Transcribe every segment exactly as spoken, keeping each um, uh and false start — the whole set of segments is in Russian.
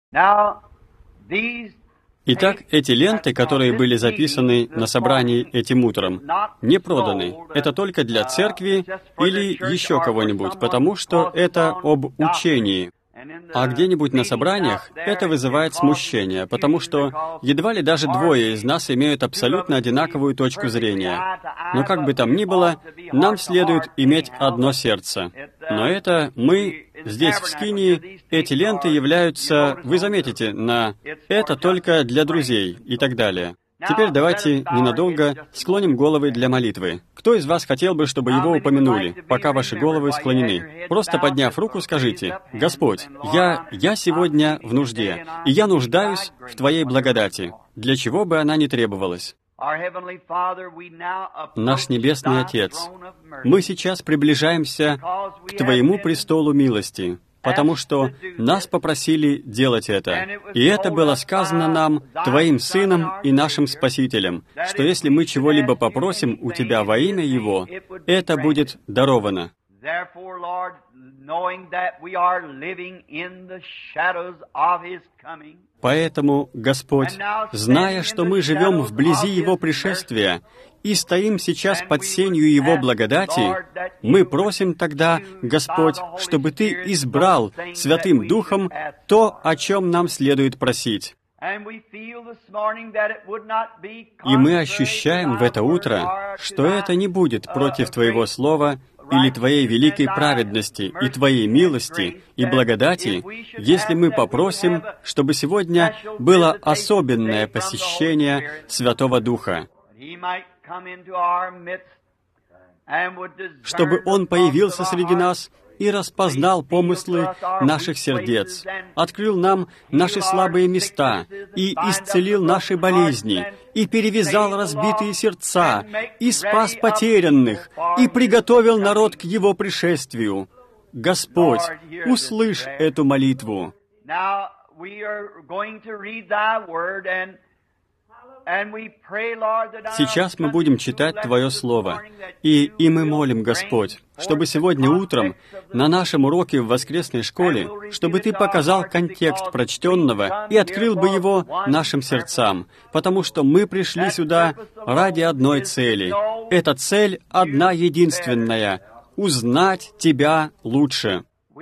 Итак, эти ленты, которые были записаны на собрании этим утром, не проданы. Это только для церкви или еще кого-нибудь, потому что это об учении. А где-нибудь на собраниях это вызывает смущение, потому что едва ли даже двое из нас имеют абсолютно одинаковую точку зрения. Но как бы там ни было, нам следует иметь одно сердце. Но это мы здесь, в Скинии, эти ленты являются, вы заметите, на «это только для друзей» и так далее. Теперь давайте ненадолго склоним головы для молитвы. Кто из вас хотел бы, чтобы его упомянули, пока ваши головы склонены? Просто подняв руку, скажите: «Господь, я, я сегодня в нужде, и я нуждаюсь в Твоей благодати, для чего бы она ни требовалась». Наш Небесный Отец, мы сейчас приближаемся к Твоему престолу милости, потому что нас попросили делать это. И это было сказано нам, Твоим Сыном и нашим Спасителем, что если мы чего-либо попросим у Тебя во имя Его, это будет даровано. Поэтому, Господь, зная, что мы живем вблизи Его пришествия и стоим сейчас под сенью Его благодати, мы просим тогда, Господь, чтобы Ты избрал Святым Духом то, о чем нам следует просить. И мы ощущаем в это утро, что это не будет против Твоего Слова или Твоей великой праведности и Твоей милости и благодати, если мы попросим, чтобы сегодня было особенное посещение Святого Духа, чтобы Он появился среди нас и распознал помыслы наших сердец, открыл нам наши слабые места и исцелил наши болезни, и перевязал разбитые сердца, и спас потерянных, и приготовил народ к Его пришествию. Господь, услышь эту молитву. Сейчас мы будем читать Твое Слово, и, и мы молим, Господь, чтобы сегодня утром на нашем уроке в воскресной школе, чтобы Ты показал контекст прочтенного и открыл бы его нашим сердцам, потому что мы пришли сюда ради одной цели. Эта цель одна единственная — узнать Тебя лучше.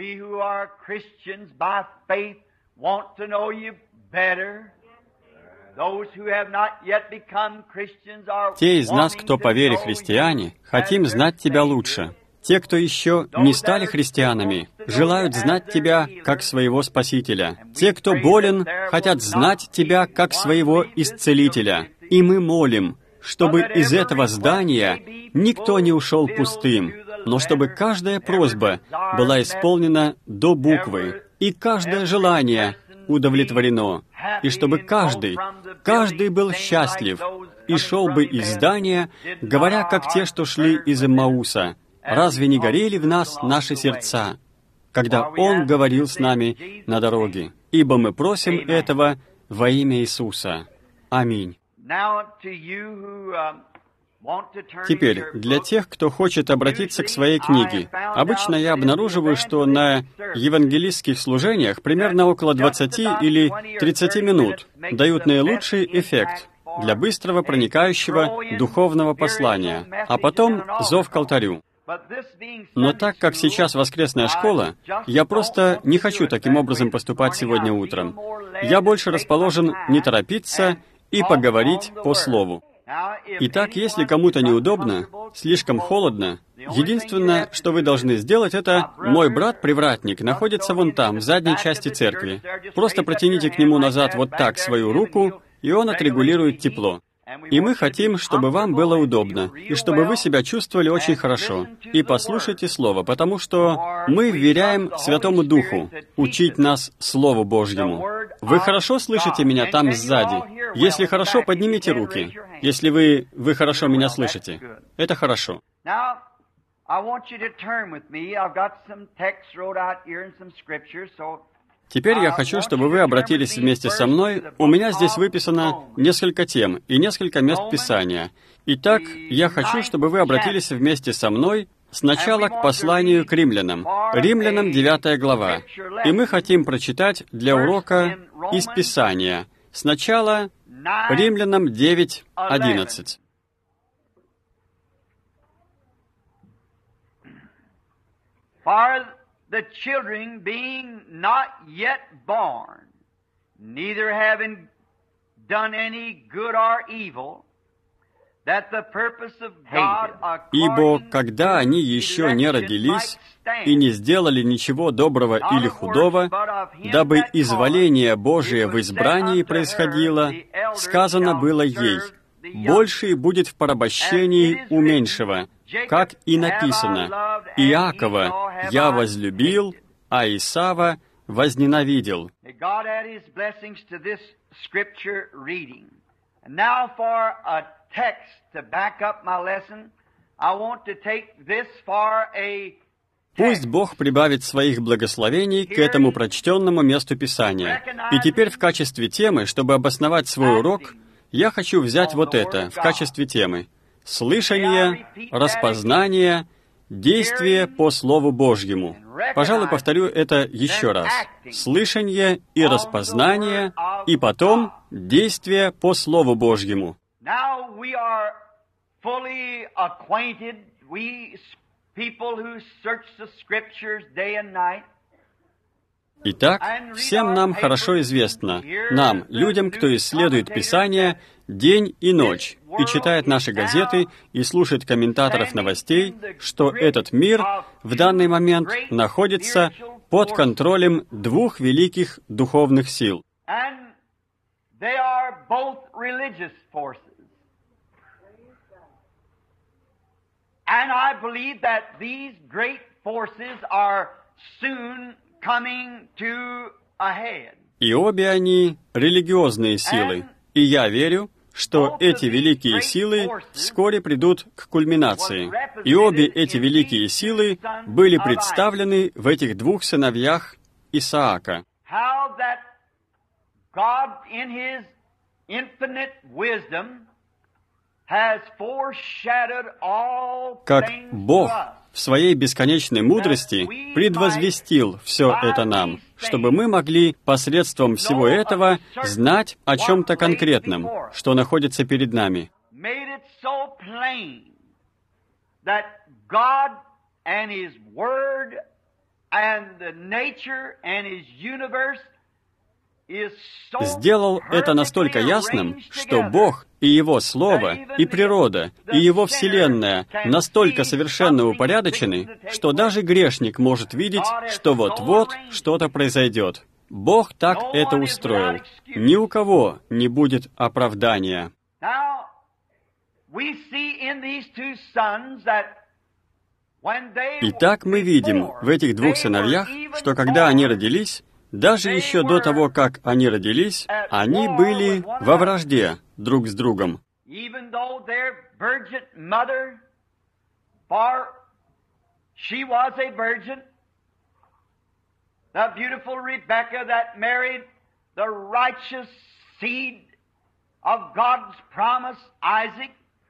Те из нас, кто по вере христиане, хотим знать Тебя лучше. Те, кто еще не стали христианами, желают знать Тебя как своего Спасителя. Те, кто болен, хотят знать Тебя как своего Исцелителя. И мы молим, чтобы из этого здания никто не ушел пустым, но чтобы каждая просьба была исполнена до буквы, и каждое желание удовлетворено, и чтобы каждый, каждый был счастлив и шел бы из здания, говоря, как те, что шли из Эммауса: «Разве не горели в нас наши сердца, когда Он говорил с нами на дороге?» Ибо мы просим этого во имя Иисуса. Аминь. Теперь, для тех, кто хочет обратиться к своей книге, обычно я обнаруживаю, что на евангелистских служениях примерно около двадцати или тридцати минут дают наилучший эффект для быстрого проникающего духовного послания, а потом зов к алтарю. Но так как сейчас воскресная школа, я просто не хочу таким образом поступать сегодня утром. Я больше расположен не торопиться и поговорить по слову. Итак, если кому-то неудобно, слишком холодно, единственное, что вы должны сделать, это «Мой брат-привратник находится вон там, в задней части церкви». Просто протяните к нему назад вот так свою руку, и он отрегулирует тепло. И мы хотим, чтобы вам было удобно, и чтобы вы себя чувствовали очень хорошо. И послушайте Слово, потому что мы вверяем Святому Духу учить нас Слову Божьему. Вы хорошо слышите меня там сзади? Если хорошо, поднимите руки. Если вы, вы хорошо меня слышите, это хорошо. Теперь я хочу, чтобы вы обратились вместе со мной. У меня здесь выписано несколько тем и несколько мест Писания. Итак, я хочу, чтобы вы обратились вместе со мной Сначала к посланию к римлянам. Римлянам девятая глава. И мы хотим прочитать для урока из Писания. Сначала Римлянам девять одиннадцать. For the children being not yet born, neither having done any good or evil, that the purpose of God «Ибо, according когда они еще не родились и не сделали ничего доброго или худого, дабы изволение Божие в избрании происходило, сказано было ей, больший будет в порабощении у меньшего, как и написано, Иакова я возлюбил, а Исава возненавидел». God add His blessings to this scripture reading. And now for a text to back up my lesson, I want to take this for a Пусть Бог прибавит своих благословений к этому прочтенному месту Писания. И теперь в качестве темы, чтобы обосновать свой урок, я хочу взять вот это в качестве темы. Слышание, распознание, действие по Слову Божьему. Пожалуй, повторю это еще раз. Слышание и распознание, и потом действие по Слову Божьему. Now we are fully acquainted, we people who search the scriptures day and night. Итак, всем нам хорошо известно, нам, людям, кто исследует Писание день и ночь, и читает наши газеты, и слушает комментаторов новостей, что этот мир в данный момент находится под контролем двух великих духовных сил. And they are both religious forces. And I believe that these great forces are soon coming to a head. И обе они религиозные силы. И я верю, что эти великие силы вскоре придут к кульминации. И обе эти великие силы были представлены в этих двух сыновьях Исаака. How that God in His infinite wisdom has foreshadowed all Как things Бог to us. в своей бесконечной мудрости предвозвестил все это нам, чтобы мы могли посредством всего этого знать о чем-то конкретном, что находится перед нами. Made it so plain that God and His Word and the nature and His universe is so Сделал это настолько ясным, что Бог и Его Слово, и природа, и Его Вселенная настолько совершенно упорядочены, что даже грешник может видеть, что вот-вот что-то произойдет. Бог так это устроил. Ни у кого не будет оправдания. Now, we see in these two sons that when they Итак, мы видим в этих двух сыновьях, что когда они родились, даже еще до того, как они родились, они были во вражде друг с другом. even though their virgin mother, for she was a virgin, the beautiful Rebecca that married the righteous seed of God's promise, Isaac,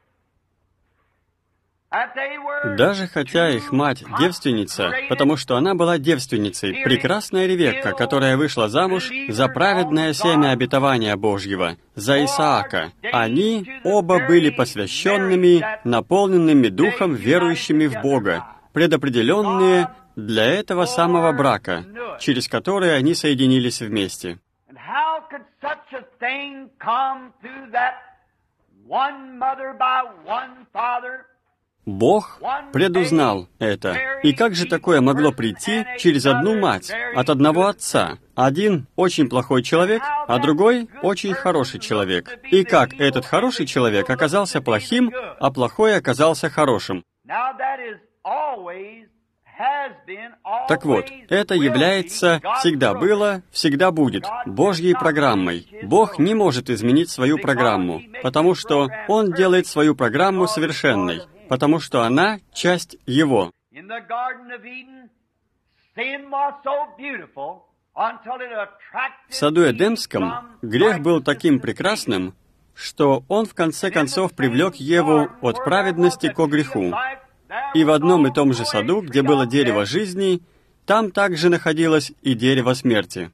that they were Даже хотя их мать девственница, потому что она была девственницей, прекрасная Ревекка, которая вышла замуж за праведное семя обетования Божьего, за Исаака. Они оба были посвященными, наполненными духом, верующими в Бога, предопределенные для этого самого брака, через который они соединились вместе. And how could such a thing come through that one mother by one father? Бог предузнал это. И как же такое могло прийти через одну мать, от одного отца? Один очень плохой человек, а другой очень хороший человек. И как этот хороший человек оказался плохим, а плохой оказался хорошим? Now that is always, has been, always Так вот, это является, всегда было, всегда будет Божьей программой. Бог не может изменить свою программу, потому что Он делает свою программу совершенной, потому что она часть Его. In the Garden of Eden, sin was so beautiful until it attracted В саду Eve Эдемском from грех был righteousness таким to прекрасным, что он в конце концов привлек Еву от праведности ко греху. И в одном и том же саду, где было дерево жизни, там также находилось и дерево смерти.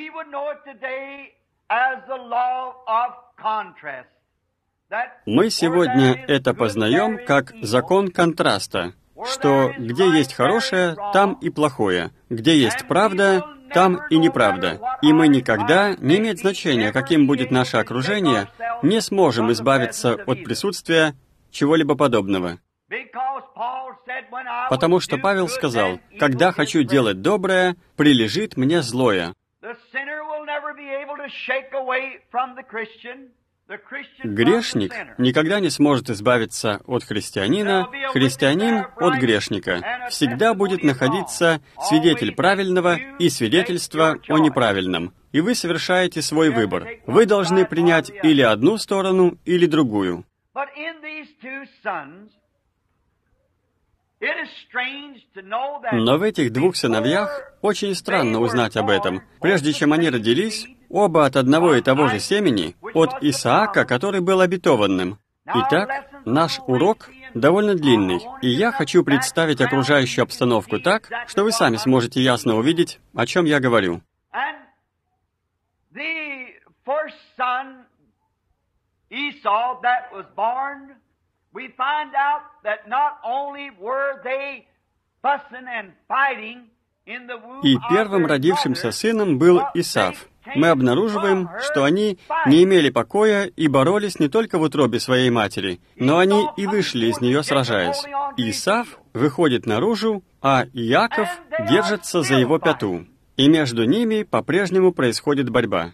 Мы сегодня это познаем как закон контраста, что где есть хорошее, там и плохое, где есть правда, там и неправда. И мы никогда, не имеет значения, каким будет наше окружение, не сможем избавиться от присутствия чего-либо подобного. Потому что Павел сказал, «Когда хочу делать доброе, прилежит мне злое». Грешник никогда не сможет избавиться от христианина, христианин от грешника. Всегда будет находиться свидетель правильного и свидетельство о неправильном. И вы совершаете свой выбор. Вы должны принять или одну сторону, или другую. Но в этих двух сыновьях очень странно узнать об этом. Прежде чем они родились, оба от одного и того же семени, от Исаака, который был обетованным. Итак, наш урок довольно длинный, и я хочу представить окружающую обстановку так, что вы сами сможете ясно увидеть, о чем я говорю. We find out that not only were they fussing and fighting in the womb И первым родившимся сыном был Исав. Мы обнаруживаем, что они не имели покоя и боролись не только в утробе своей матери, но они и вышли из нее, сражаясь. Исав выходит наружу, а Иаков держится за его пяту. И между ними по-прежнему происходит борьба.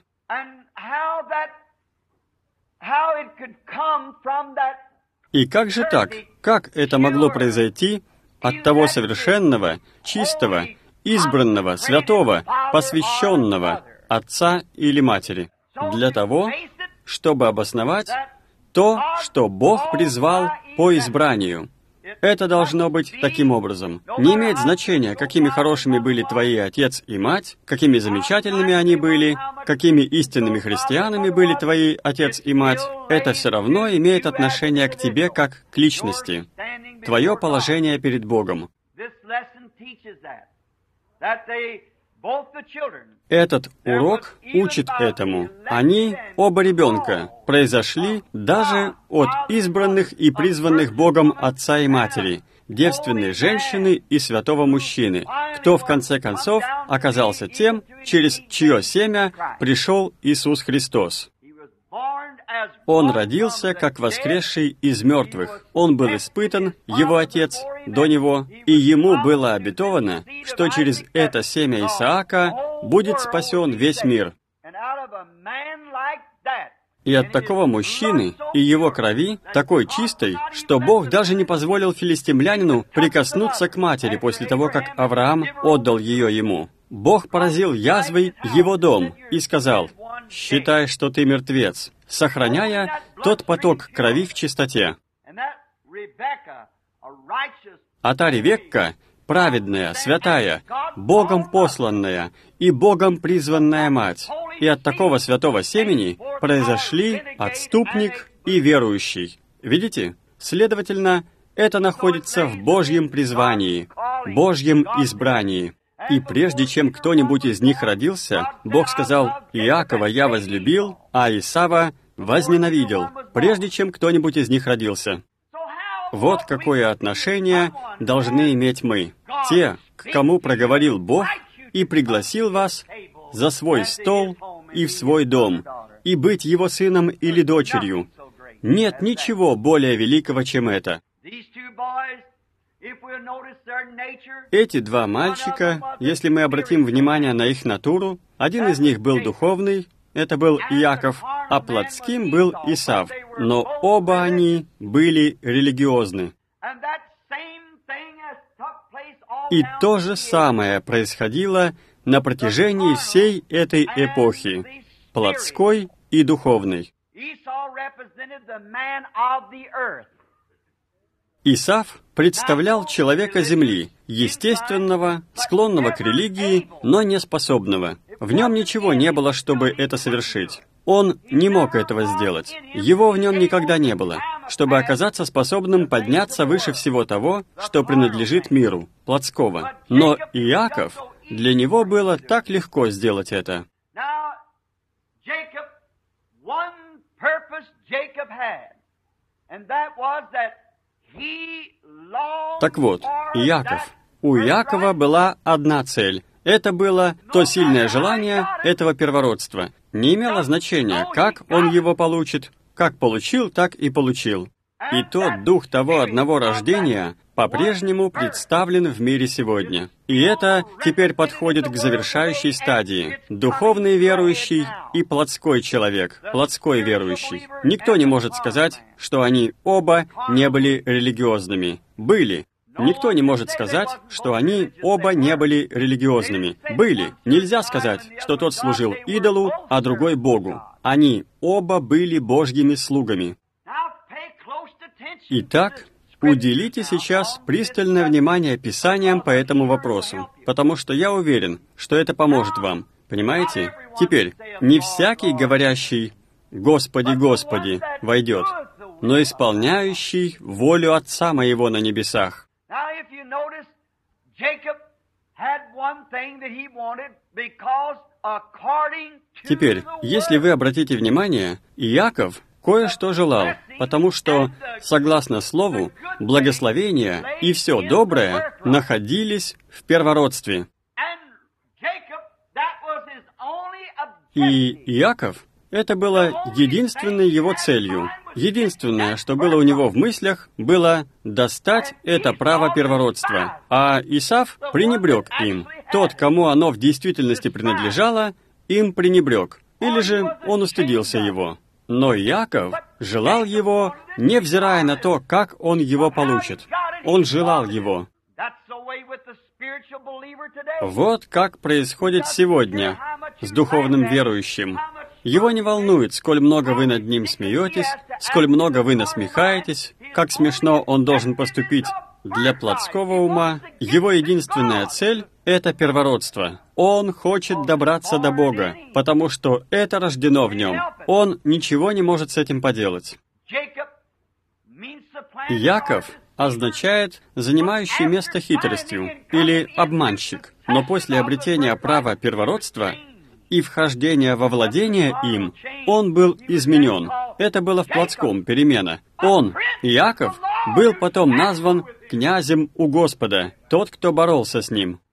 И как же так? Как это могло произойти от того совершенного, чистого, избранного, святого, посвященного отца или матери? Для того, чтобы обосновать то, что Бог призвал по избранию. Это должно быть таким образом. Не имеет значения, какими хорошими были твои отец и мать, какими замечательными они были, какими истинными христианами были твои отец и мать. Это все равно имеет отношение к тебе как к личности. Твое положение перед Богом. Этот урок учит этому. Они, оба ребенка, произошли даже от избранных и призванных Богом отца и матери, девственной женщины и святого мужчины, кто в конце концов оказался тем, через чье семя пришел Иисус Христос. Он родился как воскресший из мертвых. Он был испытан, его отец, до него, и ему было обетовано, что через это семя Исаака будет спасен весь мир. И от такого мужчины и его крови, такой чистой, что Бог даже не позволил филистимлянину прикоснуться к матери после того, как Авраам отдал ее ему. Бог поразил язвой его дом и сказал: «Считай, что ты мертвец», сохраняя тот поток крови в чистоте. А та Ревекка, праведная, святая, Богом посланная и Богом призванная мать, и от такого святого семени произошли отступник и верующий. Видите? Следовательно, это находится в Божьем призвании, Божьем избрании. И прежде чем кто-нибудь из них родился, Бог сказал: «Иакова я возлюбил, а Исава возненавидел», прежде чем кто-нибудь из них родился. Вот какое отношение должны иметь мы, те, к кому проговорил Бог и пригласил вас за свой стол и в свой дом, и быть его сыном или дочерью. Нет ничего более великого, чем это. Эти два мальчика, если мы обратим внимание на их натуру, один из них был духовный, это был Иаков, а плотским был Исав, но оба они были религиозны. И то же самое происходило на протяжении всей этой эпохи, плотской и духовной. Исав представлял человека земли, естественного, склонного к религии, но не способного. В нем ничего не было, чтобы это совершить. Он не мог этого сделать. Его в нем никогда не было. чтобы оказаться способным подняться выше всего того, что принадлежит миру, плотского. Но Иаков, для него было так легко сделать это. Так вот, Иаков. У Иакова была одна цель. Это было то сильное желание этого первородства. Не имело значения, как он его получит. Как получил, так и получил. И тот дух того одного рождения по-прежнему представлен в мире сегодня. И это теперь подходит к завершающей стадии. Духовный верующий и плотской человек, плотской верующий. Никто не может сказать, что они оба не были религиозными. Были. Никто не может сказать, что они оба не были религиозными. Были. Нельзя сказать, что тот служил идолу, а другой Богу. Они оба были Божьими слугами. Итак, уделите сейчас пристальное внимание Писаниям по этому вопросу, потому что я уверен, что это поможет вам. Понимаете? Теперь, не всякий, говорящий «Господи, Господи» войдет, но исполняющий волю Отца Моего на небесах. Теперь, если вы обратите внимание, Иаков кое-что желал, потому что, согласно Слову, благословение и все доброе находились в первородстве. И Иаков, это было единственной его целью. Единственное, что было у него в мыслях, было достать это право первородства. А Исав пренебрег им. Тот, кому оно в действительности принадлежало, им пренебрег. Или же он устыдился его. Но Иаков желал его, невзирая на то, как он его получит. Он желал его. Вот как происходит сегодня с духовным верующим. Его не волнует, сколь много вы над ним смеетесь, сколь много вы насмехаетесь, как смешно он должен поступить для плотского ума. Его единственная цель — это первородство. Он хочет добраться до Бога, потому что это рождено в нем. Он ничего не может с этим поделать. Иаков означает «занимающий место хитростью» или «обманщик». Но после обретения права первородства и вхождения во владение им, он был изменен. Это было в плотском, перемена. Он, Иаков, был потом назван князем у Господа, тот, кто боролся с ним.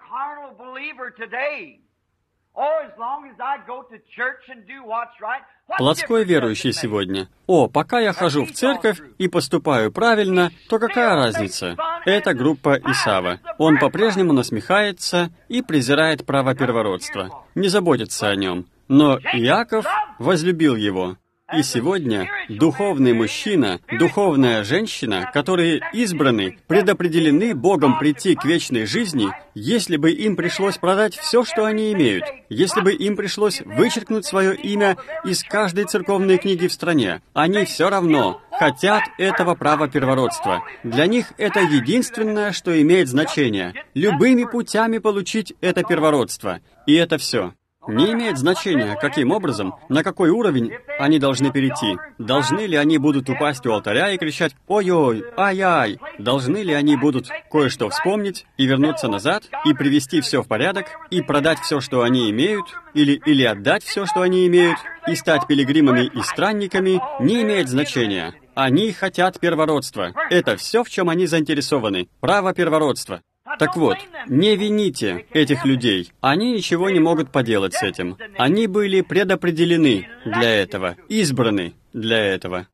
Плотской верующий сегодня. О, пока я хожу в церковь и поступаю правильно, то какая разница? Это группа Исава. Он по-прежнему насмехается и презирает право первородства. Не заботится о нем. Но Иаков возлюбил его. И сегодня духовный мужчина, духовная женщина, которые избраны, предопределены Богом прийти к вечной жизни, если бы им пришлось продать все, что они имеют, если бы им пришлось вычеркнуть свое имя из каждой церковной книги в стране, они все равно хотят этого права первородства. Для них это единственное, что имеет значение. Любыми путями получить это первородство. И это все. Не имеет значения, каким образом, на какой уровень они должны перейти. Должны ли они будут упасть у алтаря и кричать «Ой-ой! Ай-ай!» Должны ли они будут кое-что вспомнить и вернуться назад, и привести все в порядок, и продать все, что они имеют, или, или отдать все, что они имеют, и стать пилигримами и странниками, не имеет значения. Они хотят первородства. Это все, в чем они заинтересованы. Право первородства. Так вот, не вините этих людей. Они ничего не могут поделать с этим. Они были предопределены для этого, избраны для этого.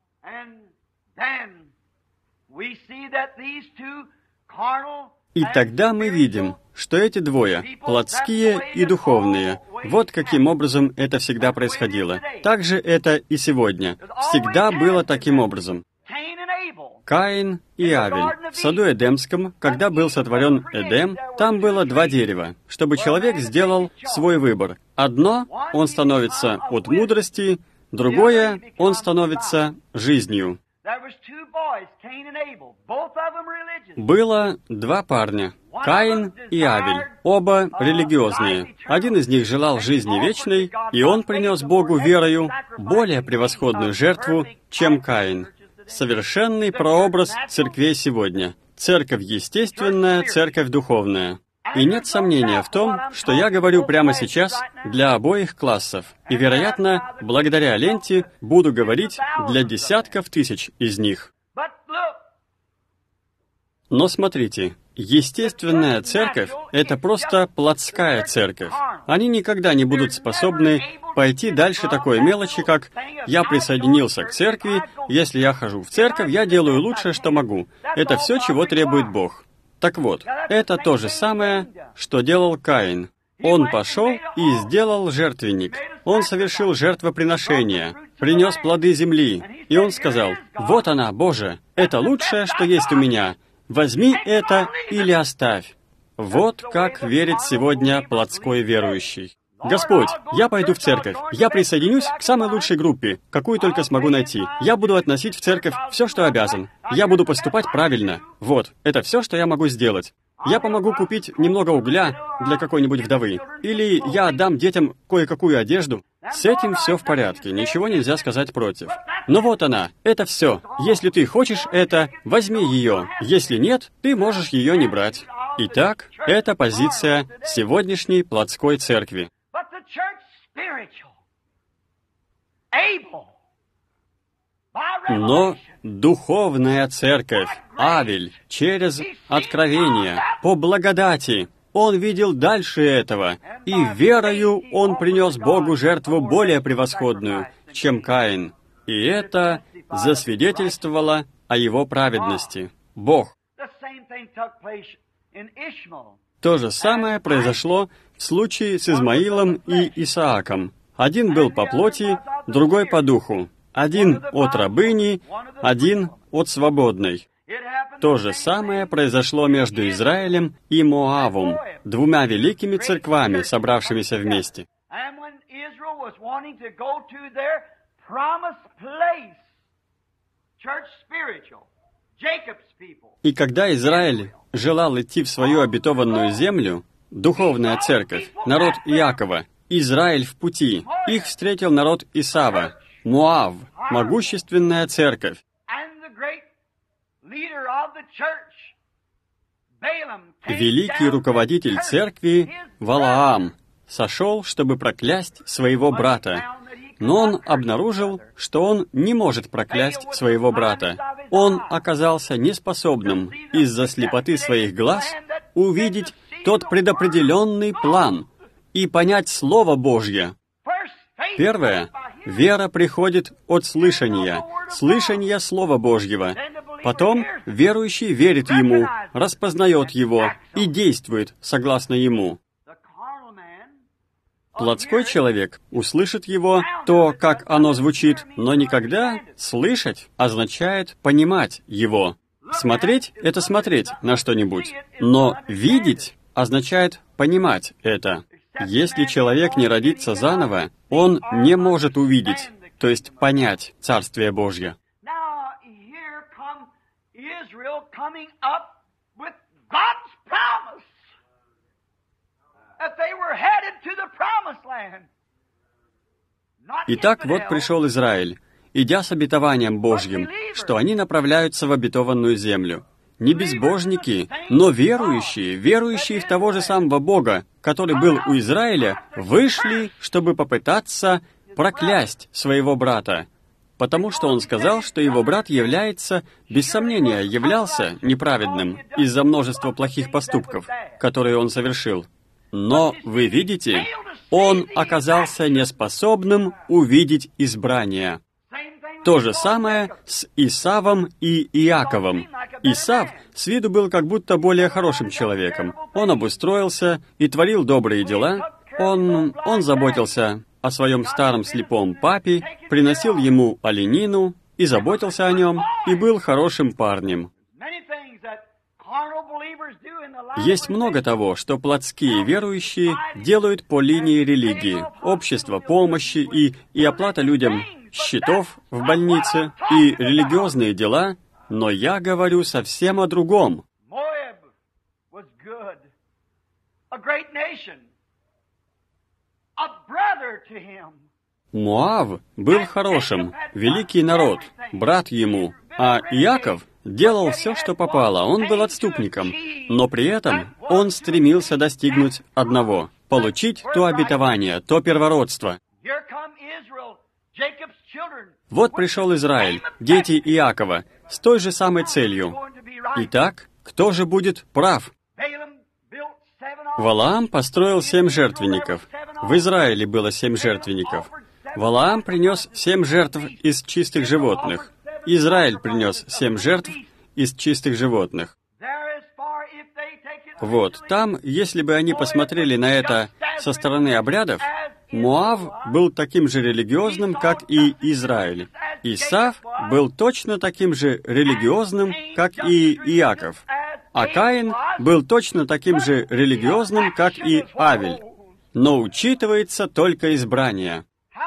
И тогда мы видим, что эти двое, плотские и духовные, вот каким образом это всегда происходило. Также это и сегодня. Всегда было таким образом. Каин и Авель. В саду Эдемском, когда был сотворен Эдем, там было два дерева, чтобы человек сделал свой выбор. Одно — он становится от мудрости, другое — он становится жизнью. Было два парня, Каин и Авель, оба религиозные. Один из них желал жизни вечной, и он принес Богу верою более превосходную жертву, чем Каин. совершенный прообраз церквей сегодня. Церковь естественная, церковь духовная. И нет сомнения в том, что я говорю прямо сейчас для обоих классов. И, вероятно, благодаря ленте буду говорить для десятков тысяч из них. Но смотрите, естественная церковь — это просто плотская церковь. Они никогда не будут способны пойти дальше такой мелочи, как «я присоединился к церкви, если я хожу в церковь, я делаю лучшее, что могу». Это все, чего требует Бог. Так вот, это то же самое, что делал Каин. Он пошел и сделал жертвенник. Он совершил жертвоприношение, принес плоды земли. И он сказал: «Вот она, Боже, это лучшее, что есть у меня. Возьми это или оставь». Вот как верит сегодня плотской верующий. «Господь, я пойду в церковь. Я присоединюсь к самой лучшей группе, какую только смогу найти. Я буду относить в церковь все, что обязан. Я буду поступать правильно. Вот, это все, что я могу сделать. Я помогу купить немного угля для какой-нибудь вдовы. Или я отдам детям кое-какую одежду». С этим все в порядке, ничего нельзя сказать против. Но вот она, это все. Если ты хочешь это, возьми ее. Если нет, ты можешь ее не брать. Итак, это позиция сегодняшней плотской церкви. Но духовная церковь, Авель, через откровение, по благодати, он видел дальше этого, и верою он принес Богу жертву более превосходную, чем Каин. И это засвидетельствовало о его праведности. Бог. То же самое произошло в случае с Измаилом и Исааком. Один был по плоти, другой по духу. Один от рабыни, один от свободной. То же самое произошло между Израилем и Моавом, двумя великими церквами, собравшимися вместе. И когда Израиль желал идти в свою обетованную землю, духовная церковь, народ Иакова, Израиль в пути, их встретил народ Исава, Моав, могущественная церковь. Великий руководитель церкви, Валаам, сошел, чтобы проклясть своего брата. Но он обнаружил, что он не может проклясть своего брата. Он оказался неспособным из-за слепоты своих глаз увидеть тот предопределенный план и понять Слово Божье. Первое. Вера приходит от слышания, слышания Слова Божьего. Потом верующий верит Ему, распознает Его и действует согласно Ему. Плотской человек услышит Его, то, как оно звучит, но никогда слышать означает понимать Его. Смотреть — это смотреть на что-нибудь, но видеть означает понимать это. Если человек не родится заново, он не может увидеть, то есть понять Царствие Божье. Итак, вот пришел Израиль, идя с обетованием Божьим, что они направляются в обетованную землю. Не безбожники, но верующие, верующие в того же самого Бога, который был у Израиля, вышли, чтобы попытаться проклясть своего брата, потому что он сказал, что его брат является, без сомнения, являлся неправедным из-за множества плохих поступков, которые он совершил. Но, вы видите, он оказался неспособным увидеть избрание. То же самое с Исавом и Иаковом. Исав с виду был как будто более хорошим человеком. Он обустроился и творил добрые дела. Он, он заботился о своем старом слепом папе, приносил ему оленину и заботился о нем, и был хорошим парнем. Есть много того, что плотские верующие делают по линии религии, общества помощи и, и оплата людям счетов в больнице, и религиозные дела, но я говорю совсем о другом. Моав был хорошим, великий народ, брат ему, А Иаков делал все, что попало. Он был отступником. Но при этом он стремился достигнуть одного — получить то обетование, то первородство. Вот пришел Израиль, дети Иакова, с той же самой целью. Итак, кто же будет прав? Валаам построил семь жертвенников. В Израиле было семь жертвенников. Валаам принес семь жертв из чистых животных. Израиль принес семь жертв из чистых животных. Вот, там, если бы они посмотрели на это со стороны обрядов, Моав был таким же религиозным, как и Израиль. Исав был точно таким же религиозным, как и Иаков. А Каин был точно таким же религиозным, как и Авель. Но учитывается только избрание.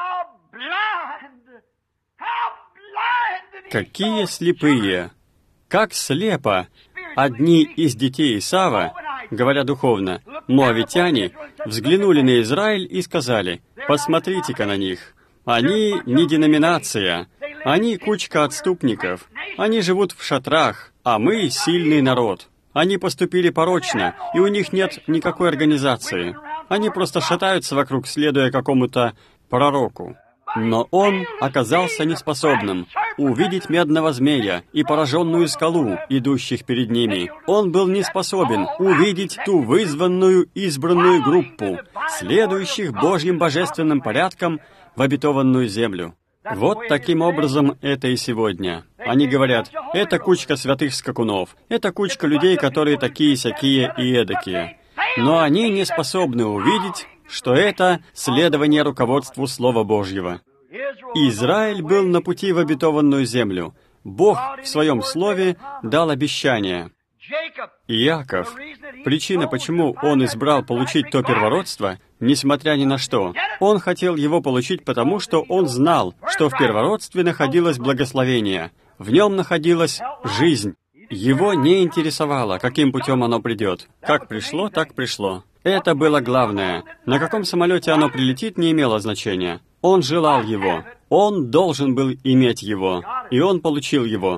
Какие слепые! Как слепо! Одни из детей Исава, говоря духовно, моавитяне, взглянули на Израиль и сказали: «Посмотрите-ка на них! Они не деноминация, они кучка отступников, они живут в шатрах, а мы сильный народ. Они поступили порочно, и у них нет никакой организации. Они просто шатаются вокруг, следуя какому-то пророку». Но он оказался неспособным увидеть медного змея и пораженную скалу, идущих перед ними. Он был не способен увидеть ту вызванную избранную группу, следующих Божьим божественным порядком в обетованную землю. Вот таким образом это и сегодня. Они говорят: это кучка святых скакунов, это кучка людей, которые такие-сякие и эдакие. Но они не способны увидеть, что это следование руководству Слова Божьего. Израиль был на пути в обетованную землю. Бог в Своем Слове дал обещание. Иаков, причина, почему он избрал получить то первородство, несмотря ни на что, он хотел его получить потому, что он знал, что в первородстве находилось благословение, в нем находилась жизнь. Его не интересовало, каким путем оно придет. Как пришло, так пришло. Это было главное. На каком самолете оно прилетит, не имело значения. Он желал его. Он должен был иметь его. И он получил его.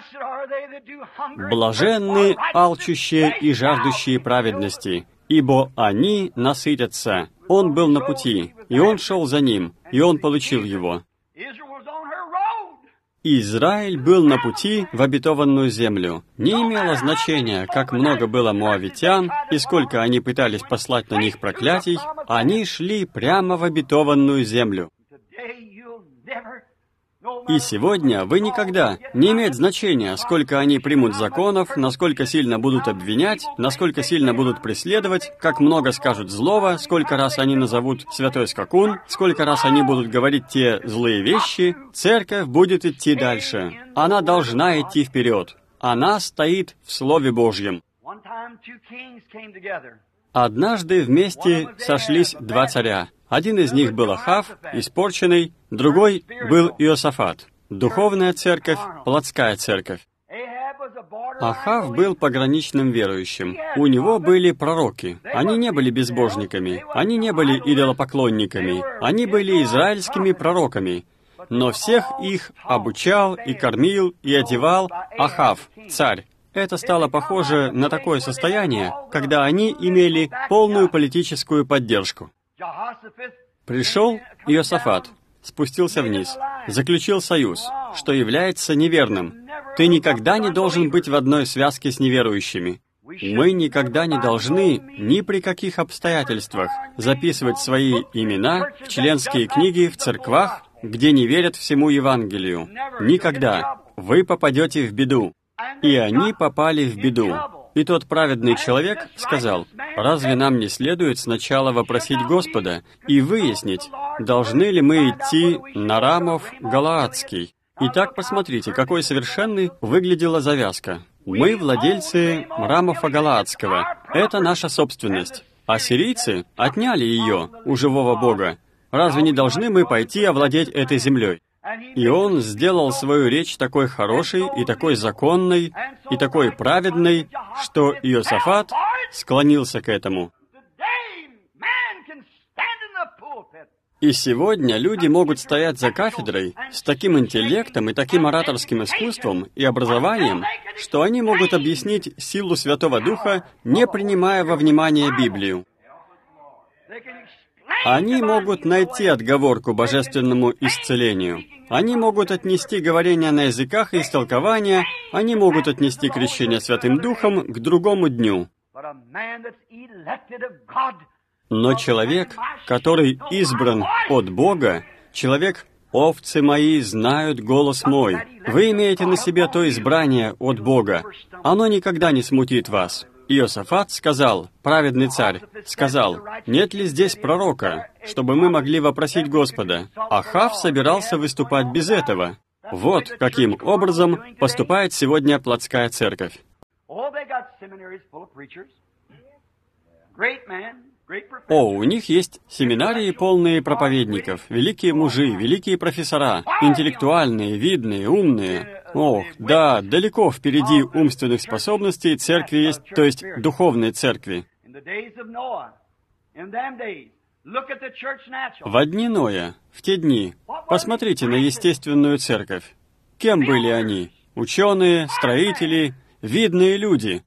Блаженны алчущие и жаждущие праведности, ибо они насытятся. Он был на пути, и он шел за ним, и он получил его. Израиль был на пути в обетованную землю. Не имело значения, как много было моавитян и сколько они пытались послать на них проклятий, они шли прямо в обетованную землю. И сегодня вы никогда, не имеет значения, сколько они примут законов, насколько сильно будут обвинять, насколько сильно будут преследовать, как много скажут злого, сколько раз они назовут святой скакун, сколько раз они будут говорить те злые вещи, церковь будет идти дальше. Она должна идти вперед. Она стоит в Слове Божьем. Однажды вместе сошлись два царя. Один из них был Ахав, испорченный, другой был Иосафат. Духовная церковь, плотская церковь. Ахав был пограничным верующим. У него были пророки. Они не были безбожниками, они не были идолопоклонниками, они были израильскими пророками. Но всех их обучал и кормил и одевал Ахав, царь. Это стало похоже на такое состояние, когда они имели полную политическую поддержку. Пришел Иосафат, спустился вниз, заключил союз, что является неверным. Ты никогда не должен быть в одной связке с неверующими. Мы никогда не должны ни при каких обстоятельствах записывать свои имена в членские книги в церквах, где не верят всему Евангелию. Никогда. Вы попадете в беду. И они попали в беду. И тот праведный человек сказал: «Разве нам не следует сначала вопросить Господа и выяснить, должны ли мы идти на Рамов Галаадский?» Итак, посмотрите, какой совершенной выглядела завязка. Мы владельцы Рамофа Галаадского. Это наша собственность. А сирийцы отняли ее у живого Бога. Разве не должны мы пойти овладеть этой землей? И он сделал свою речь такой хорошей, и такой законной, и такой праведной, что Иосафат склонился к этому. И сегодня люди могут стоять за кафедрой с таким интеллектом и таким ораторским искусством и образованием, что они могут объяснить силу Святого Духа, не принимая во внимание Библию. Они могут найти отговорку божественному исцелению. Они могут отнести говорение на языках и истолкование, они могут отнести крещение Святым Духом к другому дню. Но человек, который избран от Бога, человек «Овцы мои знают голос мой». Вы имеете на себе то избрание от Бога. Оно никогда не смутит вас. Иосафат сказал, праведный царь, сказал, «Нет ли здесь пророка, чтобы мы могли вопросить Господа?» Ахав собирался выступать без этого. Вот каким образом поступает сегодня плотская церковь. О, у них есть семинарии, полные проповедников, великие мужи, великие профессора, интеллектуальные, видные, умные. Ох, да, далеко впереди умственных способностей церкви есть, то есть духовной церкви. В дни Ноя, в те дни, посмотрите на естественную церковь. Кем были они? Ученые, строители, видные люди.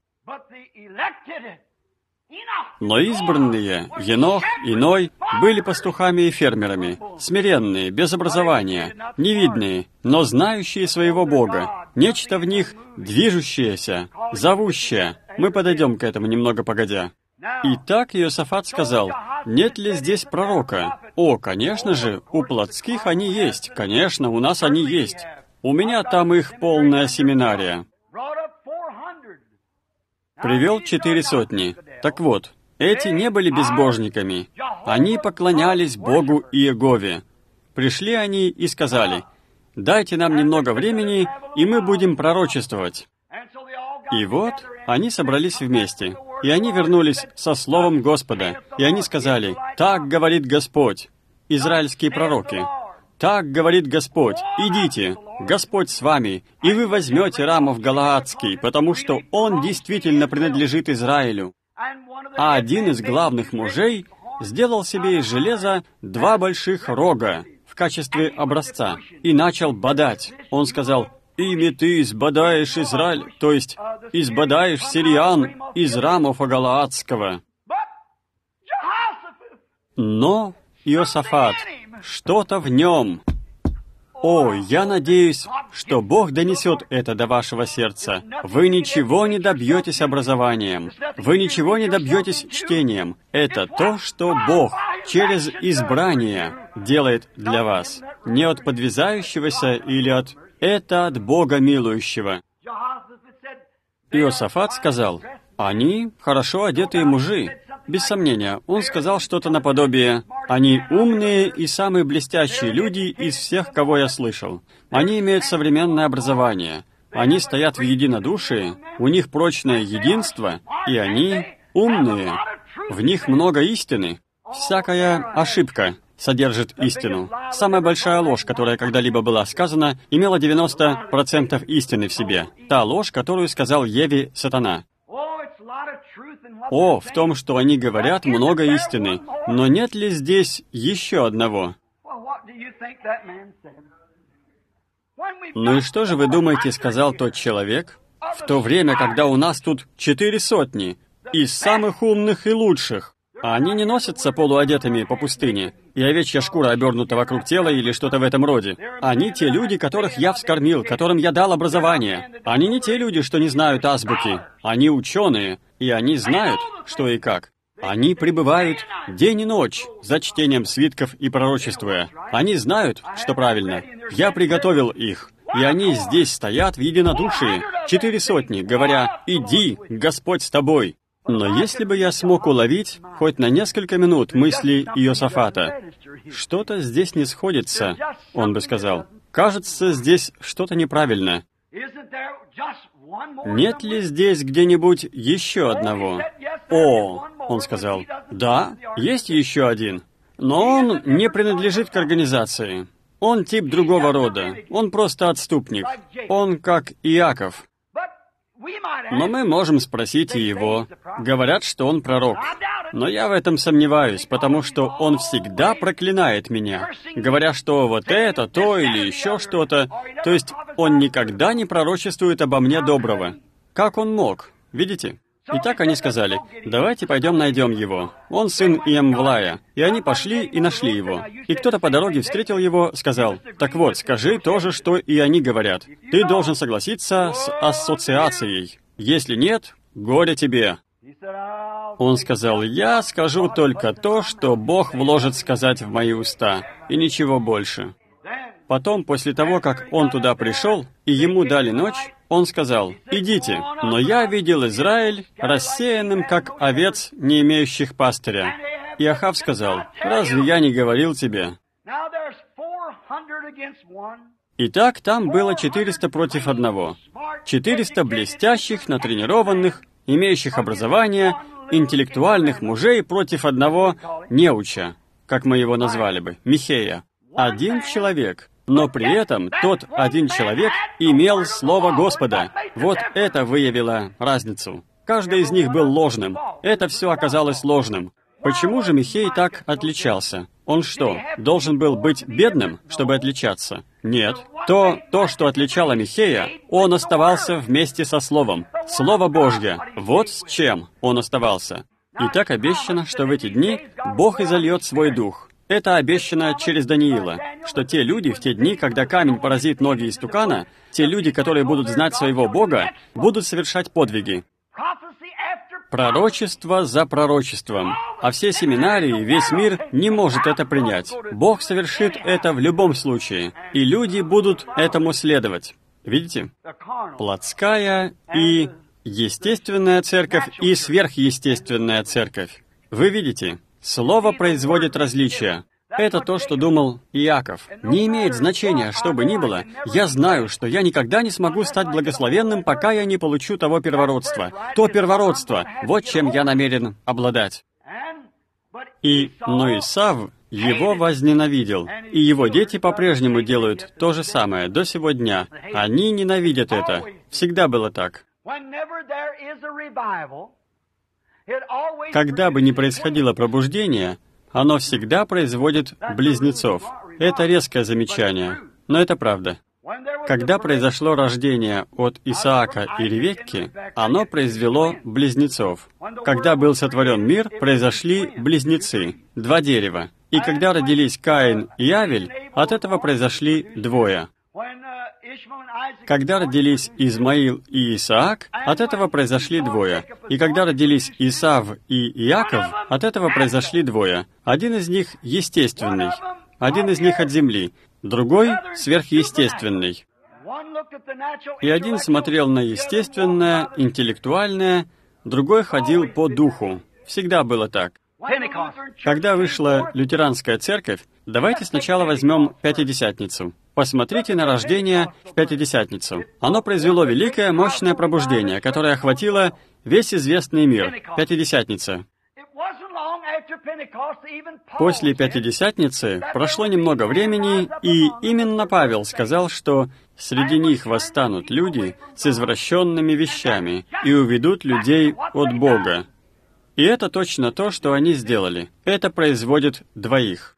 Но избранные, Енох и Ной, были пастухами и фермерами, смиренные, без образования, невидные, но знающие своего Бога, нечто в них движущееся, зовущее. Мы подойдем к этому немного погодя. Итак, Иосафат сказал, «Нет ли здесь пророка?» О, конечно же, у плотских они есть, конечно, у нас они есть. У меня там их полная семинария. Привел четыре сотни. Так вот, эти не были безбожниками. Они поклонялись Богу Иегове. Пришли они и сказали, «Дайте нам немного времени, и мы будем пророчествовать». И вот они собрались вместе, и они вернулись со словом Господа, и они сказали, «Так говорит Господь». Израильские пророки. «Так говорит Господь, идите, Господь с вами, и вы возьмете Рамов Галаадский, потому что он действительно принадлежит Израилю». А один из главных мужей сделал себе из железа два больших рога в качестве образца и начал бодать. Он сказал, «Ими ты избодаешь Израиль, то есть избодаешь сириян из Рамов Галаадского». Но Иосафат, что-то в нем. О, я надеюсь, что Бог донесет это до вашего сердца. Вы ничего не добьетесь образованием. Вы ничего не добьетесь чтением. Это то, что Бог через избрание делает для вас. Не от подвязающегося или от... Это от Бога милующего. Иосафат сказал, «Они хорошо одетые мужи». Без сомнения, он сказал что-то наподобие «Они умные и самые блестящие люди из всех, кого я слышал. Они имеют современное образование. Они стоят в единодушии, у них прочное единство, и они умные. В них много истины. Всякая ошибка содержит истину. Самая большая ложь, которая когда-либо была сказана, имела девяносто процентов истины в себе. Та ложь, которую сказал Еве сатана. О, в том, что они говорят, много истины. Но нет ли здесь еще одного? Ну и что же вы думаете, сказал тот человек, в то время, когда у нас тут четыре сотни, из самых умных и лучших? А они не носятся полуодетыми по пустыне, и овечья шкура обернута вокруг тела или что-то в этом роде. Они те люди, которых я вскормил, которым я дал образование. Они не те люди, что не знают азбуки. Они ученые, и они знают, что и как. Они пребывают день и ночь за чтением свитков и пророчествуя. Они знают, что правильно. Я приготовил их, и они здесь стоят в единодушии, четыре сотни, говоря, «Иди, Господь с тобой». Но если бы я смог уловить хоть на несколько минут мысли Иосафата, что-то здесь не сходится, он бы сказал. Кажется, здесь что-то неправильно. Нет ли здесь где-нибудь еще одного? О, он сказал, да, есть еще один. Но он не принадлежит к организации. Он тип другого рода. Он просто отступник. Он как Иаков. Но мы можем спросить и его. Говорят, что он пророк. Но я в этом сомневаюсь, потому что он всегда проклинает меня, говоря, что вот это, то или еще что-то. То есть он никогда не пророчествует обо мне доброго. Как он мог? Видите? Итак, они сказали, давайте пойдем найдем его. Он сын Иамвлая. И они пошли и нашли его. И кто-то по дороге встретил его, сказал, так вот, скажи то же, что и они говорят. Ты должен согласиться с ассоциацией. Если нет, горе тебе. Он сказал, я скажу только то, что Бог вложит сказать в мои уста, и ничего больше. Потом, после того, как он туда пришел, и ему дали ночь, он сказал, «Идите, но я видел Израиль рассеянным, как овец, не имеющих пастыря». И Ахав сказал, «Разве я не говорил тебе?» Итак, там было четыреста против одного. четыреста блестящих, натренированных, имеющих образование, интеллектуальных мужей против одного неуча, как мы его назвали бы, Михея. Один человек. Но при этом тот один человек имел Слово Господа. Вот это выявило разницу. Каждый из них был ложным. Это все оказалось ложным. Почему же Михей так отличался? Он что, должен был быть бедным, чтобы отличаться? Нет. То, то, что отличало Михея, он оставался вместе со Словом. Слово Божье. Вот с чем он оставался. И так обещано, что в эти дни Бог изольет свой дух. Это обещано через Даниила, что те люди в те дни, когда камень поразит ноги истукана, те люди, которые будут знать своего Бога, будут совершать подвиги. Пророчество за пророчеством. А все семинарии, весь мир не может это принять. Бог совершит это в любом случае, и люди будут этому следовать. Видите? Плотская и естественная церковь и сверхъестественная церковь. Вы видите? Слово производит различия. Это то, что думал Иаков. Не имеет значения, что бы ни было, я знаю, что я никогда не смогу стать благословенным, пока я не получу того первородства. То первородство, вот чем я намерен обладать. И, но Исав его возненавидел, и его дети по-прежнему делают то же самое до сего дня. Они ненавидят это. Всегда было так. Когда бы ни происходило пробуждение, оно всегда производит близнецов. Это резкое замечание, но это правда. Когда произошло рождение от Исаака и Ревекки, оно произвело близнецов. Когда был сотворен мир, произошли близнецы, два дерева. И когда родились Каин и Авель, от этого произошли двое. Когда родились Измаил и Исаак, от этого произошли двое. И когда родились Исав и Иаков, от этого произошли двое. Один из них естественный, один из них от земли, другой сверхъестественный. И один смотрел на естественное, интеллектуальное, другой ходил по духу. Всегда было так. Когда вышла лютеранская церковь, давайте сначала возьмем Пятидесятницу. Посмотрите на рождение в Пятидесятницу. Оно произвело великое, мощное пробуждение, которое охватило весь известный мир. Пятидесятница. После Пятидесятницы прошло немного времени, и именно Павел сказал, что среди них восстанут люди с извращенными вещами и уведут людей от Бога. И это точно то, что они сделали. Это производит двоих.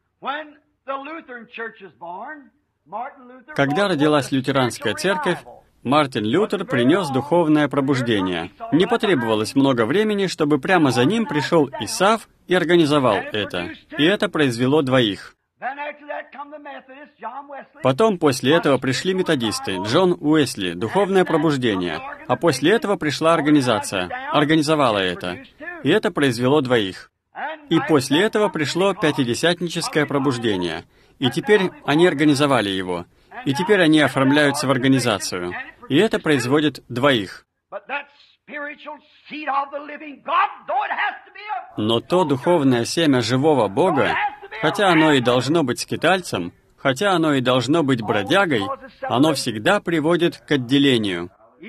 Когда родилась лютеранская церковь, Мартин Лютер принес духовное пробуждение. Не потребовалось много времени, чтобы прямо за ним пришел Исав и организовал это. И это произвело двоих. Потом после этого пришли методисты, Джон Уэсли, духовное пробуждение. А после этого пришла организация, организовала это. И это произвело двоих. И после этого пришло пятидесятническое пробуждение. И теперь они организовали его. И теперь они оформляются в организацию. И это производит двоих. Но то духовное семя живого Бога, хотя оно и должно быть скитальцем, хотя оно и должно быть бродягой, оно всегда приводит к отделению.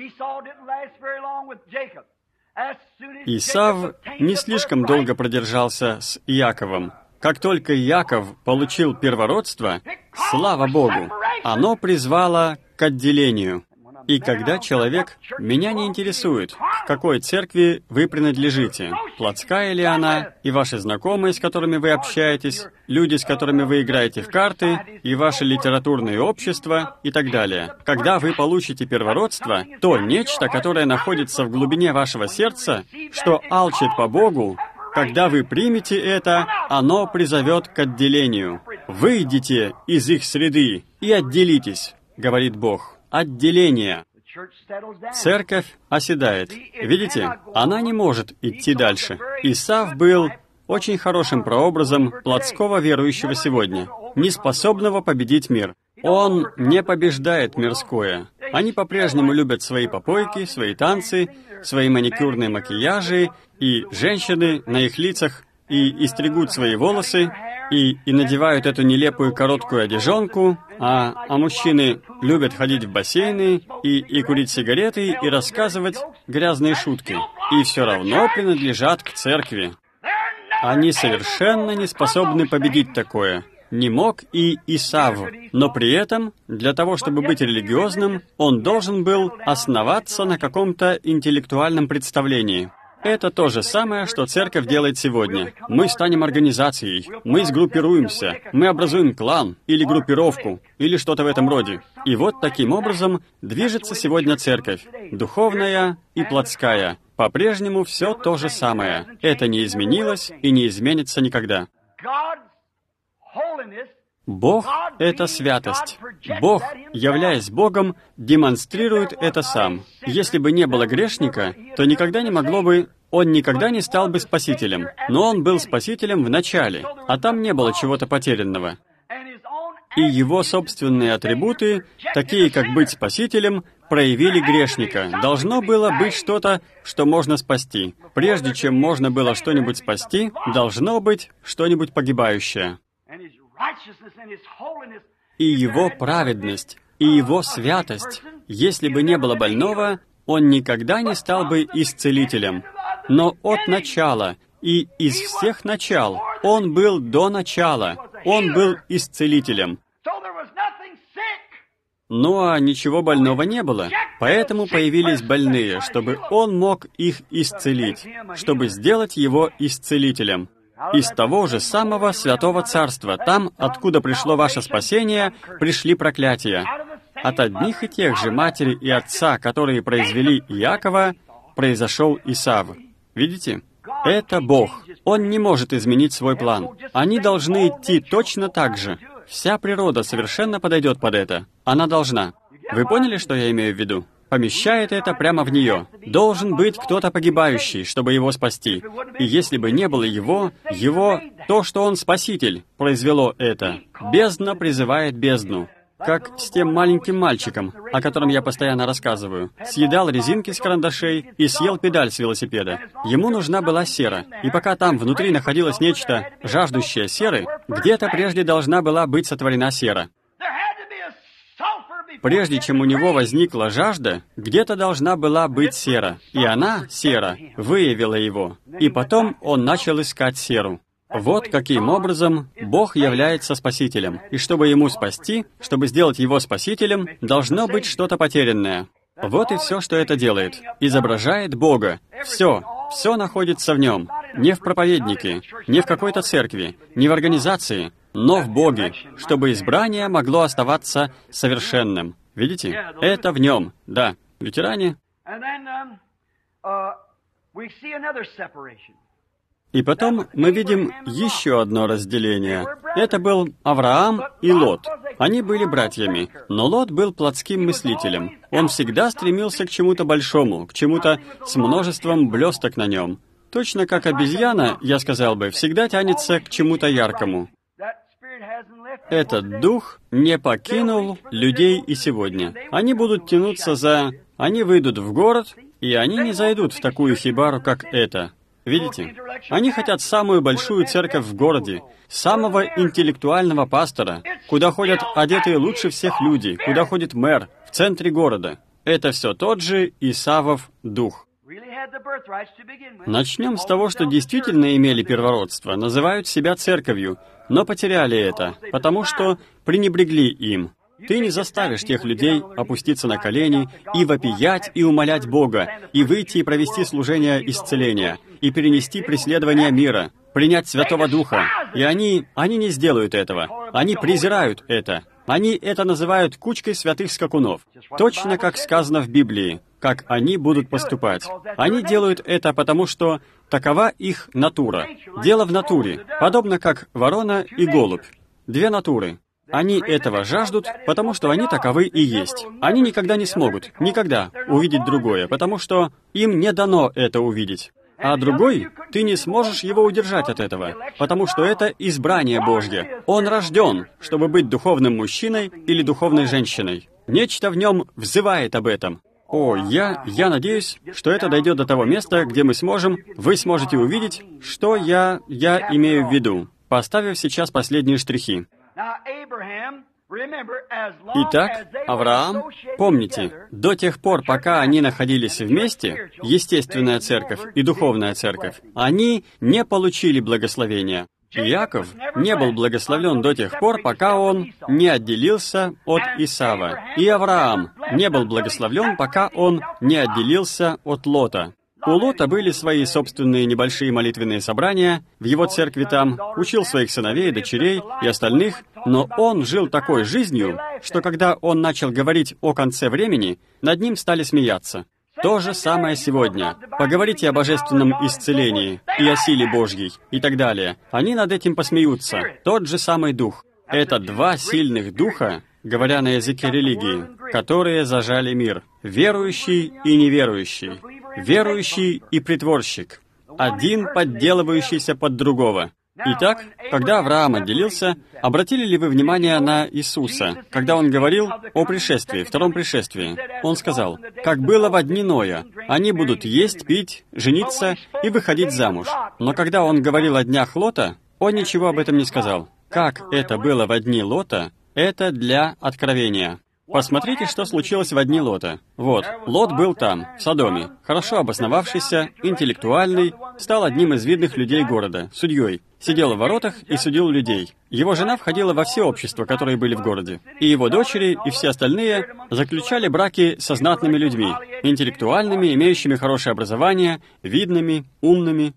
Исав не слишком долго продержался с Иаковом. Как только Иаков получил первородство, слава Богу, оно призвало к отделению. И когда человек, меня не интересует, к какой церкви вы принадлежите, плотская ли она, и ваши знакомые, с которыми вы общаетесь, люди, с которыми вы играете в карты, и ваше литературное общество, и так далее. Когда вы получите первородство, то нечто, которое находится в глубине вашего сердца, что алчит по Богу, когда вы примете это, оно призовет к отделению. Выйдите из их среды и отделитесь, говорит Бог. Отделение. Церковь оседает. Видите, она не может идти дальше. Исав был очень хорошим прообразом плотского верующего сегодня, неспособного победить мир. Он не побеждает мирское. Они по-прежнему любят свои попойки, свои танцы, свои маникюрные макияжи, и женщины на их лицах, и, и стригут свои волосы, и, и надевают эту нелепую короткую одежонку, а, а мужчины любят ходить в бассейны, и, и курить сигареты, и рассказывать грязные шутки, и все равно принадлежат к церкви. Они совершенно не способны победить такое. Не мог и Исав, но при этом, для того, чтобы быть религиозным, он должен был основаться на каком-то интеллектуальном представлении. Это то же самое, что церковь делает сегодня. Мы станем организацией, мы сгруппируемся, мы образуем клан или группировку, или что-то в этом роде. И вот таким образом движется сегодня церковь, духовная и плотская. По-прежнему все то же самое. Это не изменилось и не изменится никогда. Бог — это святость. Бог, являясь Богом, демонстрирует это сам. Если бы не было грешника, то никогда не могло бы... Он никогда не стал бы спасителем. Но он был спасителем в начале, а там не было чего-то потерянного. И его собственные атрибуты, такие как быть спасителем, проявили грешника. Должно было быть что-то, что можно спасти. Прежде чем можно было что-нибудь спасти, должно быть что-нибудь погибающее. И его праведность, и его святость. Если бы не было больного, он никогда не стал бы исцелителем. Но от начала и из всех начал он был до начала. Он был исцелителем. Ну а ничего больного не было, поэтому появились больные, чтобы он мог их исцелить, чтобы сделать его исцелителем. Из того же самого Святого Царства, там, откуда пришло ваше спасение, пришли проклятия. От одних и тех же матери и отца, которые произвели Иакова, произошел Исав. Видите? Это Бог. Он не может изменить свой план. Они должны идти точно так же. Вся природа совершенно подойдет под это. Она должна. Вы поняли, что я имею в виду? Помещает это прямо в нее. Должен быть кто-то погибающий, чтобы его спасти. И если бы не было его, его, то, что он спаситель, произвело это. Бездна призывает бездну. Как с тем маленьким мальчиком, о котором я постоянно рассказываю. Съедал резинки с карандашей и съел педаль с велосипеда. Ему нужна была сера. И пока там внутри находилось нечто, жаждущее серы, где-то прежде должна была быть сотворена сера. Прежде чем у него возникла жажда, где-то должна была быть сера. И она, сера, выявила его. И потом он начал искать серу. Вот каким образом Бог является спасителем. И чтобы ему спасти, чтобы сделать его спасителем, должно быть что-то потерянное. Вот и все, что это делает. Изображает Бога. Все, все находится в нем. Не в проповеднике, не в какой-то церкви, не в организации, но в Боге, чтобы избрание могло оставаться совершенным. Видите? Это в нем, да. Лютеране. И потом мы видим еще одно разделение. Это был Авраам и Лот. Они были братьями, но Лот был плотским мыслителем. Он всегда стремился к чему-то большому, к чему-то с множеством блесток на нем. Точно как обезьяна, я сказал бы, всегда тянется к чему-то яркому. Этот дух не покинул людей и сегодня. Они будут тянуться за... Они выйдут в город, и они не зайдут в такую хибару, как эта. Видите? Они хотят самую большую церковь в городе, самого интеллектуального пастора, куда ходят одетые лучше всех люди, куда ходит мэр, в центре города. Это все тот же Исавов дух. Начнем с того, что действительно имели первородство, называют себя церковью, но потеряли это, потому что пренебрегли им. Ты не заставишь тех людей опуститься на колени и вопиять и умолять Бога, и выйти и провести служение исцеления, и перенести преследование мира, принять Святого Духа. И они, они не сделают этого. Они презирают это. Они это называют кучкой святых скакунов. Точно как сказано в Библии, как они будут поступать. Они делают это потому, что такова их натура. Дело в натуре, подобно как ворона и голубь. Две натуры. Они этого жаждут, потому что они таковы и есть. Они никогда не смогут, никогда увидеть другое, потому что им не дано это увидеть. А другой, ты не сможешь его удержать от этого, потому что это избрание Божье. Он рожден, чтобы быть духовным мужчиной или духовной женщиной. Нечто в нем взывает об этом. О, я, я надеюсь, что это дойдет до того места, где мы сможем, вы сможете увидеть, что я, я имею в виду, поставив сейчас последние штрихи. Итак, Авраам, помните, до тех пор, пока они находились вместе, естественная церковь и духовная церковь, они не получили благословения. Иаков не был благословлен до тех пор, пока он не отделился от Исава. И Авраам не был благословлен, пока он не отделился от Лота. У Лота были свои собственные небольшие молитвенные собрания, в его церкви там, учил своих сыновей, дочерей и остальных, но он жил такой жизнью, что когда он начал говорить о конце времени, над ним стали смеяться. То же самое сегодня. Поговорите о божественном исцелении и о силе Божьей и так далее. Они над этим посмеются. Тот же самый дух. Это два сильных духа, говоря на языке религии, которые зажали мир. Верующий и неверующий. Верующий и притворщик. Один подделывающийся под другого. Итак, когда Авраам отделился, обратили ли вы внимание на Иисуса, когда Он говорил о пришествии, втором пришествии? Он сказал, как было во дни Ноя, они будут есть, пить, жениться и выходить замуж. Но когда Он говорил о днях Лота, Он ничего об этом не сказал. Как это было во дни Лота, это для откровения. Посмотрите, что случилось во дни Лота. Вот, Лот был там, в Содоме, хорошо обосновавшийся, интеллектуальный, стал одним из видных людей города, судьей, сидел в воротах и судил людей. Его жена входила во все общества, которые были в городе. И его дочери, и все остальные заключали браки со знатными людьми, интеллектуальными, имеющими хорошее образование, видными, умными.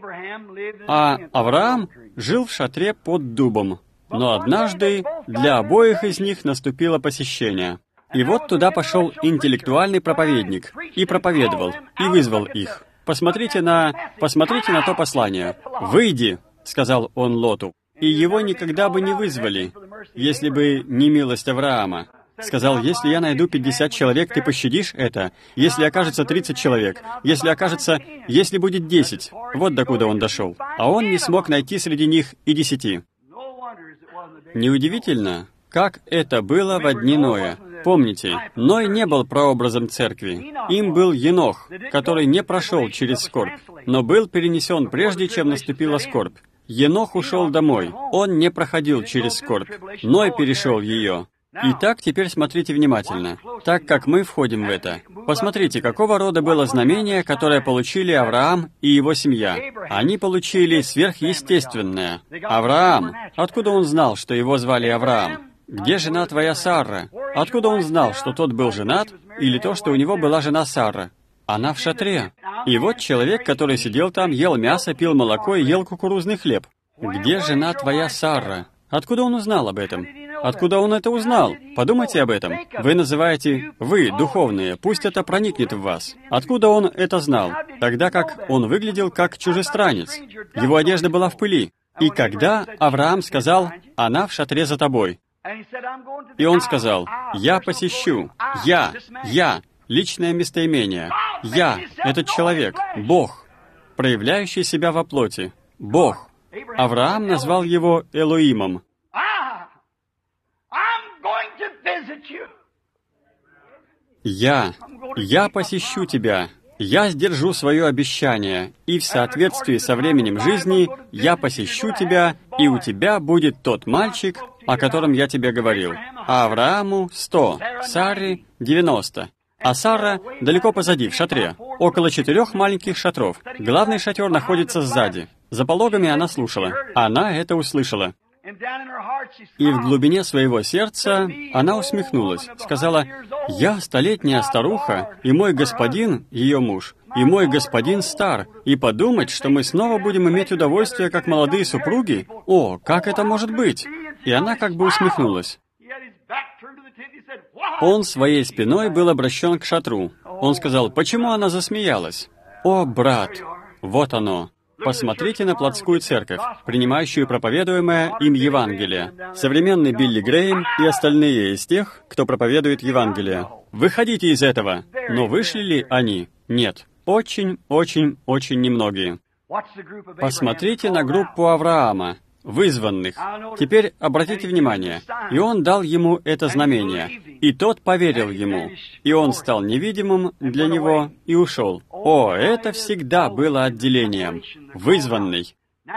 А Авраам жил в шатре под дубом. Но однажды для обоих из них наступило посещение. И вот туда пошел интеллектуальный проповедник и проповедовал, и вызвал их. Посмотрите на... посмотрите на то послание. «Выйди», — сказал он Лоту. И его никогда бы не вызвали, если бы не милость Авраама. Сказал, если я найду пятьдесят человек, ты пощадишь это? Если окажется тридцать человек? Если окажется... если будет десять? Вот докуда он дошел. А он не смог найти среди них и десяти. Неудивительно, как это было во дни Ноя. Помните, Ной не был прообразом церкви. Им был Енох, который не прошел через скорбь, но был перенесен прежде, чем наступила скорбь. Енох ушел домой. Он не проходил через скорбь. Ной перешел ее. Итак, теперь смотрите внимательно, так как мы входим в это. Посмотрите, какого рода было знамение, которое получили Авраам и его семья. Они получили сверхъестественное. Авраам, откуда он знал, что его звали Авраам? Где жена твоя Сара? Откуда он знал, что тот был женат, или то, что у него была жена Сара? Она в шатре. И вот человек, который сидел там, ел мясо, пил молоко и ел кукурузный хлеб. Где жена твоя Сара? Откуда он узнал об этом? Откуда он это узнал? Подумайте об этом. Вы называете «вы, духовные», пусть это проникнет в вас. Откуда он это знал? Тогда как он выглядел как чужестранец. Его одежда была в пыли. И когда Авраам сказал «она в шатре за тобой», и он сказал «я посещу, я, я, личное местоимение, я, этот человек, Бог, проявляющий себя во плоти, Бог». Авраам назвал его Элоимом. «Я, я посещу тебя, я сдержу свое обещание, и в соответствии со временем жизни я посещу тебя, и у тебя будет тот мальчик, о котором я тебе говорил». А Аврааму сто, Саре девяносто. А Сара далеко позади, в шатре, около четырех маленьких шатров. Главный шатер находится сзади. За пологами она слушала. Она это услышала. И в глубине своего сердца она усмехнулась, сказала: «Я столетняя старуха, и мой господин, ее муж, и мой господин стар, и подумать, что мы снова будем иметь удовольствие, как молодые супруги? О, как это может быть?» И она как бы усмехнулась. Он своей спиной был обращен к шатру. Он сказал: «Почему она засмеялась?» «О, брат, вот оно. Посмотрите на плотскую церковь, принимающую проповедуемое им Евангелие. Современный Билли Грэйм и остальные из тех, кто проповедует Евангелие. Выходите из этого!» Но вышли ли они? Нет. Очень, очень, очень немногие. Посмотрите на группу Авраама, вызванных. Теперь обратите внимание. «И он дал ему это знамение, и тот поверил ему, и он стал невидимым для него и ушел». О, это всегда было отделением. Вызванный.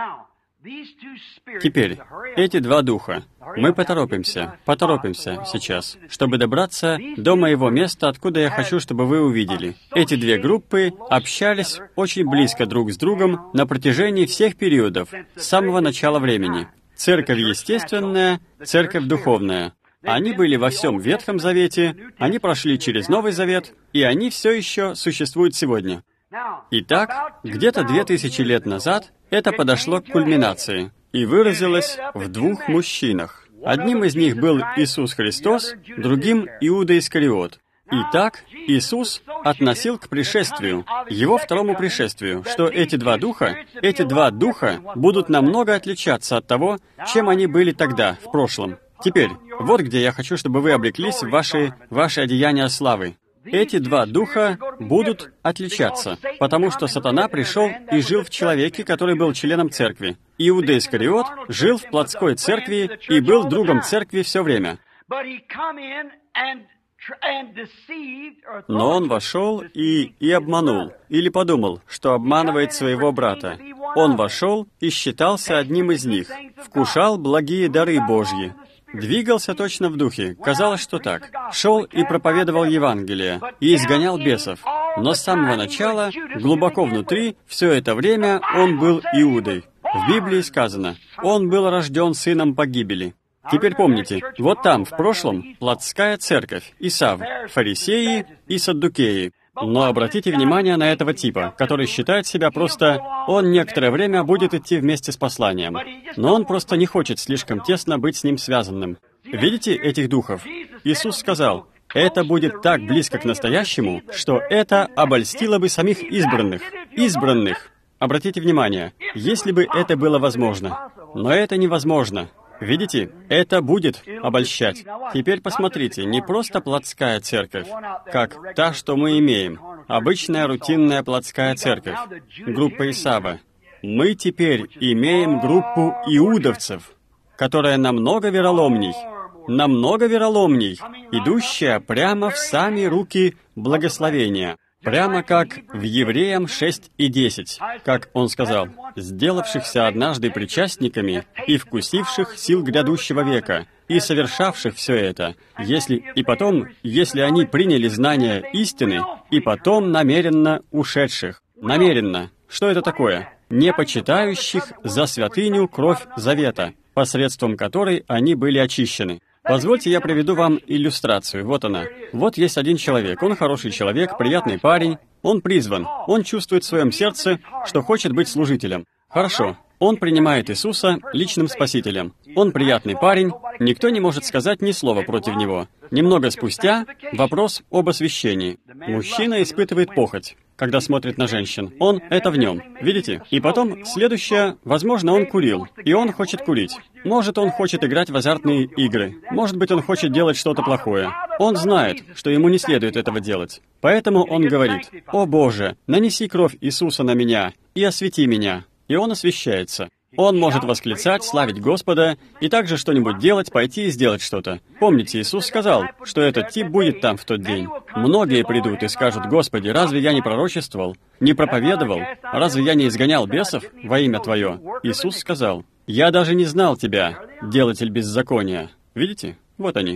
Теперь, эти два духа. Мы поторопимся, поторопимся сейчас, чтобы добраться до моего места, откуда я хочу, чтобы вы увидели. Эти две группы общались очень близко друг с другом на протяжении всех периодов, с самого начала времени. Церковь естественная, церковь духовная. Они были во всем Ветхом Завете, они прошли через Новый Завет, и они все еще существуют сегодня. Итак, где-то две тысячи лет назад это подошло к кульминации и выразилось в двух мужчинах. Одним из них был Иисус Христос, другим — Иуда Искариот. Итак, Иисус относил к пришествию, Его второму пришествию, что эти два духа, эти два духа будут намного отличаться от того, чем они были тогда, в прошлом. Теперь, вот где я хочу, чтобы вы облеклись в ваши, ваши одеяния славы. Эти два духа будут отличаться, потому что сатана пришел и жил в человеке, который был членом церкви. Иуда Искариот жил в плотской церкви и был другом церкви все время. Но он вошел и, и обманул, или подумал, что обманывает своего брата. Он вошел и считался одним из них, вкушал благие дары Божьи, двигался точно в духе, казалось, что так. Шел и проповедовал Евангелие, и изгонял бесов. Но с самого начала, глубоко внутри, все это время он был Иудой. В Библии сказано: «Он был рожден сыном погибели». Теперь помните, вот там, в прошлом, плотская церковь, Исав, фарисеи и саддукеи. Но обратите внимание на этого типа, который считает себя просто... Он некоторое время будет идти вместе с посланием, но он просто не хочет слишком тесно быть с ним связанным. Видите этих духов? Иисус сказал: «Это будет так близко к настоящему, что это обольстило бы самих избранных». Избранных! Обратите внимание, если бы это было возможно. Но это невозможно. Видите, это будет обольщать. Теперь посмотрите, не просто плотская церковь, как та, что мы имеем, обычная рутинная плотская церковь, группа Исава. Мы теперь имеем группу иудовцев, которая намного вероломней, намного вероломней, идущая прямо в сами руки благословения. Прямо как в Евреям шесть и десять, как он сказал, «сделавшихся однажды причастниками и вкусивших сил грядущего века, и совершавших все это, если и потом, если они приняли знание истины, и потом намеренно ушедших». Намеренно. Что это такое? Не почитающих за святыню кровь завета, посредством которой они были очищены. Позвольте, я приведу вам иллюстрацию. Вот она. Вот есть один человек. Он хороший человек, приятный парень. Он призван. Он чувствует в своем сердце, что хочет быть служителем. Хорошо. Он принимает Иисуса личным спасителем. Он приятный парень. Никто не может сказать ни слова против него. Немного спустя вопрос об освящении. Мужчина испытывает похоть, когда смотрит на женщин. Он — это в нем. Видите? И потом, следующее, возможно, он курил, и он хочет курить. Может, он хочет играть в азартные игры. Может быть, он хочет делать что-то плохое. Он знает, что ему не следует этого делать. Поэтому он говорит: «О Боже, нанеси кровь Иисуса на меня и освети меня». И он освящается. Он может восклицать, славить Господа, и также что-нибудь делать, пойти и сделать что-то. Помните, Иисус сказал, что этот тип будет там в тот день. Многие придут и скажут: «Господи, разве я не пророчествовал, не проповедовал? Разве я не изгонял бесов во имя Твое?» Иисус сказал: «Я даже не знал тебя, делатель беззакония». Видите? Вот они.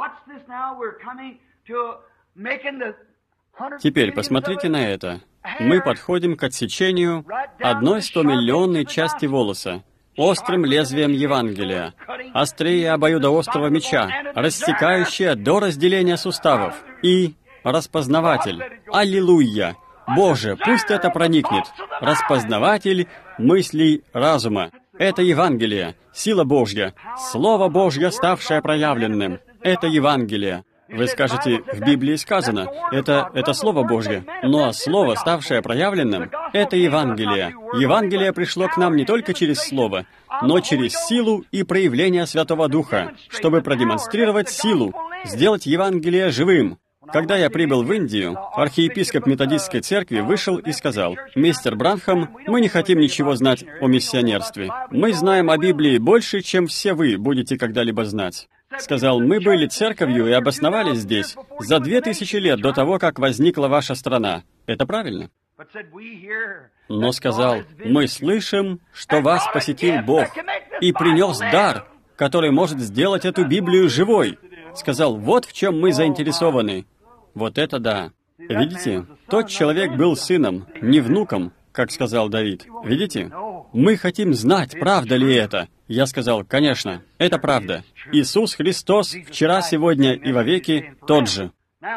Теперь посмотрите на это. Мы подходим к отсечению одной стомиллионной части волоса. острым лезвием Евангелия, острее обоюдоострого меча, рассекающее до разделения суставов, и распознаватель. Аллилуйя! Боже, пусть это проникнет. Распознаватель мыслей разума. Это Евангелие, сила Божья, Слово Божье, ставшее проявленным. Это Евангелие. Вы скажете, в Библии сказано, это, это Слово Божье, но Слово, ставшее проявленным, это Евангелие. Евангелие пришло к нам не только через Слово, но через силу и проявление Святого Духа, чтобы продемонстрировать силу, сделать Евангелие живым. Когда я прибыл в Индию, архиепископ методистской церкви вышел и сказал: «Мистер Бранхам, мы не хотим ничего знать о миссионерстве. Мы знаем о Библии больше, чем все вы будете когда-либо знать». Сказал: «Мы были церковью и обосновались здесь за две тысячи лет до того, как возникла ваша страна. Это правильно?» Но сказал: «Мы слышим, что вас посетил Бог и принес дар, который может сделать эту Библию живой». Сказал: «Вот в чем мы заинтересованы». Вот это да. Видите, тот человек был сыном, не внуком, как сказал Давид. Видите? Мы хотим знать, правда ли это. Я сказал: конечно, это правда. Иисус Христос вчера, сегодня и вовеки тот же.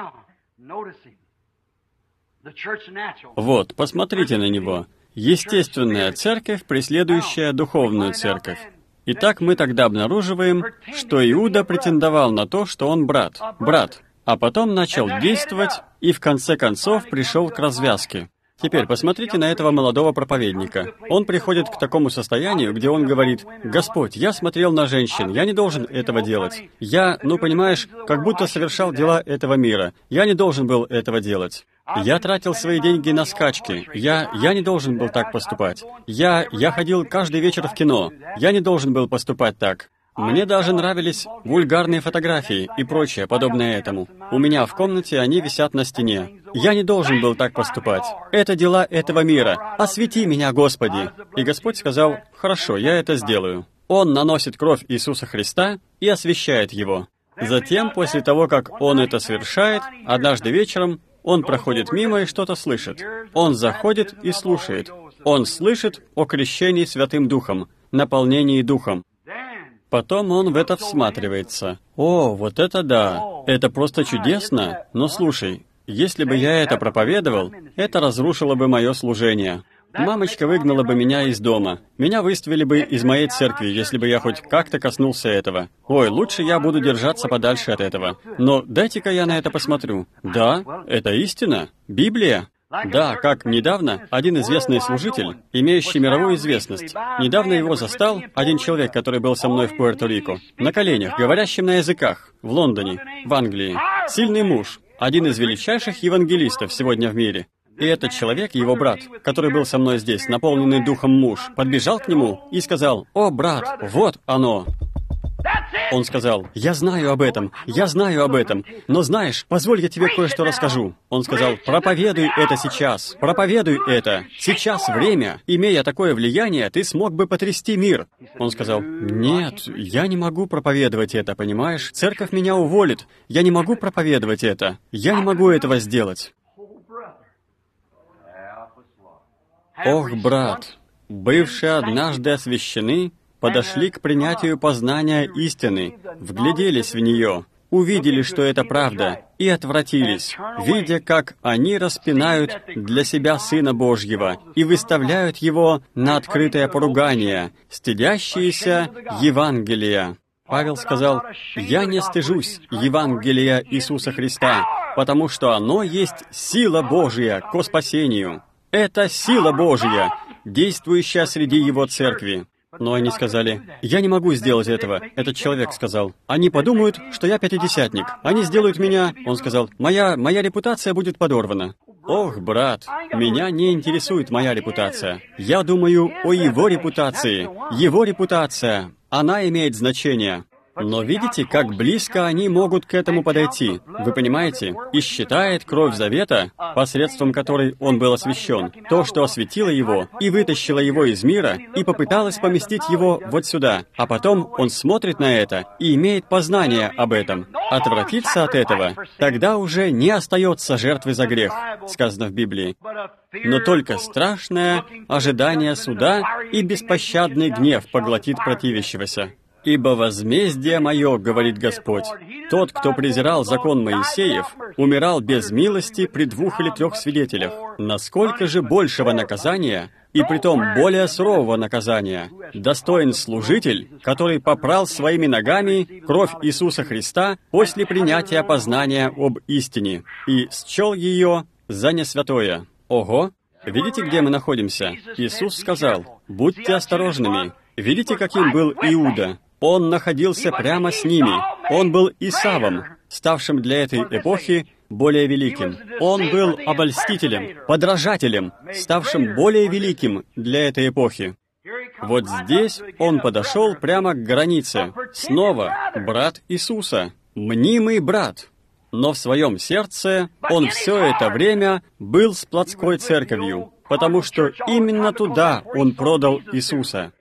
Вот, посмотрите на него. Естественная церковь, преследующая духовную церковь. Итак, мы тогда обнаруживаем, что Иуда претендовал на то, что он брат. Брат. А потом начал действовать и в конце концов пришел к развязке. Теперь посмотрите на этого молодого проповедника. Он приходит к такому состоянию, где он говорит: «Господь, я смотрел на женщин, я не должен этого делать. Я, ну понимаешь, как будто совершал дела этого мира. Я не должен был этого делать. Я тратил свои деньги на скачки. Я, я не должен был так поступать. Я, я ходил каждый вечер в кино. Я не должен был поступать так. Мне даже нравились вульгарные фотографии и прочее, подобное этому. У меня в комнате они висят на стене. Я не должен был так поступать. Это дела этого мира. Освети меня, Господи!» И Господь сказал: «Хорошо, я это сделаю». Он наносит кровь Иисуса Христа и освящает его. Затем, после того, как он это совершает, однажды вечером он проходит мимо и что-то слышит. Он заходит и слушает. Он слышит о крещении Святым Духом, наполнении Духом. Потом он в это всматривается. «О, вот это да! Это просто чудесно! Но слушай, если бы я это проповедовал, это разрушило бы мое служение. Мамочка выгнала бы меня из дома. Меня выставили бы из моей церкви, если бы я хоть как-то коснулся этого. Ой, лучше я буду держаться подальше от этого. Но дайте-ка я на это посмотрю. Да, это истина. Библия». Да, как недавно один известный служитель, имеющий мировую известность, недавно его застал один человек, который был со мной в Пуэрто-Рико, на коленях, говорящим на языках, в Лондоне, в Англии. Сильный муж, один из величайших евангелистов сегодня в мире. И этот человек, его брат, который был со мной здесь, наполненный духом муж, подбежал к нему и сказал: «О, брат, вот оно!» Он сказал: «Я знаю об этом, я знаю об этом, но знаешь, позволь, я тебе кое-что расскажу». Он сказал: «Проповедуй это сейчас, проповедуй это. Сейчас время. Имея такое влияние, ты смог бы потрясти мир». Он сказал: «Нет, я не могу проповедовать это, понимаешь? Церковь меня уволит. Я не могу проповедовать это. Я не могу этого сделать». Ох, брат, бывшие однажды освящены, подошли к принятию познания истины, вгляделись в нее, увидели, что это правда, и отвратились, видя, как они распинают для себя Сына Божьего и выставляют Его на открытое поругание, стыдящиеся Евангелия. Павел сказал: «Я не стыжусь Евангелия Иисуса Христа, потому что оно есть сила Божия ко спасению». Это сила Божья, действующая среди Его церкви. Но они сказали: «Я не могу сделать этого». Этот человек сказал: «Они подумают, что я пятидесятник. Они сделают меня...» Он сказал: «Моя, моя репутация будет подорвана». Ох, брат, меня не интересует моя репутация. Я думаю о его репутации. Его репутация, она имеет значение. Но видите, как близко они могут к этому подойти? Вы понимаете? И считает кровь завета, посредством которой он был освящен, то, что осветило его и вытащило его из мира, и попыталось поместить его вот сюда. А потом он смотрит на это и имеет познание об этом. Отвратиться от этого, тогда уже не остается жертвы за грех, сказано в Библии. Но только страшное ожидание суда и беспощадный гнев поглотит противящегося. «Ибо возмездие мое, — говорит Господь, — тот, кто презирал закон Моисеев, умирал без милости при двух или трех свидетелях. Насколько же большего наказания, и притом более сурового наказания, достоин служитель, который попрал своими ногами кровь Иисуса Христа после принятия познания об истине и счел ее за несвятое». Ого! Видите, где мы находимся? Иисус сказал: «Будьте осторожными». Видите, каким был Иуда? Он находился прямо с ними. Он был Исавом, ставшим для этой эпохи более великим. Он был обольстителем, подражателем, ставшим более великим для этой эпохи. Вот здесь он подошел прямо к границе. Снова брат Иисуса, мнимый брат. Но в своем сердце он все это время был с плотской церковью, потому что именно туда он продал Иисуса.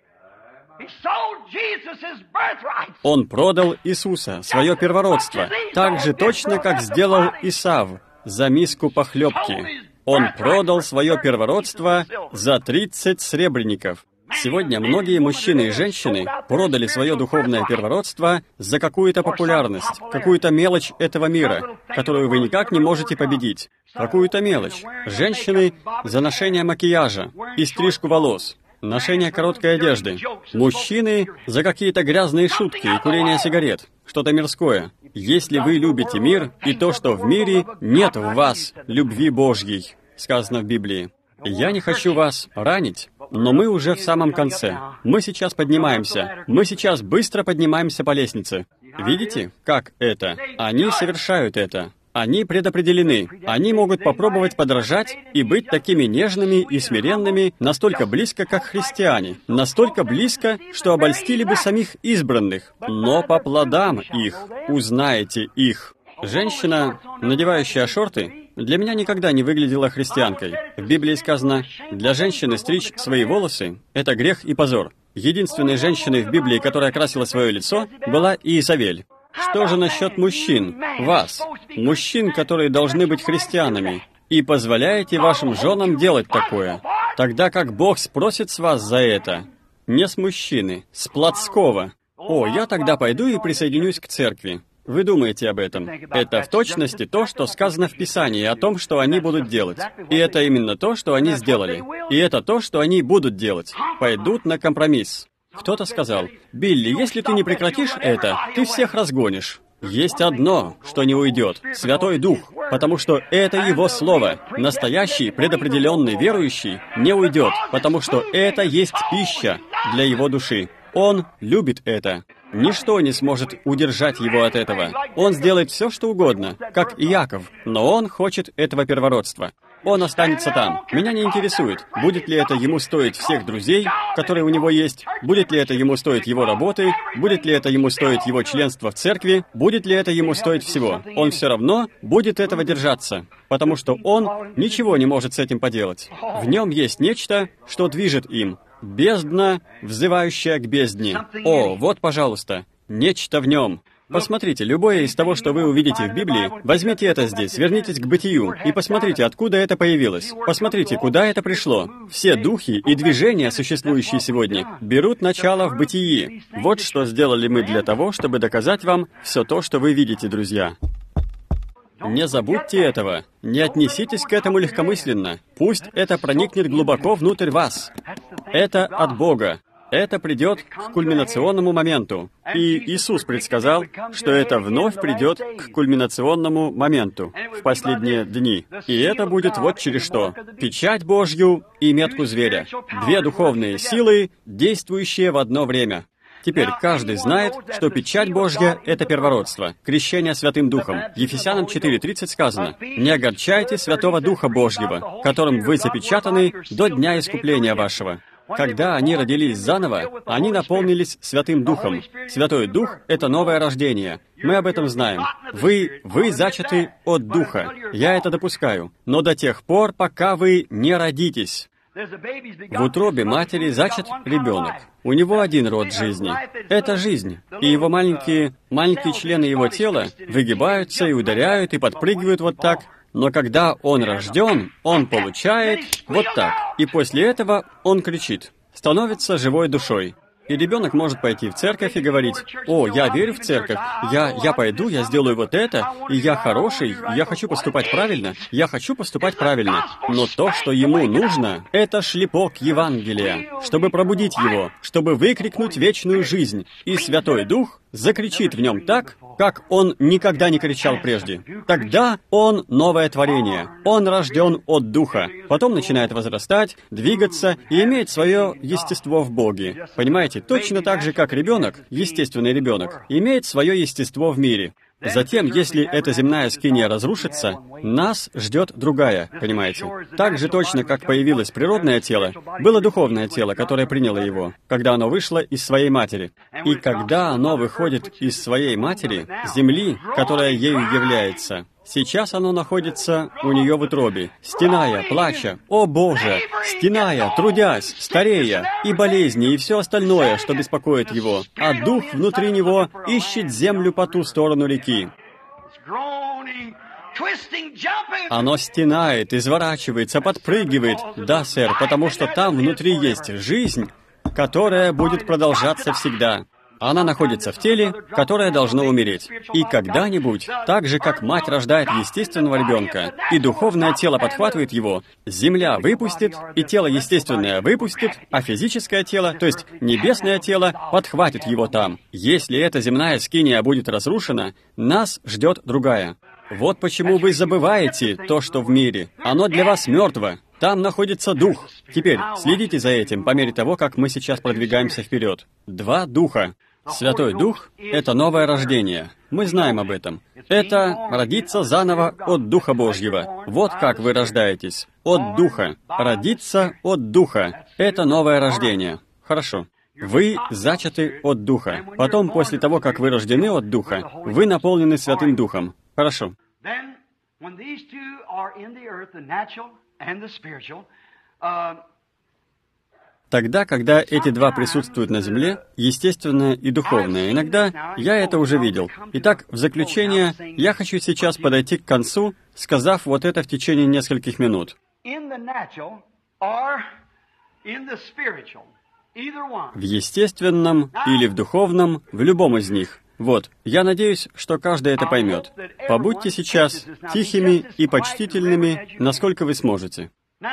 Он продал Иисуса, свое первородство, так же точно, как сделал Исав за миску похлебки. Он продал свое первородство за тридцать сребреников. Сегодня многие мужчины и женщины продали свое духовное первородство за какую-то популярность, какую-то мелочь этого мира, которую вы никак не можете победить. Какую-то мелочь. Женщины за ношение макияжа и стрижку волос, ношение короткой одежды. Мужчины за какие-то грязные шутки и курение сигарет, что-то мирское. Если вы любите мир и то, что в мире, нет в вас любви Божьей, сказано в Библии. Я не хочу вас ранить, но мы уже в самом конце. Мы сейчас поднимаемся. Мы сейчас быстро поднимаемся по лестнице. Видите, как это? Они совершают это. Они предопределены. Они могут попробовать подражать и быть такими нежными и смиренными настолько близко, как христиане. Настолько близко, что обольстили бы самих избранных. Но по плодам их узнаете их. Женщина, надевающая шорты, для меня никогда не выглядела христианкой. В Библии сказано: «Для женщины стричь свои волосы — это грех и позор». Единственной женщиной в Библии, которая красила свое лицо, была Иезавель. Что же насчет мужчин, вас, мужчин, которые должны быть христианами, и позволяете вашим женам делать такое, тогда как Бог спросит с вас за это? Не с мужчины, с плотского. О, я тогда пойду и присоединюсь к церкви. Вы думаете об этом? Это в точности то, что сказано в Писании о том, что они будут делать. И это именно то, что они сделали. И это то, что они будут делать. Пойдут на компромисс. Кто-то сказал: «Билли, если ты не прекратишь это, ты всех разгонишь». Есть одно, что не уйдет — Святой Дух, потому что это Его Слово. Настоящий, предопределенный верующий не уйдет, потому что это есть пища для его души. Он любит это. Ничто не сможет удержать его от этого. Он сделает все, что угодно, как Иаков, но он хочет этого первородства. Он останется там. Меня не интересует, будет ли это ему стоить всех друзей, которые у него есть, будет ли это ему стоить его работы, будет ли это ему стоить его членства в церкви, будет ли это ему стоить всего. Он все равно будет этого держаться, потому что он ничего не может с этим поделать. В нем есть нечто, что движет им. Бездна, взывающая к бездне. О, вот, пожалуйста, нечто в нем. Посмотрите, любое из того, что вы увидите в Библии, возьмите это здесь, вернитесь к Бытию и посмотрите, откуда это появилось. Посмотрите, куда это пришло. Все духи и движения, существующие сегодня, берут начало в Бытии. Вот что сделали мы для того, чтобы доказать вам все то, что вы видите, друзья. Не забудьте этого. Не отнеситесь к этому легкомысленно. Пусть это проникнет глубоко внутрь вас. Это от Бога. Это придет к кульминационному моменту. И Иисус предсказал, что это вновь придет к кульминационному моменту в последние дни. И это будет вот через что. Печать Божью и метку зверя. Две духовные силы, действующие в одно время. Теперь каждый знает, что печать Божья — это первородство, крещение Святым Духом. Ефесянам четыре тридцать сказано: «Не огорчайте Святого Духа Божьего, которым вы запечатаны до дня искупления вашего». Когда они родились заново, они наполнились Святым Духом. Святой Дух — это новое рождение. Мы об этом знаем. Вы, вы зачаты от Духа. Я это допускаю. Но до тех пор, пока вы не родитесь. В утробе матери зачат ребенок. У него один род жизни. Это жизнь. И его маленькие, маленькие члены его тела выгибаются и ударяют, и подпрыгивают вот так. Но когда он рожден, он получает вот так. И после этого он кричит, становится живой душой. И ребенок может пойти в церковь и говорить: «О, я верю в церковь, я, я пойду, я сделаю вот это, и я хороший, я хочу поступать правильно, я хочу поступать правильно». Но то, что ему нужно, это шлепок Евангелия, чтобы пробудить его, чтобы выкрикнуть вечную жизнь. И Святой Дух закричит в нем так, как он никогда не кричал прежде. Тогда он новое творение. Он рожден от Духа. Потом начинает возрастать, двигаться и иметь свое естество в Боге. Понимаете, точно так же, как ребенок, естественный ребенок, имеет свое естество в мире. Затем, если эта земная скиния разрушится, нас ждет другая, понимаете? Так же точно, как появилось природное тело, было духовное тело, которое приняло его, когда оно вышло из своей матери. И когда оно выходит из своей матери, земли, которая ею является, сейчас оно находится у нее в утробе, стеная, плача, «О Боже!», стеная, трудясь, старея, и болезни, и все остальное, что беспокоит его. А дух внутри него ищет землю по ту сторону реки. Оно стенает, изворачивается, подпрыгивает. Да, сэр, потому что там внутри есть жизнь, которая будет продолжаться всегда. Она находится в теле, которое должно умереть. И когда-нибудь, так же, как мать рождает естественного ребенка, и духовное тело подхватывает его, земля выпустит, и тело естественное выпустит, а физическое тело, то есть небесное тело, подхватит его там. Если эта земная скиния будет разрушена, нас ждет другая. Вот почему вы забываете то, что в мире. Оно для вас мертво. Там находится Дух. Теперь следите за этим по мере того, как мы сейчас продвигаемся вперед. Два Духа. Святой Дух — это новое рождение. Мы знаем об этом. Это родиться заново от Духа Божьего. Вот как вы рождаетесь. От Духа. Родиться от Духа. Это новое рождение. Хорошо. Вы зачаты от Духа. Потом, после того, как вы рождены от Духа, вы наполнены Святым Духом. Хорошо. Тогда, когда эти два присутствуют на земле, естественное и духовное, иногда я это уже видел. Итак, в заключение, я хочу сейчас подойти к концу, сказав вот это в течение нескольких минут. В естественном или в духовном, в любом из них. Вот, я надеюсь, что каждый это поймет. Побудьте сейчас тихими и почтительными, насколько вы сможете.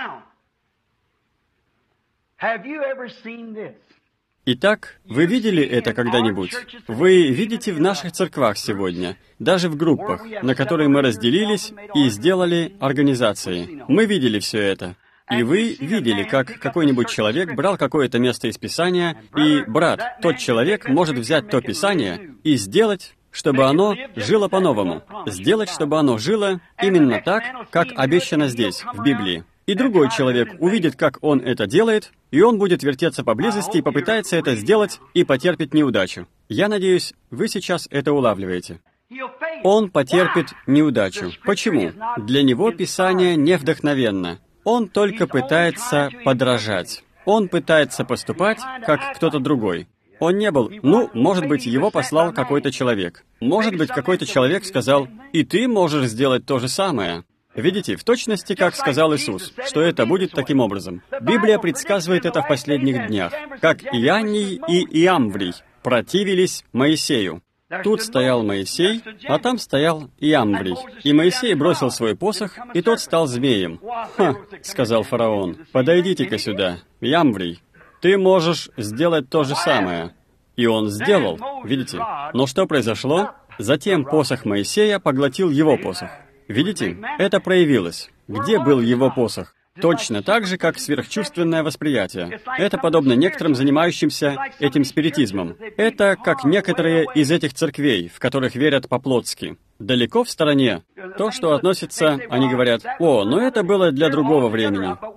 Итак, вы видели это когда-нибудь? Вы видите в наших церквах сегодня, даже в группах, на которые мы разделились и сделали организации. Мы видели все это. И вы видели, как какой-нибудь человек брал какое-то место из Писания, и, брат, тот человек может взять то Писание и сделать, чтобы оно жило по-новому. Сделать, чтобы оно жило именно так, как обещано здесь, в Библии. И другой человек увидит, как он это делает, и он будет вертеться поблизости и попытается это сделать и потерпит неудачу. Я надеюсь, вы сейчас это улавливаете. Он потерпит неудачу. Почему? Для него Писание не вдохновенно. Он только пытается подражать. Он пытается поступать, как кто-то другой. Он не был, ну, может быть, его послал какой-то человек. Может быть, какой-то человек сказал, «И ты можешь сделать то же самое». Видите, в точности, как сказал Иисус, что это будет таким образом. Библия предсказывает это в последних днях, как Ианний и Иамврий противились Моисею. Тут стоял Моисей, а там стоял Иамврий. И Моисей бросил свой посох, и тот стал змеем. «Ха», — сказал фараон, — «подойдите-ка сюда, Иамврий, ты можешь сделать то же самое». И он сделал, видите? Но что произошло? Затем посох Моисея поглотил его посох. Видите? Это проявилось. Где был его посох? Точно так же, как сверхчувственное восприятие. Это подобно некоторым занимающимся этим спиритизмом. Это как некоторые из этих церквей, в которых верят по-плотски. Далеко в стороне. То, что относится, они говорят, «О, но это было для другого времени».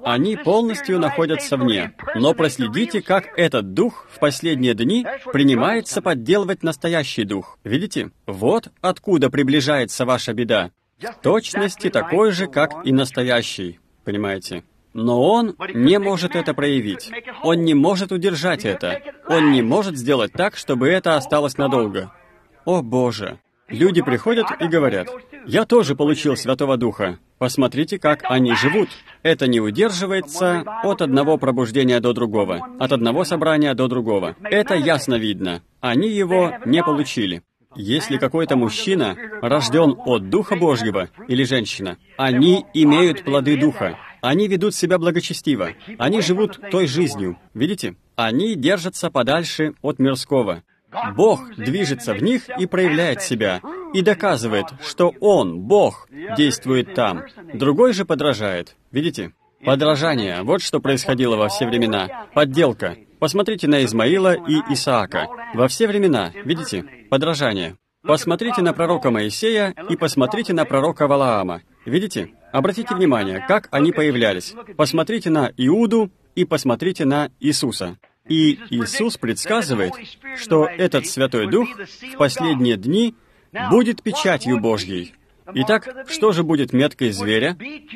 Они полностью находятся вне. Но проследите, как этот дух в последние дни принимается подделывать настоящий дух. Видите? Вот откуда приближается ваша беда. В точности такой же, как и настоящий. Понимаете? Но он не может это проявить. Он не может удержать это. Он не может сделать так, чтобы это осталось надолго. О, Боже! Люди приходят и говорят: «Я тоже получил Святого Духа. Посмотрите, как они живут». Это не удерживается от одного пробуждения до другого, от одного собрания до другого. Это ясно видно. Они его не получили. Если какой-то мужчина рожден от Духа Божьего или женщина, они имеют плоды Духа. Они ведут себя благочестиво. Они живут той жизнью. Видите? Они держатся подальше от мирского. Бог движется в них и проявляет себя, и доказывает, что Он, Бог, действует там. Другой же подражает. Видите? Подражание. Вот что происходило во все времена. Подделка. Посмотрите на Измаила и Исаака. Во все времена. Видите? Подражание. Посмотрите на пророка Моисея и посмотрите на пророка Валаама. Видите? Обратите внимание, как они появлялись. Посмотрите на Иуду и посмотрите на Иисуса. И Иисус предсказывает, что этот Святой Дух в последние дни будет печатью Божьей. Итак, что же будет меткой зверя?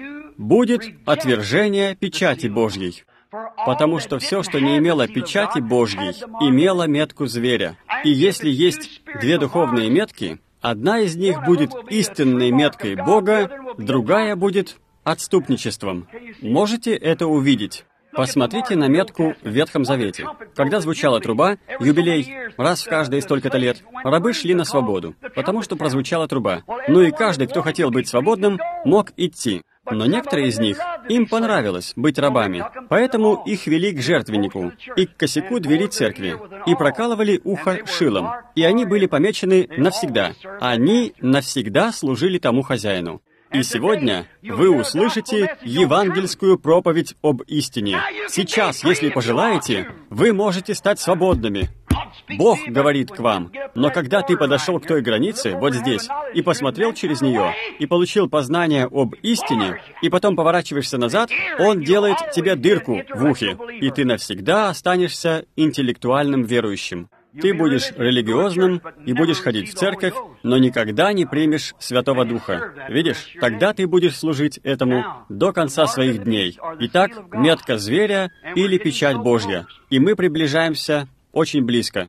Будет отвержение печати Божьей. Потому что все, что не имело печати Божьей, имело метку зверя. И если есть две духовные метки, одна из них будет истинной меткой Бога, другая будет отступничеством. Можете это увидеть? Посмотрите на метку в Ветхом Завете. Когда звучала труба, юбилей, раз в каждые столько-то лет, рабы шли на свободу, потому что прозвучала труба. Ну и каждый, кто хотел быть свободным, мог идти. Но некоторые из них, им понравилось быть рабами, поэтому их вели к жертвеннику и к косяку двери церкви, и прокалывали ухо шилом, и они были помечены навсегда. Они навсегда служили тому хозяину. И сегодня вы услышите евангельскую проповедь об истине. Сейчас, если пожелаете, вы можете стать свободными. Бог говорит к вам. Но когда ты подошел к той границе, вот здесь, и посмотрел через нее, и получил познание об истине, и потом поворачиваешься назад, Он делает тебе дырку в ухе, и ты навсегда останешься интеллектуальным верующим. Ты будешь религиозным и будешь ходить в церковь, но никогда не примешь Святого Духа. Видишь, тогда ты будешь служить этому до конца своих дней. Итак, метка зверя или печать Божья. И мы приближаемся очень близко.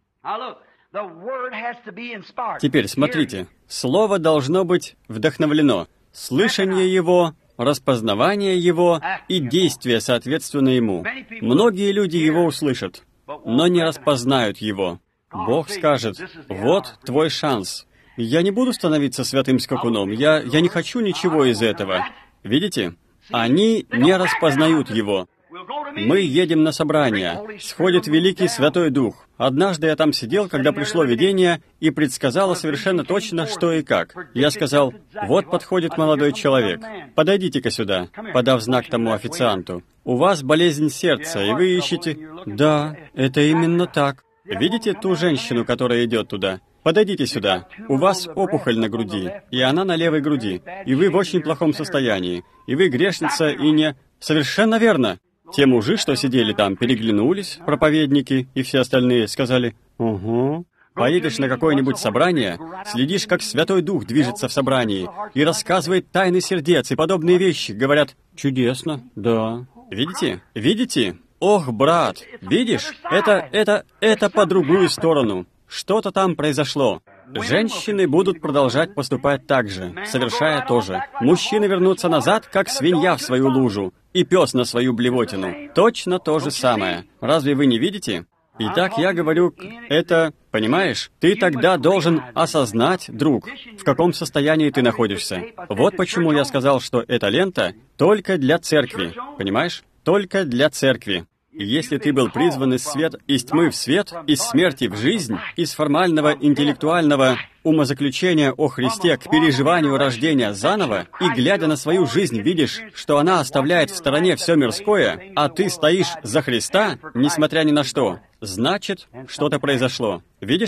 Теперь смотрите. Слово должно быть вдохновлено. Слышание его, распознавание его и действие соответственно ему. Многие люди его услышат, но не распознают его. Бог скажет: «Вот твой шанс. Я не буду становиться святым скакуном. Я, я не хочу ничего из этого». Видите? Они не распознают его. Мы едем на собрание. Сходит великий Святой Дух. Однажды я там сидел, когда пришло видение, и предсказало совершенно точно, что и как. Я сказал: «Вот подходит молодой человек. Подойдите-ка сюда», подав знак тому официанту. «У вас болезнь сердца, и вы ищете...» «Да, это именно так». Видите ту женщину, которая идет туда? Подойдите сюда. У вас опухоль на груди, и она на левой груди, и вы в очень плохом состоянии, и вы грешница, и не... Совершенно верно. Те мужи, что сидели там, переглянулись, проповедники и все остальные, сказали: «Угу». Поедешь на какое-нибудь собрание, следишь, как Святой Дух движется в собрании и рассказывает тайны сердец и подобные вещи. Говорят: «Чудесно, да». Видите? Видите? Ох, брат, видишь? Это, это, это по другую сторону. Что-то там произошло. Женщины будут продолжать поступать так же, совершая то же. Мужчины вернутся назад, как свинья в свою лужу, и пес на свою блевотину. Точно то же самое. Разве вы не видите? Итак, я говорю, это, понимаешь, ты тогда должен осознать, друг, в каком состоянии ты находишься. Вот почему я сказал, что эта лента только для церкви, понимаешь? Только для церкви. Если ты был призван из света, из тьмы в свет, из смерти в жизнь, из формального интеллектуального умозаключения о Христе к переживанию рождения заново, и, глядя на свою жизнь, видишь, что она оставляет в стороне все мирское, а ты стоишь за Христа, несмотря ни на что, значит, что-то произошло. Видишь?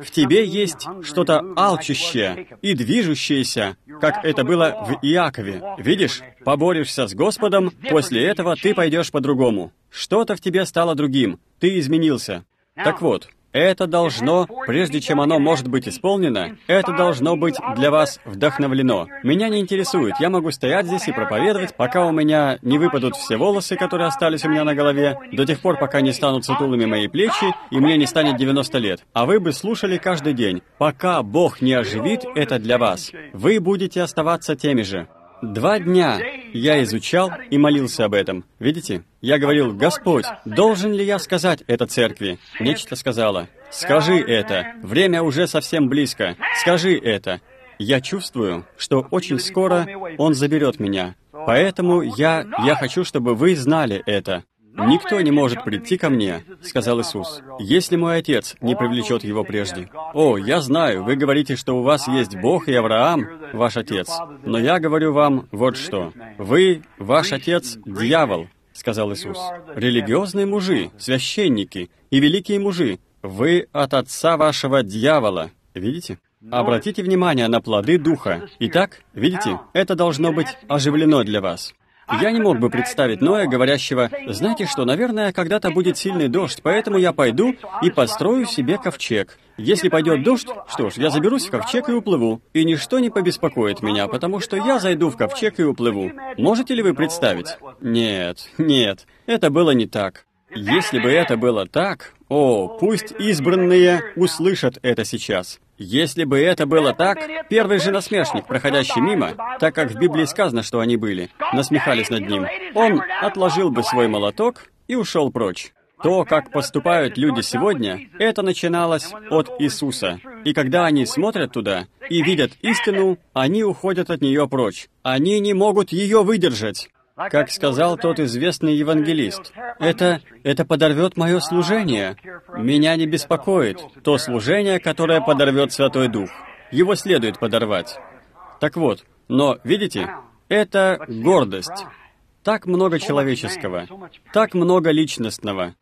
В тебе есть что-то алчущее и движущееся, как это было в Иакове. Видишь, поборешься с Господом, после этого ты пойдешь по-другому. Что-то в тебе стало другим, ты изменился. Так вот, это должно, прежде чем оно может быть исполнено, это должно быть для вас вдохновлено. Меня не интересует, я могу стоять здесь и проповедовать, пока у меня не выпадут все волосы, которые остались у меня на голове, до тех пор, пока не станут сутулыми мои плечи, и мне не станет девяносто лет. А вы бы слушали каждый день. Пока Бог не оживит это для вас, вы будете оставаться теми же. Два дня я изучал и молился об этом. Видите? Я говорил: «Господь, должен ли я сказать это церкви?» Нечто сказала: «Скажи это. Время уже совсем близко. Скажи это». Я чувствую, что очень скоро Он заберет меня. Поэтому я, я хочу, чтобы вы знали это. «Никто не может прийти ко мне, — сказал Иисус, — если мой Отец не привлечет его прежде». О, я знаю, вы говорите, что у вас есть Бог и Авраам, ваш Отец. Но я говорю вам вот что. Вы, ваш Отец, дьявол, — сказал Иисус. Религиозные мужи, священники и великие мужи, вы от Отца вашего дьявола. Видите? Обратите внимание на плоды Духа. Итак, видите, это должно быть оживлено для вас. Я не мог бы представить Ноя, говорящего: «Знаете что, наверное, когда-то будет сильный дождь, поэтому я пойду и построю себе ковчег. Если пойдет дождь, что ж, я заберусь в ковчег и уплыву, и ничто не побеспокоит меня, потому что я зайду в ковчег и уплыву». Можете ли вы представить? Нет, нет, это было не так. Если бы это было так, о, пусть избранные услышат это сейчас. Если бы это было так, первый же насмешник, проходящий мимо, так как в Библии сказано, что они были, насмехались над ним, он отложил бы свой молоток и ушел прочь. То, как поступают люди сегодня, это начиналось от Иисуса. И когда они смотрят туда и видят истину, они уходят от нее прочь. Они не могут ее выдержать. Как сказал тот известный евангелист, «Это, это подорвет мое служение. Меня не беспокоит то служение, которое подорвет Святой Дух. Его следует подорвать». Так вот, но, видите, это гордость. Так много человеческого, так много личностного.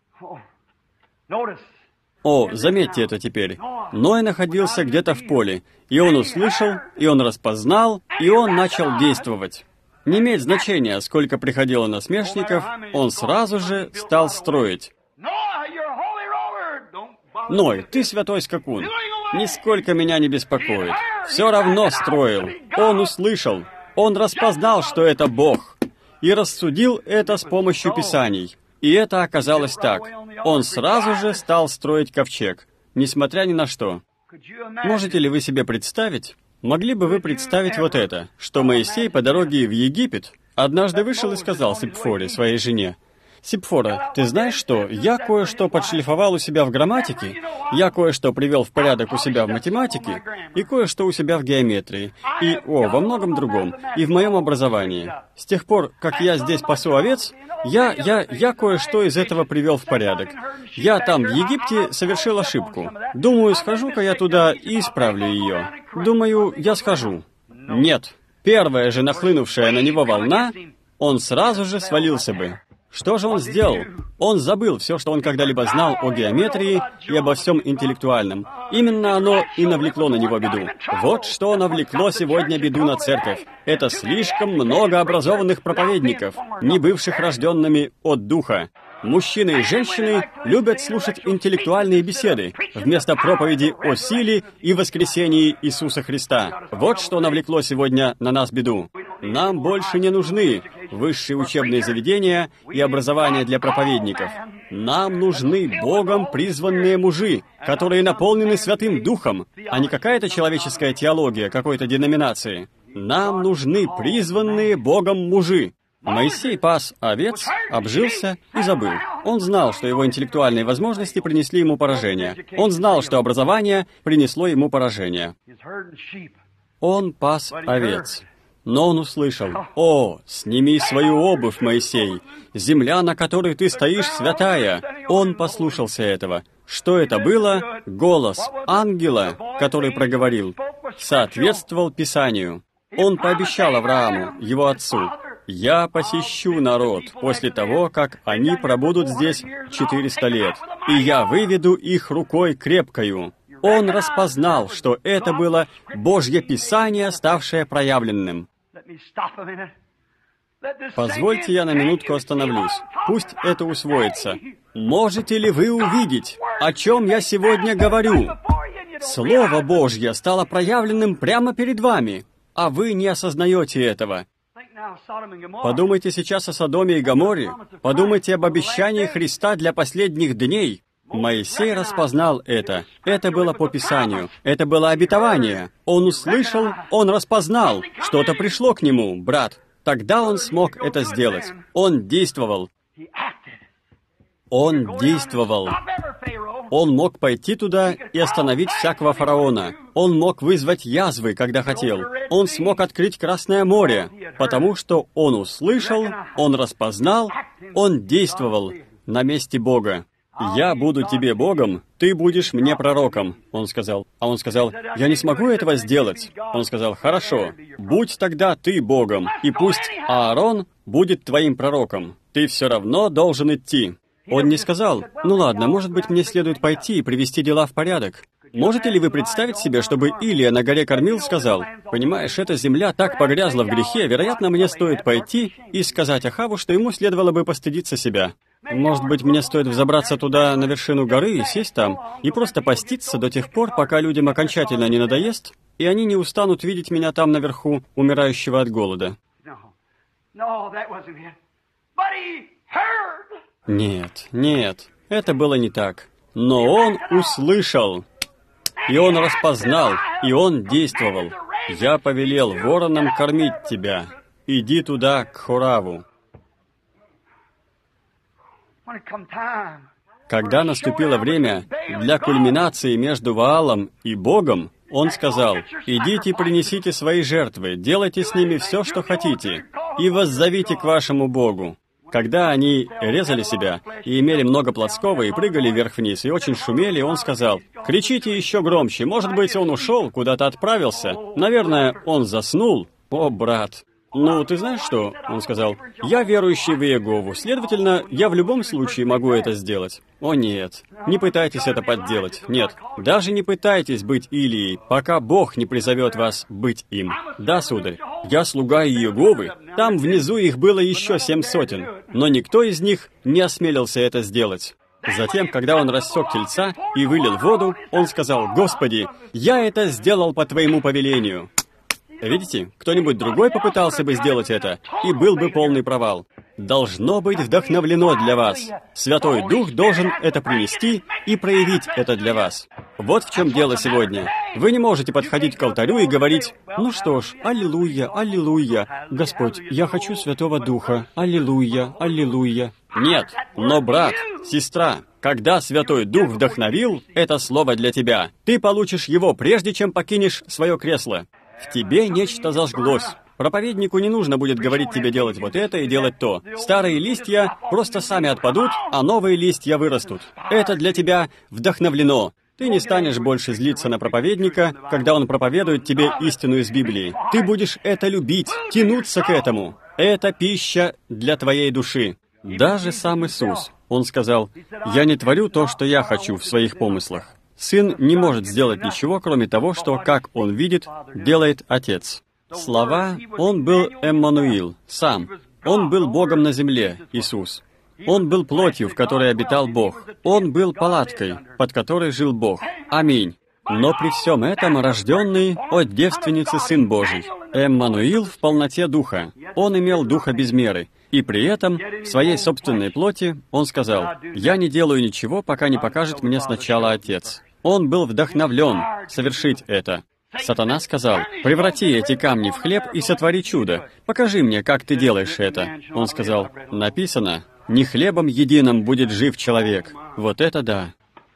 О, заметьте это теперь. Ной находился где-то в поле, и он услышал, и он распознал, и он начал действовать. Не имеет значения, сколько приходило насмешников, он сразу же стал строить. «Ной, ты святой скакун, нисколько меня не беспокоит. Все равно строил. Он услышал, он распознал, что это Бог, и рассудил это с помощью Писаний. И это оказалось так. Он сразу же стал строить ковчег, несмотря ни на что». Можете ли вы себе представить? Могли бы вы представить вот это, что Моисей по дороге в Египет однажды вышел и сказал Сипфоре, своей жене: «Сипфора, ты знаешь что? Я кое-что подшлифовал у себя в грамматике, я кое-что привел в порядок у себя в математике, и кое-что у себя в геометрии, и, о, во многом другом, и в моем образовании. С тех пор, как я здесь пасу овец, я, я, я кое-что из этого привел в порядок. Я там, в Египте, совершил ошибку. Думаю, схожу-ка я туда и исправлю ее. Думаю, я схожу». Нет. Первая же нахлынувшая на него волна, он сразу же свалился бы. Что же он сделал? Он забыл все, что он когда-либо знал о геометрии и обо всем интеллектуальном. Именно оно и навлекло на него беду. Вот что навлекло сегодня беду на церковь. Это слишком много образованных проповедников, не бывших рожденными от Духа. Мужчины и женщины любят слушать интеллектуальные беседы вместо проповеди о силе и воскресении Иисуса Христа. Вот что навлекло сегодня на нас беду. Нам больше не нужны высшие учебные заведения и образование для проповедников. Нам нужны Богом призванные мужи, которые наполнены Святым Духом, а не какая-то человеческая теология какой-то деноминации. Нам нужны призванные Богом мужи. Моисей пас овец, обжился и забыл. Он знал, что его интеллектуальные возможности принесли ему поражение. Он знал, что образование принесло ему поражение. Он пас овец. Но он услышал: «О, сними свою обувь, Моисей! Земля, на которой ты стоишь, святая!» Он послушался этого. Что это было? Голос ангела, который проговорил, соответствовал Писанию. Он пообещал Аврааму, его отцу: «Я посещу народ после того, как они пробудут здесь четыреста лет, и я выведу их рукой крепкою». Он распознал, что это было Божье Писание, ставшее проявленным. Позвольте, я на минутку остановлюсь. Пусть это усвоится. Можете ли вы увидеть, о чем я сегодня говорю? Слово Божье стало проявленным прямо перед вами, а вы не осознаете этого. Подумайте сейчас о Содоме и Гоморре. Подумайте об обещании Христа для последних дней. Моисей распознал это. Это было по Писанию. Это было обетование. Он услышал, он распознал. Что-то пришло к нему, брат. Тогда он смог это сделать. Он действовал. Он действовал. Он мог пойти туда и остановить всякого фараона. Он мог вызвать язвы, когда хотел. Он смог открыть Красное море, потому что он услышал, он распознал, он действовал на месте Бога. «Я буду тебе Богом, ты будешь мне пророком», он сказал. А он сказал, «Я не смогу этого сделать». Он сказал, «Хорошо, будь тогда ты Богом, и пусть Аарон будет твоим пророком. Ты все равно должен идти». Он не сказал, «Ну ладно, может быть, мне следует пойти и привести дела в порядок». Можете ли вы представить себе, чтобы Илия на горе Кормил сказал, «Понимаешь, эта земля так погрязла в грехе, вероятно, мне стоит пойти и сказать Ахаву, что ему следовало бы постыдиться себя». Может быть, мне стоит взобраться туда, на вершину горы, и сесть там, и просто поститься до тех пор, пока людям окончательно не надоест, и они не устанут видеть меня там наверху, умирающего от голода. Нет, нет, это было не так. Но он услышал, и он распознал, и он действовал. «Я повелел воронам кормить тебя. Иди туда, к Хораву». Когда наступило время для кульминации между Ваалом и Богом, он сказал, «Идите, принесите свои жертвы, делайте с ними все, что хотите, и воззовите к вашему Богу». Когда они резали себя и имели много плотского и прыгали вверх-вниз и очень шумели, он сказал, «Кричите еще громче, может быть, он ушел, куда-то отправился, наверное, он заснул». О, брат! «Ну, ты знаешь что?» — он сказал. «Я верующий в Иегову, следовательно, я в любом случае могу это сделать». О, нет, не пытайтесь это подделать. Нет, даже не пытайтесь быть Илией, пока Бог не призовет вас быть им. Да, сударь, я слуга Иеговы, там внизу их было еще семь сотен, но никто из них не осмелился это сделать. Затем, когда он рассек тельца и вылил воду, он сказал, «Господи, я это сделал по Твоему повелению». Видите, кто-нибудь другой попытался бы сделать это, и был бы полный провал. Должно быть вдохновлено для вас. Святой Дух должен это принести и проявить это для вас. Вот в чем дело сегодня. Вы не можете подходить к алтарю и говорить, «Ну что ж, аллилуйя, аллилуйя, Господь, я хочу Святого Духа, аллилуйя, аллилуйя». Нет, но брат, сестра, когда Святой Дух вдохновил это слово для тебя, ты получишь его, прежде чем покинешь свое кресло. В тебе нечто зажглось. Проповеднику не нужно будет говорить тебе делать вот это и делать то. Старые листья просто сами отпадут, а новые листья вырастут. Это для тебя вдохновлено. Ты не станешь больше злиться на проповедника, когда он проповедует тебе истину из Библии. Ты будешь это любить, тянуться к этому. Это пища для твоей души. Даже сам Иисус, Он сказал, «Я не творю то, что я хочу в своих помыслах». Сын не может сделать ничего, кроме того, что, как он видит, делает Отец. Слова «Он был Эммануил», сам. Он был Богом на земле, Иисус. Он был плотью, в которой обитал Бог. Он был палаткой, под которой жил Бог. Аминь. Но при всем этом рожденный от девственницы Сын Божий. Эммануил в полноте Духа. Он имел Духа без меры. И при этом, в своей собственной плоти, он сказал, «Я не делаю ничего, пока не покажет мне сначала Отец». Он был вдохновлен совершить это. Сатана сказал, «Преврати эти камни в хлеб и сотвори чудо. Покажи мне, как ты делаешь это». Он сказал, «Написано, не хлебом единым будет жив человек». Вот это да.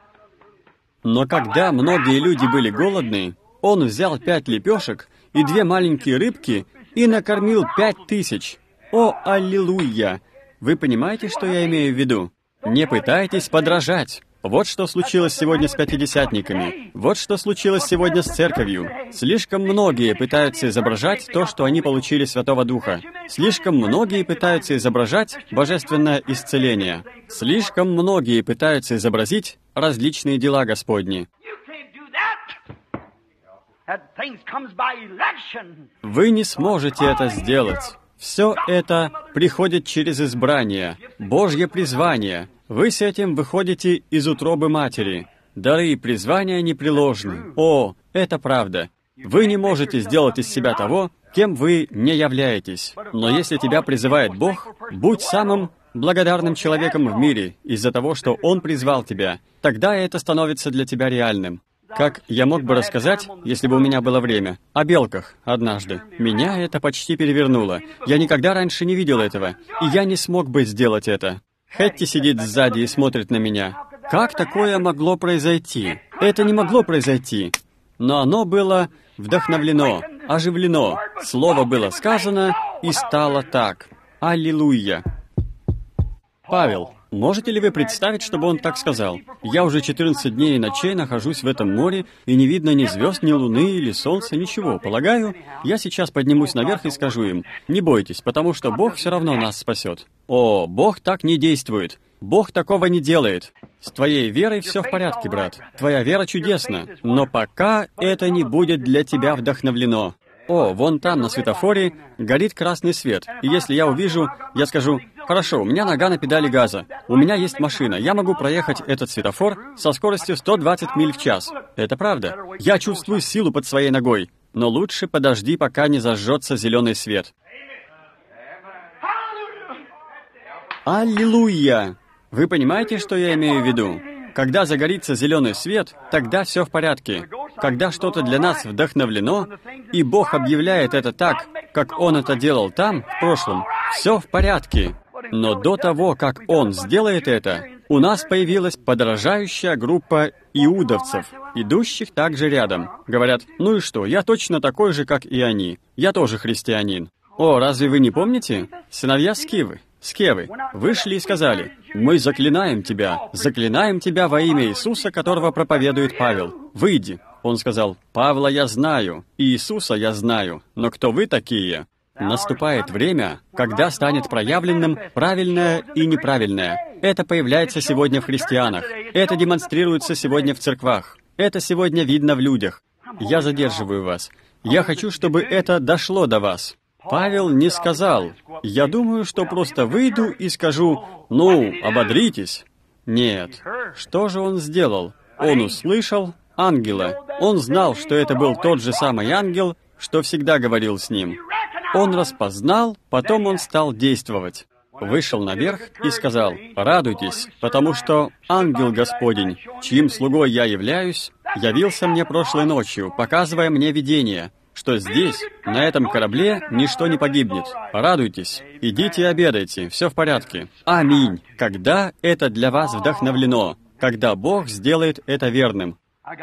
Но когда многие люди были голодны, он взял пять лепешек и две маленькие рыбки и накормил пять тысяч. О, аллилуйя! Вы понимаете, что я имею в виду? Не пытайтесь подражать. Вот что случилось сегодня с пятидесятниками. Вот что случилось сегодня с церковью. Слишком многие пытаются изображать то, что они получили Святого Духа. Слишком многие пытаются изображать божественное исцеление. Слишком многие пытаются изобразить различные дела Господни. Вы не сможете это сделать. Все это приходит через избрание, Божье призвание. Вы с этим выходите из утробы матери. Дары и призвания непреложны. О, это правда. Вы не можете сделать из себя того, кем вы не являетесь. Но если тебя призывает Бог, будь самым благодарным человеком в мире из-за того, что Он призвал тебя. Тогда это становится для тебя реальным. Как я мог бы рассказать, если бы у меня было время, о белках однажды. Меня это почти перевернуло. Я никогда раньше не видел этого, и я не смог бы сделать это. Хэтти сидит сзади и смотрит на меня. Как такое могло произойти? Это не могло произойти. Но оно было вдохновлено, оживлено. Слово было сказано, и стало так. Аллилуйя. Павел, можете ли вы представить, чтобы он так сказал? Я уже четырнадцать дней и ночей нахожусь в этом море, и не видно ни звезд, ни луны, или солнца, ничего. Полагаю, я сейчас поднимусь наверх и скажу им, не бойтесь, потому что Бог все равно нас спасет. О, Бог так не действует. Бог такого не делает. С твоей верой все в порядке, брат. Твоя вера чудесна, но пока это не будет для тебя вдохновлено. О, вон там, на светофоре, горит красный свет. И если я увижу, я скажу, хорошо, у меня нога на педали газа, у меня есть машина, я могу проехать этот светофор со скоростью сто двадцать миль в час. Это правда. Я чувствую силу под своей ногой. Но лучше подожди, пока не зажжется зеленый свет. Аллилуйя! Вы понимаете, что я имею в виду? Когда загорится зеленый свет, тогда все в порядке. Когда что-то для нас вдохновлено, и Бог объявляет это так, как Он это делал там, в прошлом, все в порядке. Но до того, как Он сделает это, у нас появилась подражающая группа иудовцев, идущих также рядом. Говорят, ну и что, я точно такой же, как и они. Я тоже христианин. О, разве вы не помните? Сыновья Скивы, Скевы, вышли и сказали, «Мы заклинаем тебя, заклинаем тебя во имя Иисуса, которого проповедует Павел. Выйди». Он сказал, «Павла я знаю, и Иисуса я знаю, но кто вы такие?» Наступает время, когда станет проявленным правильное и неправильное. Это появляется сегодня в христианах. Это демонстрируется сегодня в церквах. Это сегодня видно в людях. Я задерживаю вас. Я хочу, чтобы это дошло до вас. Павел не сказал, «Я думаю, что просто выйду и скажу, ну, ободритесь». Нет. Что же он сделал? Он услышал ангела. Он знал, что это был тот же самый ангел, что всегда говорил с ним. Он распознал, потом он стал действовать. Вышел наверх и сказал, «Радуйтесь, потому что ангел Господень, чьим слугой я являюсь, явился мне прошлой ночью, показывая мне видение, что здесь, на этом корабле, ничто не погибнет. Радуйтесь, идите и обедайте, все в порядке. Аминь. Когда это для вас вдохновлено, когда Бог сделает это верным».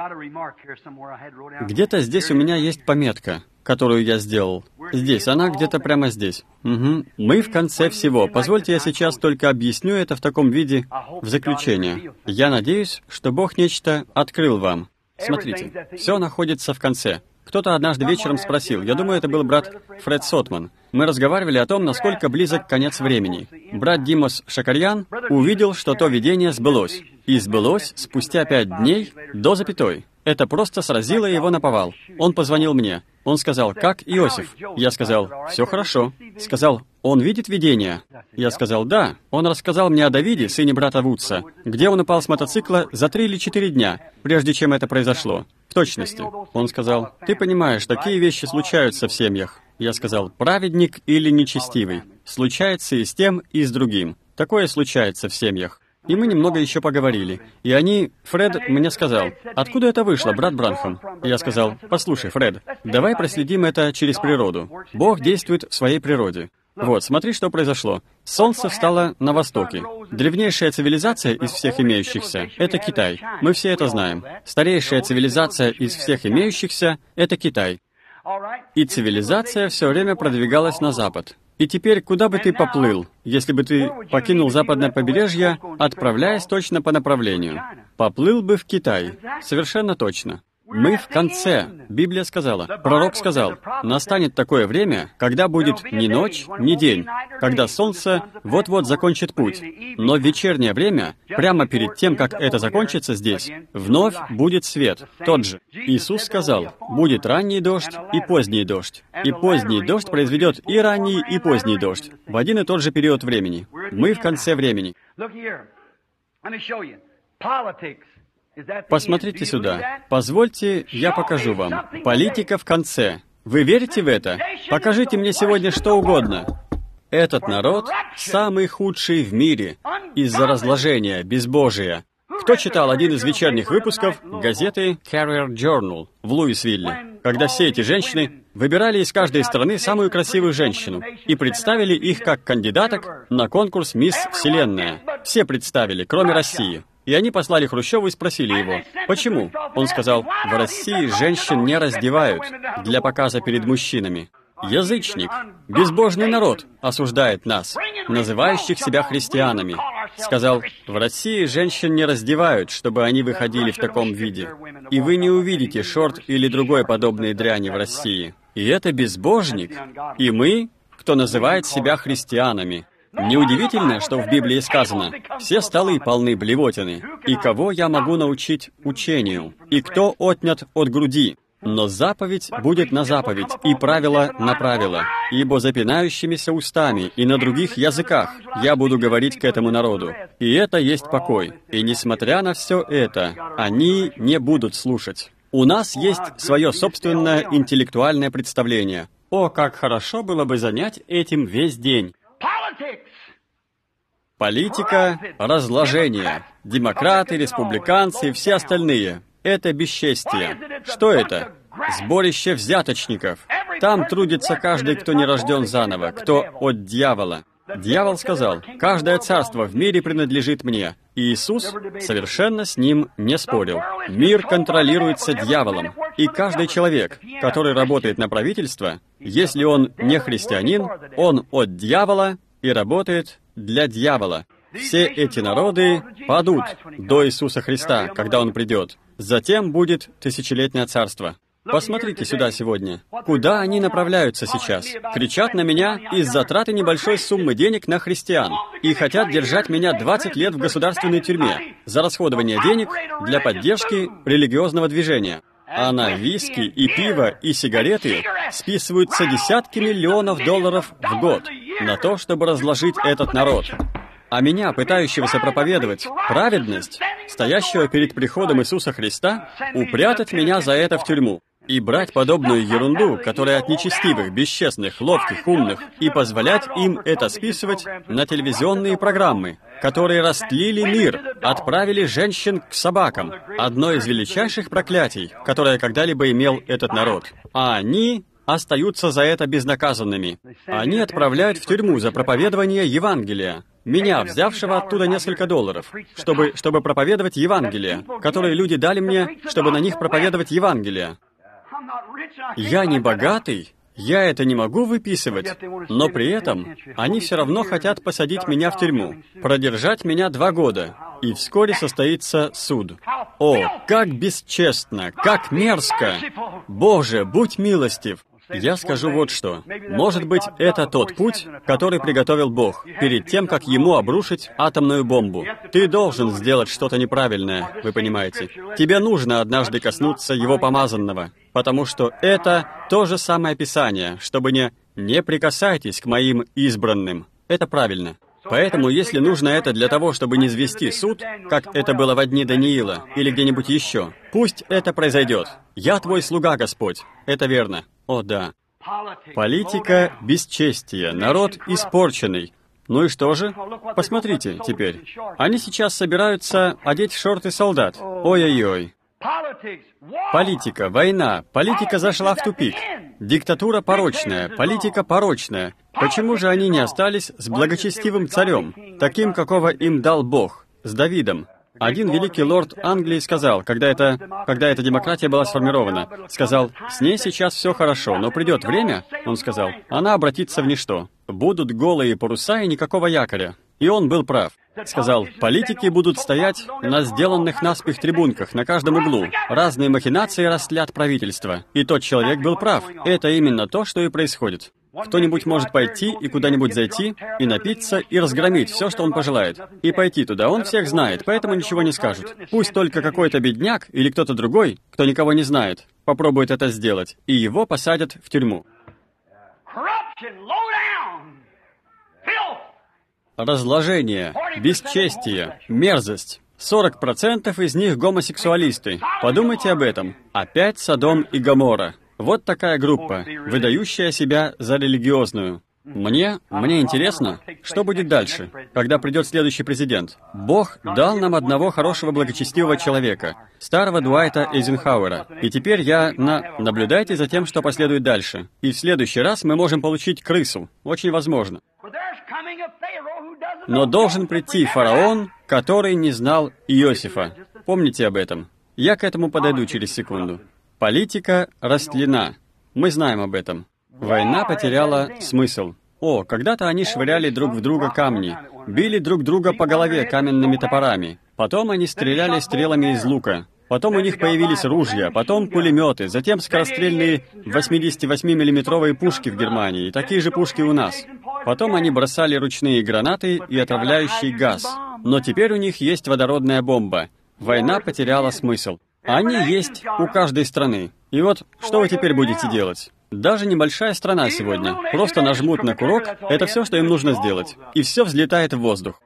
Где-то здесь у меня есть пометка, которую я сделал. Здесь, она где-то прямо здесь. Угу. Мы в конце всего. Позвольте, я сейчас только объясню это в таком виде в заключение. Я надеюсь, что Бог нечто открыл вам. Смотрите, все находится в конце. Кто-то однажды вечером спросил, я думаю, это был брат Фред Сотман. Мы разговаривали о том, насколько близок конец времени. Брат Димос Шакарьян увидел, что то видение сбылось. И сбылось спустя пять дней до запятой. Это просто сразило его наповал. Он позвонил мне. Он сказал, как Иосиф? Я сказал, все хорошо. Сказал, он видит видение? Я сказал, да. Он рассказал мне о Давиде, сыне брата Вудса, где он упал с мотоцикла за три или четыре дня, прежде чем это произошло. В точности. Он сказал, ты понимаешь, такие вещи случаются в семьях. Я сказал, праведник или нечестивый. Случается и с тем, и с другим. Такое случается в семьях. И мы немного еще поговорили. И они... Фред мне сказал, откуда это вышло, брат Бранхам? Я сказал, послушай, Фред, давай проследим это через природу. Бог действует в своей природе. Вот, смотри, что произошло. Солнце встало на востоке. Древнейшая цивилизация из всех имеющихся — это Китай. Мы все это знаем. Старейшая цивилизация из всех имеющихся — это Китай. И цивилизация все время продвигалась на запад. И теперь, куда бы ты поплыл, если бы ты покинул западное побережье, отправляясь точно по направлению? Поплыл бы в Китай. Совершенно точно. Мы в конце. Библия сказала, пророк сказал, настанет такое время, когда будет ни ночь, ни день, когда солнце вот-вот закончит путь. Но в вечернее время, прямо перед тем, как это закончится здесь, вновь будет свет, тот же. Иисус сказал, будет ранний дождь и поздний дождь. И поздний дождь произведет и ранний, и поздний дождь в один и тот же период времени. Мы в конце времени. Посмотрите сюда. Позвольте, я покажу вам. Политика в конце. Вы верите в это? Покажите мне сегодня что угодно. Этот народ самый худший в мире из-за разложения, безбожия. Кто читал один из вечерних выпусков газеты Carrier Journal в Луисвилле, когда все эти женщины выбирали из каждой страны самую красивую женщину и представили их как кандидаток на конкурс «Мисс Вселенная». Все представили, кроме России. И они послали Хрущеву и спросили его, почему? Он сказал, в России женщин не раздевают для показа перед мужчинами. Язычник, безбожный народ осуждает нас, называющих себя христианами. Сказал, в России женщин не раздевают, чтобы они выходили в таком виде. И вы не увидите шорт или другой подобной дряни в России. И это безбожник. И мы, кто называет себя христианами. Неудивительно, что в Библии сказано, «Все столы полны блевотины, и кого я могу научить учению, и кто отнят от груди». Но заповедь будет на заповедь, и правило на правило, ибо запинающимися устами и на других языках я буду говорить к этому народу. И это есть покой. И несмотря на все это, они не будут слушать. У нас есть свое собственное интеллектуальное представление. О, как хорошо было бы занять этим весь день. Политика, разложение, демократы, республиканцы и все остальные. Это бесчестие. Что это? Сборище взяточников. Там трудится каждый, кто не рожден заново, кто от дьявола. Дьявол сказал, «Каждое царство в мире принадлежит мне». И Иисус совершенно с ним не спорил. Мир контролируется дьяволом. И каждый человек, который работает на правительство, если он не христианин, он от дьявола и работает для дьявола. Все эти народы падут до Иисуса Христа, когда Он придет. Затем будет тысячелетнее царство. Посмотрите сюда сегодня. Куда они направляются сейчас? Кричат на меня из-за траты небольшой суммы денег на христиан и хотят держать меня двадцать лет в государственной тюрьме за расходование денег для поддержки религиозного движения. А на виски и пиво и сигареты списываются десятки миллионов долларов в год на то, чтобы разложить этот народ. А меня, пытающегося проповедовать праведность, стоящего перед приходом Иисуса Христа, упрятать меня за это в тюрьму и брать подобную ерунду, которая от нечестивых, бесчестных, ловких, умных, и позволять им это списывать на телевизионные программы, которые растлили мир, отправили женщин к собакам, одно из величайших проклятий, которое когда-либо имел этот народ. А они остаются за это безнаказанными. Они отправляют в тюрьму за проповедование Евангелия. Меня, взявшего оттуда несколько долларов, чтобы, чтобы проповедовать Евангелие, которые люди дали мне, чтобы на них проповедовать Евангелие. Я не богатый, я это не могу выписывать, но при этом они все равно хотят посадить меня в тюрьму, продержать меня два года, и вскоре состоится суд. О, как бесчестно, как мерзко! Боже, будь милостив! Я скажу вот что. Может быть, это тот путь, который приготовил Бог, перед тем, как Ему обрушить атомную бомбу. Ты должен сделать что-то неправильное, вы понимаете. Тебе нужно однажды коснуться Его помазанного, потому что это то же самое Писание, чтобы не «не прикасайтесь к моим избранным». Это правильно. Поэтому, если нужно это для того, чтобы не низвести суд, как это было во дни Даниила или где-нибудь еще, пусть это произойдет. Я твой слуга, Господь. Это верно. О, да. Политика бесчестия, народ испорченный. Ну и что же? Посмотрите теперь. Они сейчас собираются одеть в шорты солдат. Ой-ой-ой. Политика, война, политика зашла в тупик. Диктатура порочная, политика порочная. Почему же они не остались с благочестивым царем, таким, какого им дал Бог, с Давидом? Один великий лорд Англии сказал, когда, это, когда эта демократия была сформирована, сказал, с ней сейчас все хорошо, но придет время, он сказал, она обратится в ничто. Будут голые паруса и никакого якоря. И он был прав. Сказал, политики будут стоять на сделанных наспех трибунках на каждом углу. Разные махинации растлят правительство. И тот человек был прав. Это именно то, что и происходит. Кто-нибудь может пойти и куда-нибудь зайти, и напиться, и разгромить все, что он пожелает. И пойти туда, он всех знает, поэтому ничего не скажет. Пусть только какой-то бедняк или кто-то другой, кто никого не знает, попробует это сделать, и его посадят в тюрьму. Разложение, бесчестие, мерзость. сорок процентов из них гомосексуалисты. Подумайте об этом. Опять Содом и Гоморра. Вот такая группа, выдающая себя за религиозную. Мне, мне интересно, что будет дальше, когда придет следующий президент. Бог дал нам одного хорошего благочестивого человека, старого Дуайта Эйзенхауэра. И теперь я на... наблюдайте за тем, что последует дальше. И в следующий раз мы можем получить крысу. Очень возможно. Но должен прийти фараон, который не знал Иосифа. Помните об этом. Я к этому подойду через секунду. Политика растлена. Мы знаем об этом. Война потеряла смысл. О, когда-то они швыряли друг в друга камни, били друг друга по голове каменными топорами. Потом они стреляли стрелами из лука. Потом у них появились ружья, потом пулеметы, затем скорострельные восьмидесятивосьмимиллиметровые пушки в Германии, и такие же пушки у нас. Потом они бросали ручные гранаты и отравляющий газ. Но теперь у них есть водородная бомба. Война потеряла смысл. Они есть у каждой страны. И вот, что вы теперь будете делать? Даже небольшая страна сегодня. Просто нажмут на курок, это все, что им нужно сделать. И все взлетает в воздух.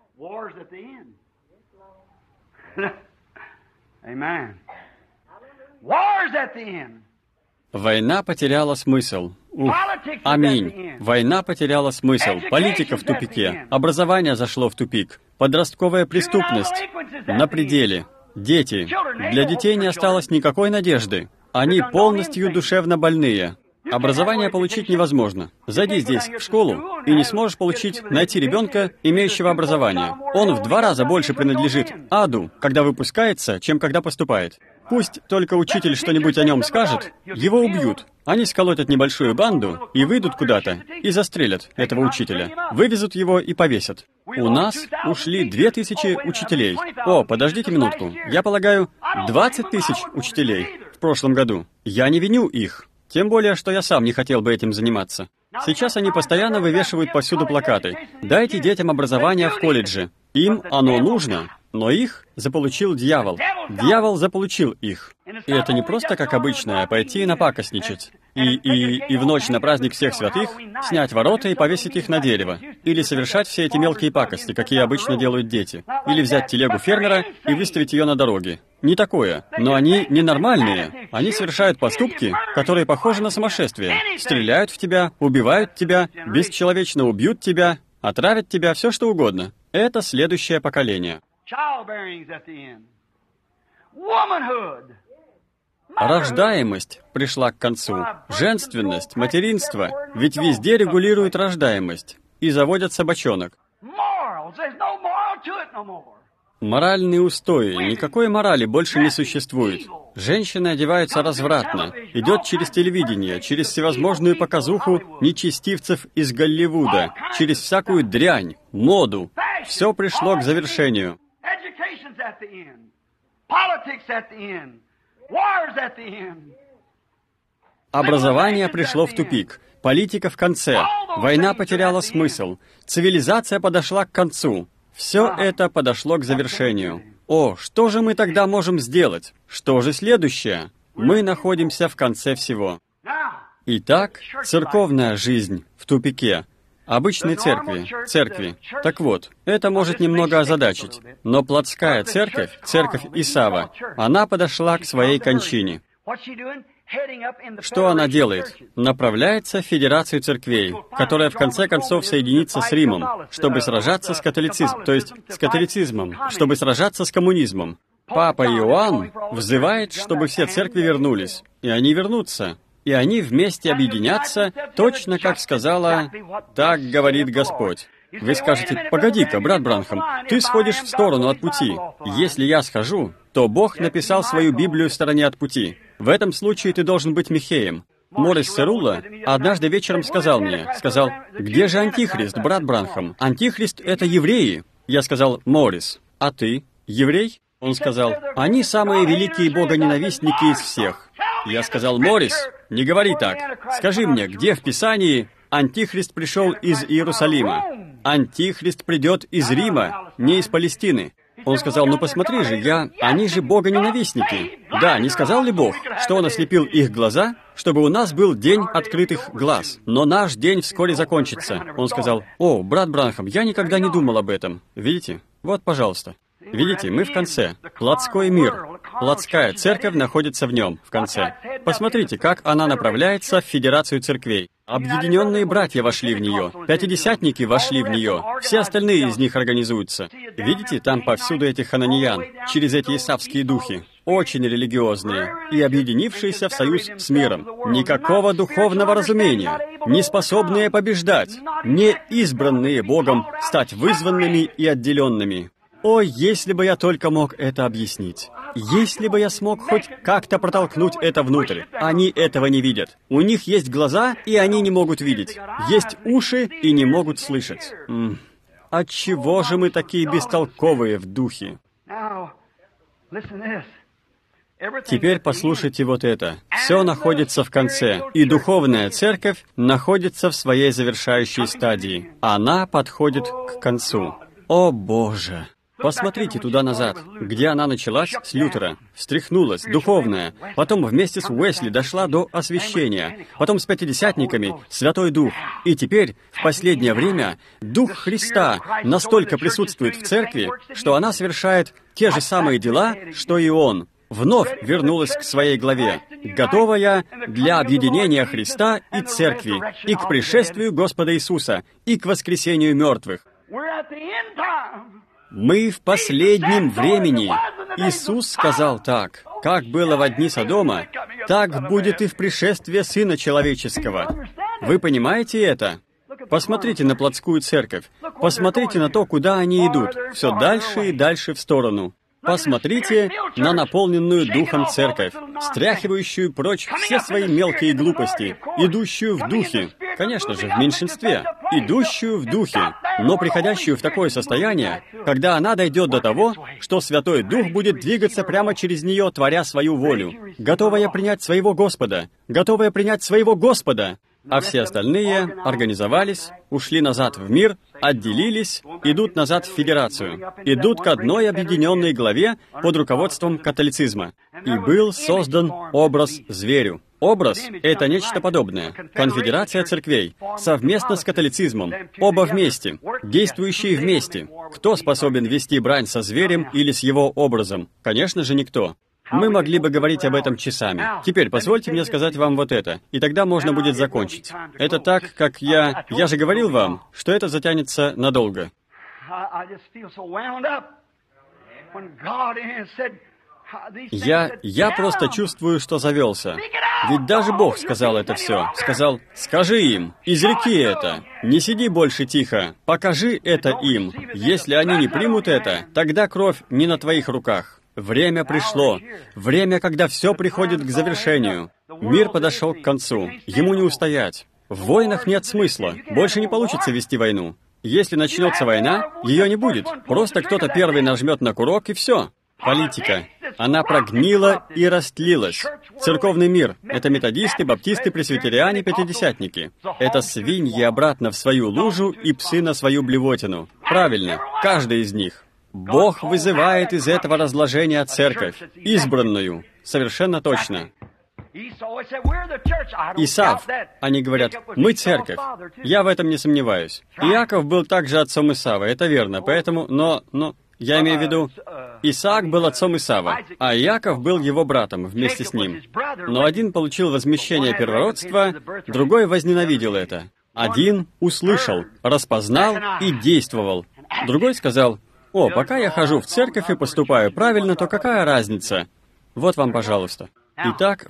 Война потеряла смысл. Ух. Аминь. Война потеряла смысл. Политика в тупике. Образование зашло в тупик. Подростковая преступность на пределе. Дети. Для детей не осталось никакой надежды. Они полностью душевно больные. Образование получить невозможно. Зайди здесь, в школу, и не сможешь получить, найти ребенка, имеющего образование. Он в два раза больше принадлежит аду, когда выпускается, чем когда поступает. Пусть только учитель что-нибудь о нем скажет, его убьют. Они сколотят небольшую банду и выйдут куда-то, и застрелят этого учителя. Вывезут его и повесят. У нас ушли две тысячи учителей. О, подождите минутку. Я полагаю, двадцать тысяч учителей в прошлом году. Я не виню их. Тем более, что я сам не хотел бы этим заниматься. Сейчас они постоянно вывешивают повсюду плакаты. «Дайте детям образование в колледже». Им оно нужно, но их заполучил дьявол. Дьявол заполучил их. И это не просто как обычное, а пойти и напакостничать. И, и, и в ночь на праздник всех святых снять ворота и повесить их на дерево. Или совершать все эти мелкие пакости, какие обычно делают дети. Или взять телегу фермера и выставить ее на дороге. Не такое. Но они ненормальные. Они совершают поступки, которые похожи на сумасшествие. Стреляют в тебя, убивают тебя, бесчеловечно убьют тебя, отравят тебя, все что угодно. Это следующее поколение. Рождаемость пришла к концу. Женственность, материнство. Ведь везде регулируют рождаемость. И заводят собачонок. Моральные устои. Никакой морали больше не существует. Женщины одеваются развратно. Идет через телевидение, через всевозможную показуху нечестивцев из Голливуда, через всякую дрянь, моду. Все пришло к завершению. Образование пришло в тупик. Политика в конце. Война потеряла смысл. Цивилизация подошла к концу. Все это подошло к завершению. О, что же мы тогда можем сделать? Что же следующее? Мы находимся в конце всего. Итак, церковная жизнь в тупике. Обычной церкви, церкви. Так вот, это может немного озадачить. Но плотская церковь, церковь Исава, она подошла к своей кончине. Что она делает? Направляется в Федерацию церквей, которая в конце концов соединится с Римом, чтобы сражаться с католицизмом, то есть с католицизмом, чтобы сражаться с коммунизмом. Папа Иоанн взывает, чтобы все церкви вернулись, и они вернутся. И они вместе объединятся, точно как сказала «Так говорит Господь». Вы скажете: «Погоди-ка, брат Бранхам, ты сходишь в сторону от пути». Если я схожу, то Бог написал свою Библию в стороне от пути. В этом случае ты должен быть Михеем. Моррис Церулла однажды вечером сказал мне, сказал, «Где же Антихрист, брат Бранхам? Антихрист — это евреи». Я сказал, «Моррис, а ты еврей?» Он сказал, «Они самые великие богоненавистники из всех». Я сказал, «Моррис, не говори так. Скажи мне, где в Писании Антихрист пришел из Иерусалима? Антихрист придет из Рима, не из Палестины». Он сказал, «Ну посмотри же, я... Они же богоненавистники». Да, не сказал ли Бог, что Он ослепил их глаза, чтобы у нас был день открытых глаз? Но наш день вскоре закончится. Он сказал, «О, брат Бранхам, я никогда не думал об этом». Видите? Вот, пожалуйста. Видите, мы в конце. Плотской мир. Плотская церковь находится в нем, в конце. Посмотрите, как она направляется в Федерацию церквей. Объединенные братья вошли в нее, пятидесятники вошли в нее, все остальные из них организуются. Видите, там повсюду этих хананиян, через эти исавские духи, очень религиозные и объединившиеся в союз с миром. Никакого духовного разумения, не способные побеждать, не избранные Богом стать вызванными и отделенными. О, если бы я только мог это объяснить. Если бы я смог хоть как-то протолкнуть это внутрь. Они этого не видят. У них есть глаза, и они не могут видеть. Есть уши, и не могут слышать. М-м. Отчего же мы такие бестолковые в духе? Теперь послушайте вот это. Все находится в конце, и духовная церковь находится в своей завершающей стадии. Она подходит к концу. О, Боже! Посмотрите туда назад, где она началась с Лютера, встряхнулась, духовная, потом вместе с Уэсли дошла до освящения, потом с пятидесятниками Святой Дух, и теперь, в последнее время, Дух Христа настолько присутствует в церкви, что она совершает те же самые дела, что и Он. Вновь вернулась к своей главе, готовая для объединения Христа и церкви, и к пришествию Господа Иисуса, и к воскресению мертвых. Мы в последнем времени. Иисус сказал так, как было во дни Содома, так будет и в пришествии Сына Человеческого. Вы понимаете это? Посмотрите на плотскую церковь. Посмотрите на то, куда они идут. Все дальше и дальше в сторону. Посмотрите на наполненную Духом церковь, стряхивающую прочь все свои мелкие глупости, идущую в духе, конечно же, в меньшинстве, идущую в духе, но приходящую в такое состояние, когда она дойдет до того, что Святой Дух будет двигаться прямо через нее, творя свою волю, готовая принять своего Господа, готовая принять своего Господа. А все остальные организовались, ушли назад в мир, отделились, идут назад в Федерацию, идут к одной объединенной главе под руководством католицизма. И был создан образ зверю. Образ — это нечто подобное. Конфедерация церквей, совместно с католицизмом, оба вместе, действующие вместе. Кто способен вести брань со зверем или с его образом? Конечно же, никто. Мы могли бы говорить об этом часами. Теперь позвольте мне сказать вам вот это, и тогда можно будет закончить. Это так, как я... Я же говорил вам, что это затянется надолго. Я... Я просто чувствую, что завелся. Ведь даже Бог сказал это все. Сказал, скажи им, изреки это, не сиди больше тихо, покажи это им. Если они не примут это, тогда кровь не на твоих руках. Время пришло. Время, когда все приходит к завершению. Мир подошел к концу. Ему не устоять. В войнах нет смысла. Больше не получится вести войну. Если начнется война, ее не будет. Просто кто-то первый нажмет на курок, и все. Политика. Она прогнила и растлилась. Церковный мир — это методисты, баптисты, пресвитериане, пятидесятники. Это свиньи обратно в свою лужу и псы на свою блевотину. Правильно, каждый из них. Бог вызывает из этого разложения церковь, избранную, совершенно точно. Исав, они говорят, мы церковь. Я в этом не сомневаюсь. Иаков был также отцом Исава, это верно, поэтому, но, но, я имею в виду, Исаак был отцом Исава, а Иаков был его братом вместе с ним. Но один получил возмещение первородства, другой возненавидел это. Один услышал, распознал и действовал. Другой сказал, «О, пока я хожу в церковь и поступаю правильно, то какая разница?» Вот вам, пожалуйста. Итак, в...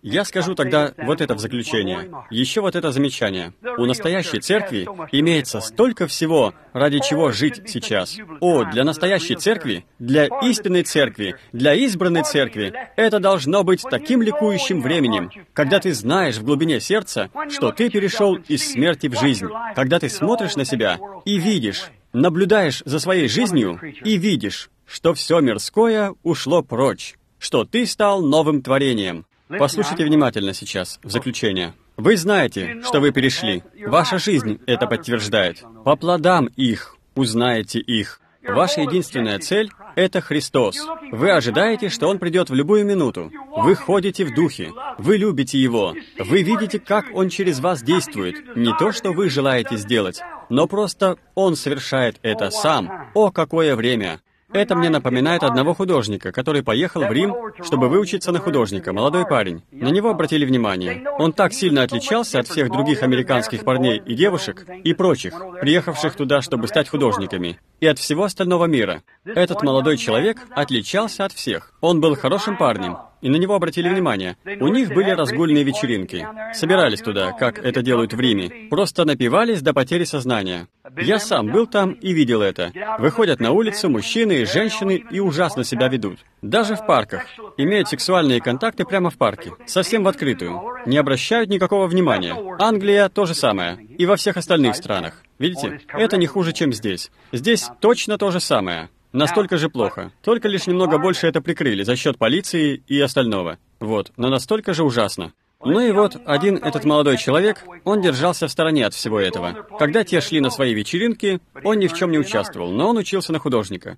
Я скажу тогда вот это в заключение. Еще вот это замечание. У настоящей церкви имеется столько всего, ради чего жить сейчас. О, для настоящей церкви, для истинной церкви, для избранной церкви, это должно быть таким ликующим временем, когда ты знаешь в глубине сердца, что ты перешел из смерти в жизнь, когда ты смотришь на себя и видишь, наблюдаешь за своей жизнью и видишь, что все мирское ушло прочь, что ты стал новым творением. Послушайте внимательно сейчас, в заключение. Вы знаете, что вы перешли. Ваша жизнь это подтверждает. По плодам их узнаете их. Ваша единственная цель — это Христос. Вы ожидаете, что Он придет в любую минуту. Вы ходите в Духе. Вы любите Его. Вы видите, как Он через вас действует. Не то, что вы желаете сделать, но просто Он совершает это сам. О, какое время! Это мне напоминает одного художника, который поехал в Рим, чтобы выучиться на художника, молодой парень. На него обратили внимание. Он так сильно отличался от всех других американских парней и девушек и прочих, приехавших туда, чтобы стать художниками, и от всего остального мира. Этот молодой человек отличался от всех. Он был хорошим парнем, и на него обратили внимание. У них были разгульные вечеринки. Собирались туда, как это делают в Риме. Просто напивались до потери сознания. Я сам был там и видел это. Выходят на улицу мужчины и женщины и ужасно себя ведут. Даже в парках. Имеют сексуальные контакты прямо в парке. Совсем в открытую. Не обращают никакого внимания. Англия то же самое. И во всех остальных странах. Видите? Это не хуже, чем здесь. Здесь точно то же самое. Настолько же плохо. Только лишь немного больше это прикрыли за счет полиции и остального. Вот. Но настолько же ужасно. Ну и вот, один этот молодой человек, он держался в стороне от всего этого. Когда те шли на свои вечеринки, он ни в чем не участвовал, но он учился на художника.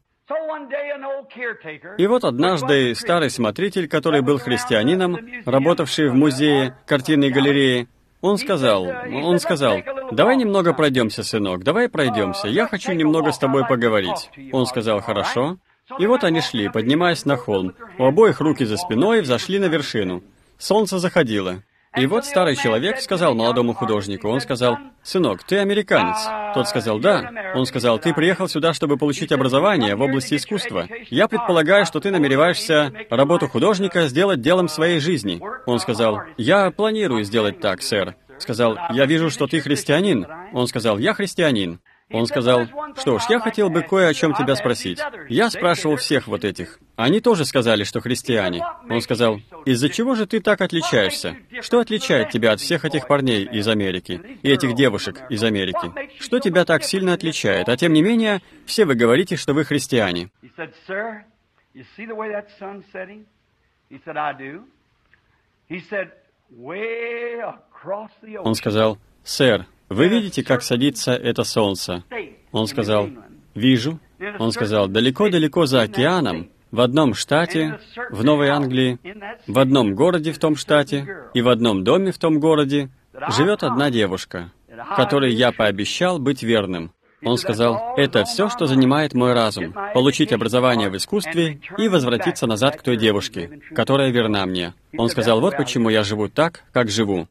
И вот однажды старый смотритель, который был христианином, работавший в музее, картинной галерее, он сказал, он сказал, «Давай немного пройдемся, сынок, давай пройдемся, я хочу немного с тобой поговорить». Он сказал, «Хорошо». И вот они шли, поднимаясь на холм. У обоих руки за спиной, взошли на вершину. Солнце заходило. И вот старый человек сказал молодому художнику, он сказал, «Сынок, ты американец?» Тот сказал, «Да». Он сказал, «Ты приехал сюда, чтобы получить образование в области искусства. Я предполагаю, что ты намереваешься работу художника сделать делом своей жизни». Он сказал, «Я планирую сделать так, сэр». Сказал, «Я вижу, что ты христианин». Он сказал, «Я христианин». Он сказал, «Что ж, я хотел бы кое о чем тебя спросить. Я спрашивал всех вот этих. Они тоже сказали, что христиане». Он сказал, «Из-за чего же ты так отличаешься? Что отличает тебя от всех этих парней из Америки и этих девушек из Америки? Что тебя так сильно отличает? А тем не менее, все вы говорите, что вы христиане». Он сказал, «Сэр, вы видите, как садится это солнце?» Он сказал, «Вижу». Он сказал, «Далеко-далеко за океаном, в одном штате, в Новой Англии, в одном городе в том штате и в одном доме в том городе живет одна девушка, которой я пообещал быть верным». Он сказал, «Это все, что занимает мой разум, получить образование в искусстве и возвратиться назад к той девушке, которая верна мне». Он сказал, «Вот почему я живу так, как живу».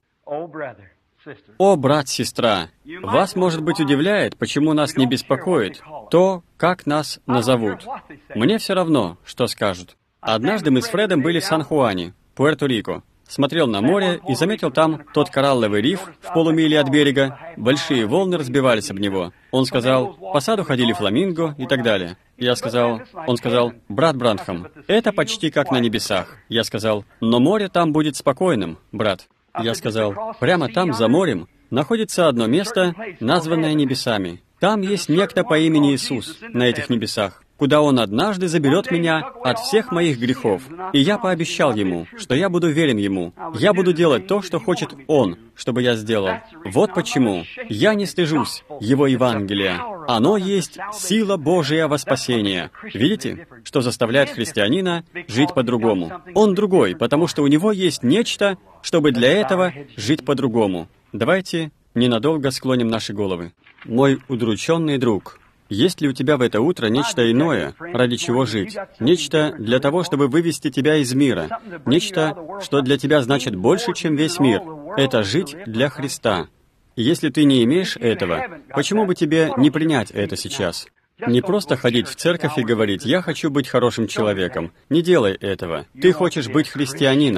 О, брат, сестра, вас, может быть, удивляет, почему нас не беспокоит то, как нас назовут. Мне все равно, что скажут. Однажды мы с Фредом были в Сан-Хуане, Пуэрто-Рико. Смотрел на море и заметил там тот коралловый риф в полумиле от берега. Большие волны разбивались об него. Он сказал, по саду ходили фламинго и так далее. Я сказал, он сказал, брат Бранхам, это почти как на небесах. Я сказал, но море там будет спокойным, брат. Я сказал, прямо там, за морем, находится одно место, названное небесами. Там есть некто по имени Иисус на этих небесах, куда Он однажды заберет меня от всех моих грехов. И я пообещал Ему, что я буду верен Ему. Я буду делать то, что хочет Он, чтобы я сделал. Вот почему я не стыжусь Его Евангелия. Оно есть сила Божия во спасение. Видите, что заставляет христианина жить по-другому? Он другой, потому что у него есть нечто, чтобы для этого жить по-другому. Давайте ненадолго склоним наши головы. Мой удрученный друг, есть ли у тебя в это утро нечто иное, ради чего жить? Нечто для того, чтобы вывести тебя из мира. Нечто, что для тебя значит больше, чем весь мир. Это жить для Христа. Если ты не имеешь этого, почему бы тебе не принять это сейчас? Не просто ходить в церковь и говорить, «Я хочу быть хорошим человеком». Не делай этого. Ты хочешь быть христианином.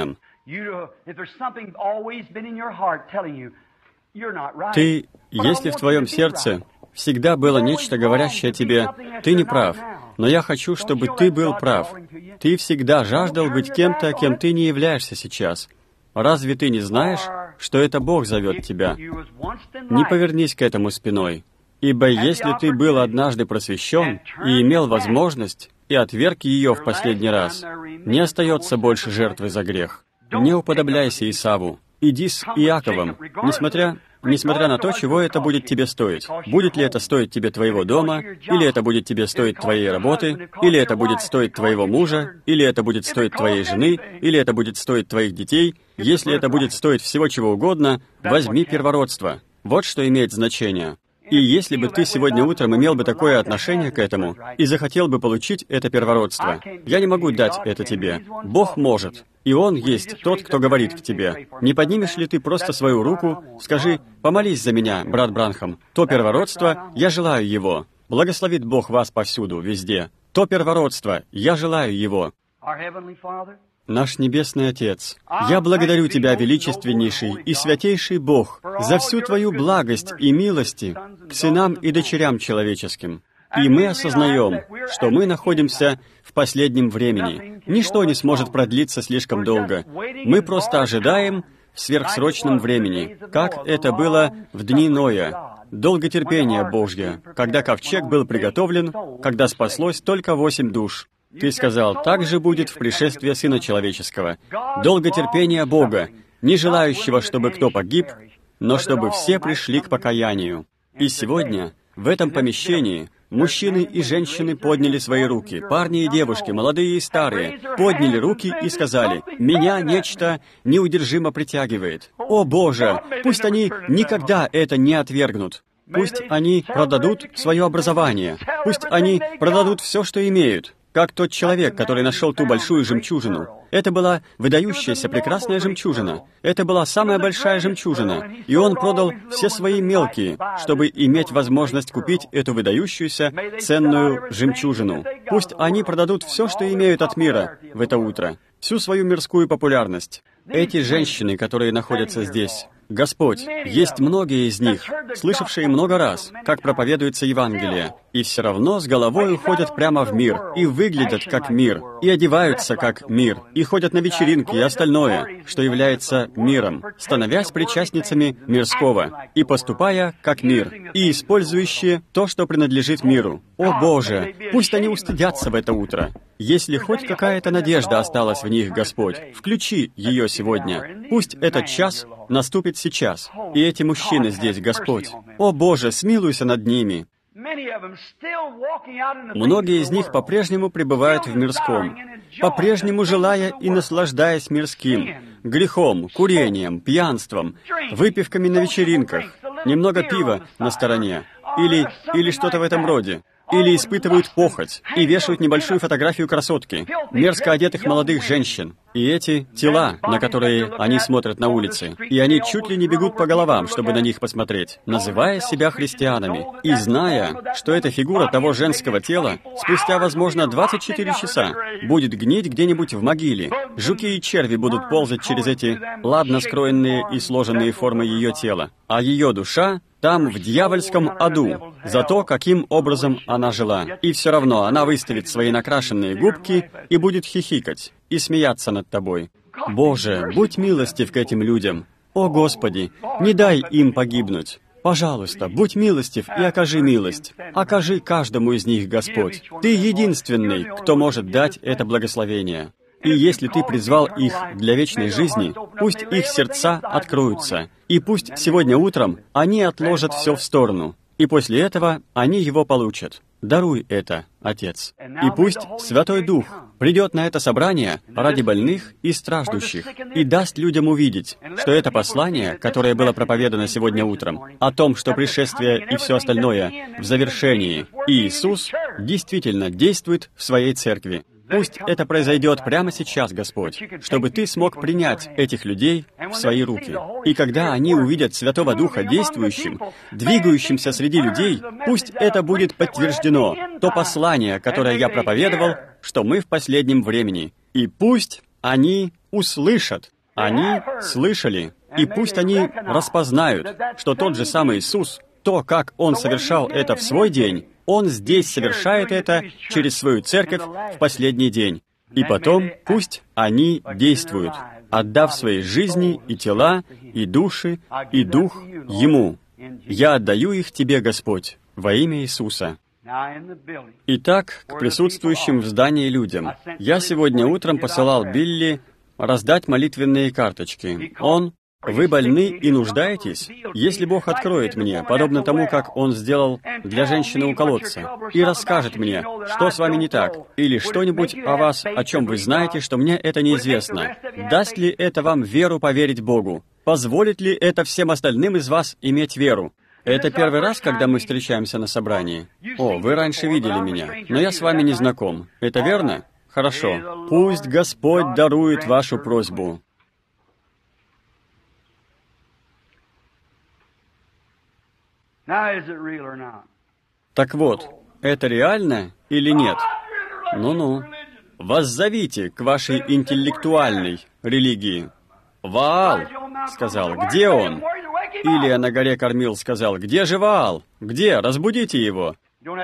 Ты, если в твоем сердце всегда было нечто, говорящее тебе, ты не прав, но я хочу, чтобы ты был прав. Ты всегда жаждал быть кем-то, кем ты не являешься сейчас. Разве ты не знаешь, что это Бог зовет тебя? Не повернись к этому спиной, ибо если ты был однажды просвещен и имел возможность, и отверг ее в последний раз, не остается больше жертвы за грех. Не уподобляйся Исаву. Иди с Иаковом, несмотря, несмотря на то, чего это будет тебе стоить. Будет ли это стоить тебе твоего дома, или это будет тебе стоить твоей работы, или это будет стоить твоего мужа, или это будет стоить твоей жены, или это будет стоить твоих детей. Если это будет стоить всего чего угодно, возьми первородство. Вот что имеет значение. И если бы ты сегодня утром имел бы такое отношение к этому и захотел бы получить это первородство, я не могу дать это тебе. Бог может. И Он есть тот, кто говорит к тебе. Не поднимешь ли ты просто свою руку, скажи, помолись за меня, брат Бранхам. То первородство, я желаю его. Благословит Бог вас повсюду, везде. То первородство, я желаю его. Наш Небесный Отец, я благодарю Тебя, величественнейший и святейший Бог, за всю Твою благость и милости к сынам и дочерям человеческим. И мы осознаем, что мы находимся в последнем времени. Ничто не сможет продлиться слишком долго. Мы просто ожидаем в сверхсрочном времени, как это было в дни Ноя. Долготерпение Божье, когда ковчег был приготовлен, когда спаслось только восемь душ. Ты сказал, так же будет в пришествии Сына Человеческого. Долготерпение Бога, не желающего, чтобы кто погиб, но чтобы все пришли к покаянию. И сегодня, в этом помещении, мужчины и женщины подняли свои руки, парни и девушки, молодые и старые, подняли руки и сказали, «Меня нечто неудержимо притягивает. О Боже, пусть они никогда это не отвергнут. Пусть они продадут свое образование, пусть они продадут все, что имеют». Как тот человек, который нашел ту большую жемчужину. Это была выдающаяся прекрасная жемчужина. Это была самая большая жемчужина. И он продал все свои мелкие, чтобы иметь возможность купить эту выдающуюся ценную жемчужину. Пусть они продадут все, что имеют от мира в это утро, всю свою мирскую популярность. Эти женщины, которые находятся здесь, Господь, есть многие из них, слышавшие много раз, как проповедуется Евангелие, и все равно с головой уходят прямо в мир, и выглядят как мир, и одеваются как мир, и ходят на вечеринки и остальное, что является миром, становясь причастницами мирского, и поступая как мир, и использующие то, что принадлежит миру. О Боже, пусть они устыдятся в это утро. Если хоть какая-то надежда осталась в них, Господь, включи ее сегодня. Пусть этот час наступит сейчас. И эти мужчины здесь, Господь. О Боже, смилуйся над ними. Многие из них по-прежнему пребывают в мирском, по-прежнему желая и наслаждаясь мирским, грехом, курением, пьянством, выпивками на вечеринках, немного пива на стороне, или, или что-то в этом роде. Или испытывают похоть и вешают небольшую фотографию красотки, мерзко одетых молодых женщин. И эти тела, на которые они смотрят на улице, и они чуть ли не бегут по головам, чтобы на них посмотреть, называя себя христианами, и зная, что эта фигура того женского тела спустя, возможно, двадцать четыре часа будет гнить где-нибудь в могиле. Жуки и черви будут ползать через эти ладно скроенные и сложенные формы ее тела, а ее душа там, в дьявольском аду, за то, каким образом она жила. И все равно она выставит свои накрашенные губки и будет хихикать и смеяться над тобой. Боже, будь милостив к этим людям. О, Господи, не дай им погибнуть. Пожалуйста, будь милостив и окажи милость. Окажи каждому из них, Господь. Ты единственный, кто может дать это благословение. И если Ты призвал их для вечной жизни, пусть их сердца откроются, и пусть сегодня утром они отложат все в сторону, и после этого они его получат. Даруй это, Отец. И пусть Святой Дух придет на это собрание ради больных и страждущих и даст людям увидеть, что это послание, которое было проповедано сегодня утром, о том, что пришествие и все остальное в завершении, и Иисус действительно действует в Своей церкви. Пусть это произойдет прямо сейчас, Господь, чтобы Ты смог принять этих людей в свои руки. И когда они увидят Святого Духа действующим, двигающимся среди людей, пусть это будет подтверждено, то послание, которое я проповедовал, что мы в последнем времени. И пусть они услышат. Они слышали, и пусть они распознают, что тот же самый Иисус, то, как Он совершал это в свой день, Он здесь совершает это через свою церковь в последний день. И потом пусть они действуют, отдав свои жизни и тела, и души, и дух Ему. Я отдаю их Тебе, Господь, во имя Иисуса. Итак, к присутствующим в здании людям. Я сегодня утром посылал Билли раздать молитвенные карточки. Он... Вы больны и нуждаетесь? Если Бог откроет мне, подобно тому, как Он сделал для женщины у колодца, и расскажет мне, что с вами не так, или что-нибудь о вас, о чем вы знаете, что мне это неизвестно, даст ли это вам веру поверить Богу? Позволит ли это всем остальным из вас иметь веру? Это первый раз, когда мы встречаемся на собрании. О, вы раньше видели меня, но я с вами не знаком. Это верно? Хорошо. Пусть Господь дарует вашу просьбу. Так вот, это реально или нет? Ну-ну. Воззовите к вашей интеллектуальной религии. Ваал сказал, где он? Илия на горе кормил, сказал, где же Ваал? Где? Разбудите его.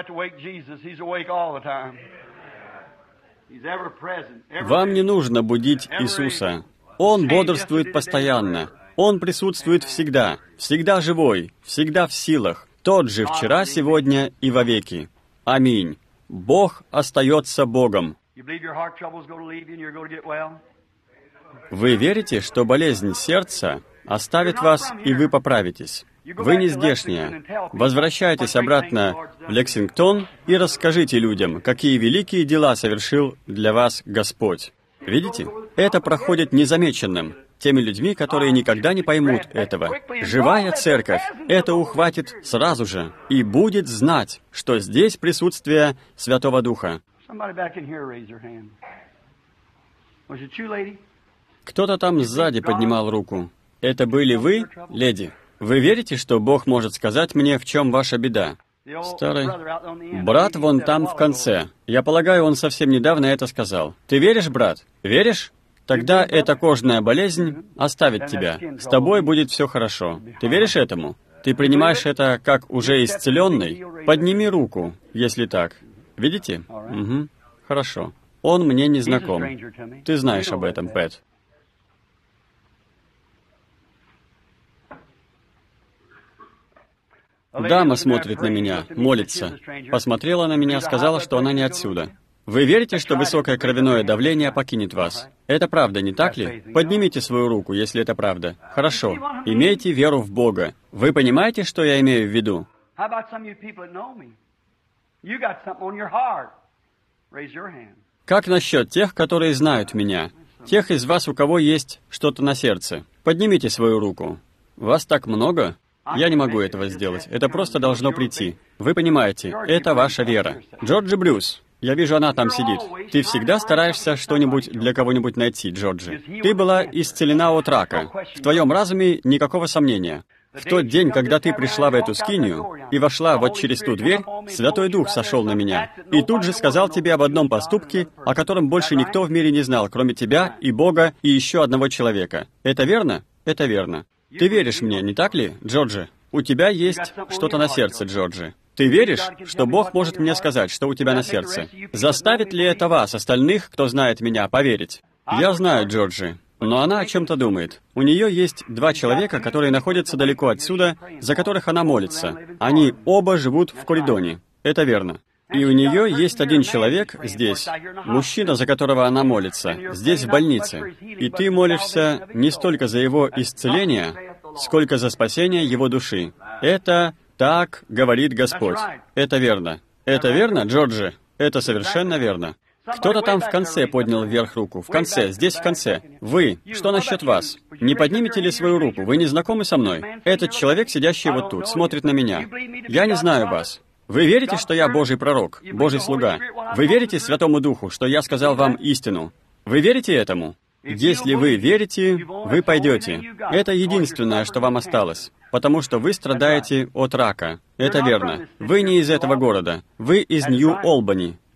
Вам не нужно будить Иисуса. Он бодрствует постоянно. Он присутствует всегда, всегда живой, всегда в силах, тот же вчера, сегодня и вовеки. Аминь. Бог остается Богом. Вы верите, что болезнь сердца оставит вас, и вы поправитесь? Вы не здешние. Возвращайтесь обратно в Лексингтон и расскажите людям, какие великие дела совершил для вас Господь. Видите? Это проходит незамеченным теми людьми, которые никогда не поймут этого. Живая церковь это ухватит сразу же и будет знать, что здесь присутствие Святого Духа. Кто-то там сзади поднимал руку. Это были вы, леди? Вы верите, что Бог может сказать мне, в чем ваша беда? Старый брат вон там в конце. Я полагаю, он совсем недавно это сказал. Ты веришь, брат? Веришь? Тогда эта кожная болезнь оставит тебя. С тобой будет все хорошо. Ты веришь этому? Ты принимаешь это как уже исцеленный? Подними руку, если так. Видите? Угу. Хорошо. Он мне не знаком. Ты знаешь об этом, Пэт. Дама смотрит на меня, молится. Посмотрела на меня, сказала, что она не отсюда. Вы верите, что высокое кровяное давление покинет вас? Это правда, не так ли? Поднимите свою руку, если это правда. Хорошо. Имейте веру в Бога. Вы понимаете, что я имею в виду? Как насчет тех, которые знают меня? Тех из вас, у кого есть что-то на сердце? Поднимите свою руку. Вас так много? Я не могу этого сделать. Это просто должно прийти. Вы понимаете, это ваша вера. Джорджи Брюс. Я вижу, она там сидит. Ты всегда стараешься что-нибудь для кого-нибудь найти, Джорджи. Ты была исцелена от рака. В твоем разуме никакого сомнения. В тот день, когда ты пришла в эту скинию и вошла вот через ту дверь, Святой Дух сошел на меня и тут же сказал тебе об одном поступке, о котором больше никто в мире не знал, кроме тебя и Бога и еще одного человека. Это верно? Это верно. Ты веришь мне, не так ли, Джорджи? У тебя есть что-то на сердце, Джорджи. Ты веришь, что Бог может мне сказать, что у тебя на сердце? Заставит ли это вас, остальных, кто знает меня, поверить? Я знаю Джорджи, но она о чем-то думает. У нее есть два человека, которые находятся далеко отсюда, за которых она молится. Они оба живут в Коридоне. Это верно. И у нее есть один человек здесь, мужчина, за которого она молится, здесь, в больнице. И ты молишься не столько за его исцеление, сколько за спасение его души. Это так говорит Господь. Это верно. Это верно, Джорджи? Это совершенно верно. Кто-то там в конце поднял вверх руку. В конце, здесь в конце. Вы, что насчет вас? Не поднимете ли свою руку? Вы не знакомы со мной? Этот человек, сидящий вот тут, смотрит на меня. Я не знаю вас. Вы верите, что я Божий пророк, Божий слуга? Вы верите Святому Духу, что я сказал вам истину? Вы верите этому? Если вы верите, вы пойдете. Это единственное, что вам осталось, потому что вы страдаете от рака. Это верно. Вы не из этого города. Вы из Нью-Олбани.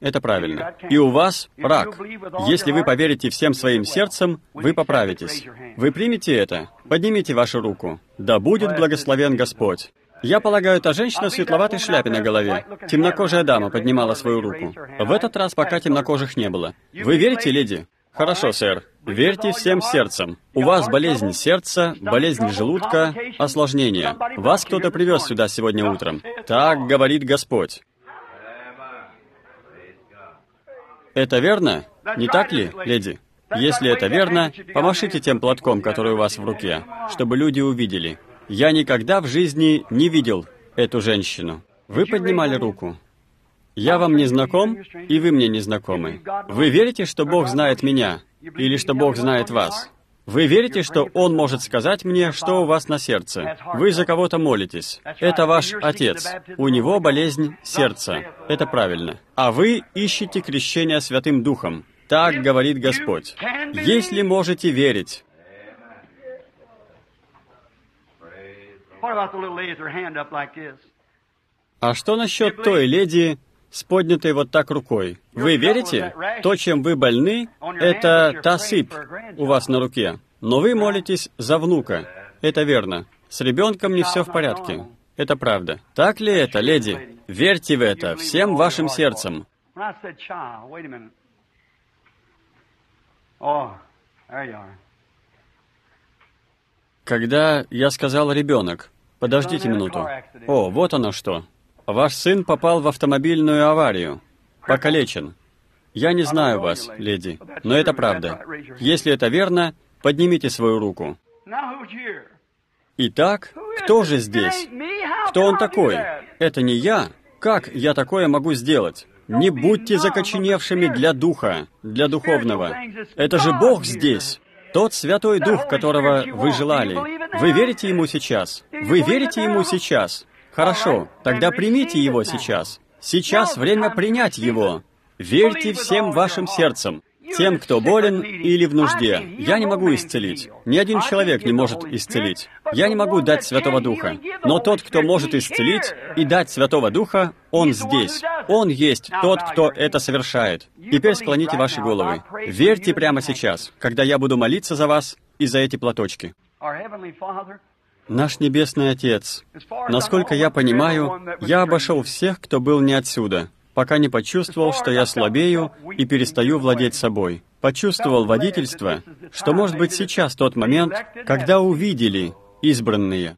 Это правильно. И у вас рак. Если вы поверите всем своим сердцем, вы поправитесь. Вы примете это? Поднимите вашу руку. Да будет благословен Господь. Я полагаю, та женщина в светловатой шляпе на голове. Темнокожая дама поднимала свою руку. В этот раз пока темнокожих не было. Вы верите, леди? Хорошо, сэр. Верьте всем сердцем. У вас болезнь сердца, болезнь желудка, осложнение. Вас кто-то привез сюда сегодня утром. Так говорит Господь. Это верно? Не так ли, леди? Если это верно, помашите тем платком, который у вас в руке, чтобы люди увидели. Я никогда в жизни не видел эту женщину. Вы поднимали руку. Я вам не знаком, и вы мне не знакомы. Вы верите, что Бог знает меня, или что Бог знает вас? Вы верите, что Он может сказать мне, что у вас на сердце? Вы за кого-то молитесь. Это ваш отец. У него болезнь сердца. Это правильно. А вы ищете крещение Святым Духом. Так говорит Господь. Если можете верить. А что насчет той леди, с поднятой вот так рукой? Вы верите? То, чем вы больны, это та сыпь у вас на руке. Но вы молитесь за внука. Это верно. С ребенком не все в порядке. Это правда. Так ли это, леди? Верьте в это всем вашим сердцем. Когда я сказал «ребенок», подождите минуту. О, вот оно что. Ваш сын попал в автомобильную аварию. Покалечен. Я не знаю вас, леди, но это правда. Если это верно, поднимите свою руку. Итак, кто же здесь? Кто он такой? Это не я. Как я такое могу сделать? Не будьте закоченевшими для духа, для духовного. Это же Бог здесь. Тот Святой Дух, которого вы желали. Вы верите Ему сейчас? Вы верите Ему сейчас? Хорошо, тогда примите Его сейчас. Сейчас время принять Его. Верьте всем вашим сердцем. Тем, кто болен или в нужде. Я не могу исцелить. Ни один человек не может исцелить. Я не могу дать Святого Духа. Но тот, кто может исцелить и дать Святого Духа, Он здесь. Он есть тот, кто это совершает. Теперь склоните ваши головы. Верьте прямо сейчас, когда я буду молиться за вас и за эти платочки. Наш Небесный Отец, насколько я понимаю, я обошел всех, кто был не отсюда, пока не почувствовал, что я слабею и перестаю владеть собой. Почувствовал водительство, что, может быть, сейчас тот момент, когда увидели избранные.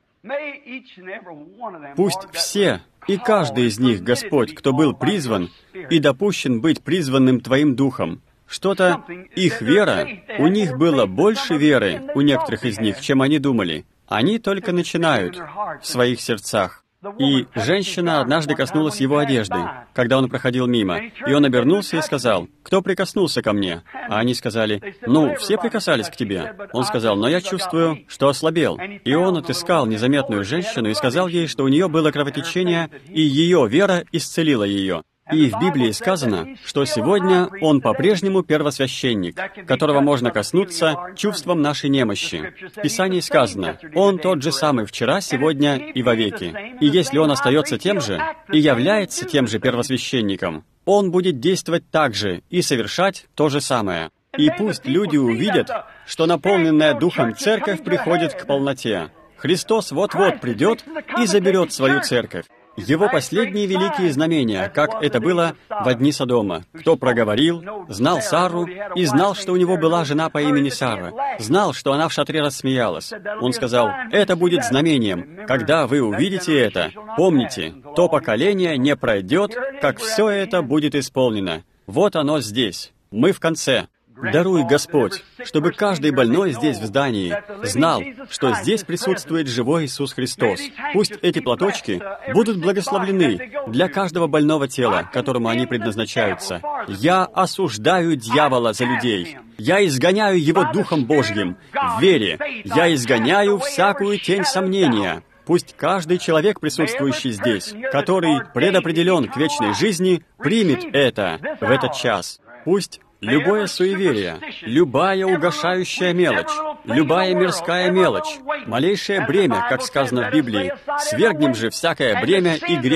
Пусть все и каждый из них, Господь, кто был призван и допущен быть призванным Твоим Духом, что-то, их вера, у них было больше веры, у некоторых из них, чем они думали. Они только начинают в своих сердцах. И женщина однажды коснулась его одежды, когда он проходил мимо, и он обернулся и сказал: «Кто прикоснулся ко мне?» А они сказали: «Ну, все прикасались к тебе». Он сказал: «Но я чувствую, что ослабел». И он отыскал незаметную женщину и сказал ей, что у нее было кровотечение, и ее вера исцелила ее. И в Библии сказано, что сегодня он по-прежнему первосвященник, которого можно коснуться чувством нашей немощи. В Писании сказано: он тот же самый вчера, сегодня и вовеки. И если он остается тем же и является тем же первосвященником, он будет действовать так же и совершать то же самое. И пусть люди увидят, что наполненная Духом церковь приходит к полноте. Христос вот-вот придет и заберет свою церковь. Его последние великие знамения, как это было в дни Содома. Кто проговорил, знал Сару и знал, что у него была жена по имени Сара, знал, что она в шатре рассмеялась. Он сказал: «Это будет знамением. Когда вы увидите это, помните, то поколение не пройдет, как все это будет исполнено». Вот оно здесь. Мы в конце. Даруй, Господь, чтобы каждый больной здесь, в здании, знал, что здесь присутствует живой Иисус Христос. Пусть эти платочки будут благословлены для каждого больного тела, которому они предназначаются. Я осуждаю дьявола за людей. Я изгоняю его Духом Божьим в вере. Я изгоняю всякую тень сомнения. Пусть каждый человек, присутствующий здесь, который предопределен к вечной жизни, примет это в этот час. Пусть любое суеверие, любая угошающая мелочь, любая мирская мелочь, малейшее бремя, как сказано в Библии, свергнем же всякое бремя и грех,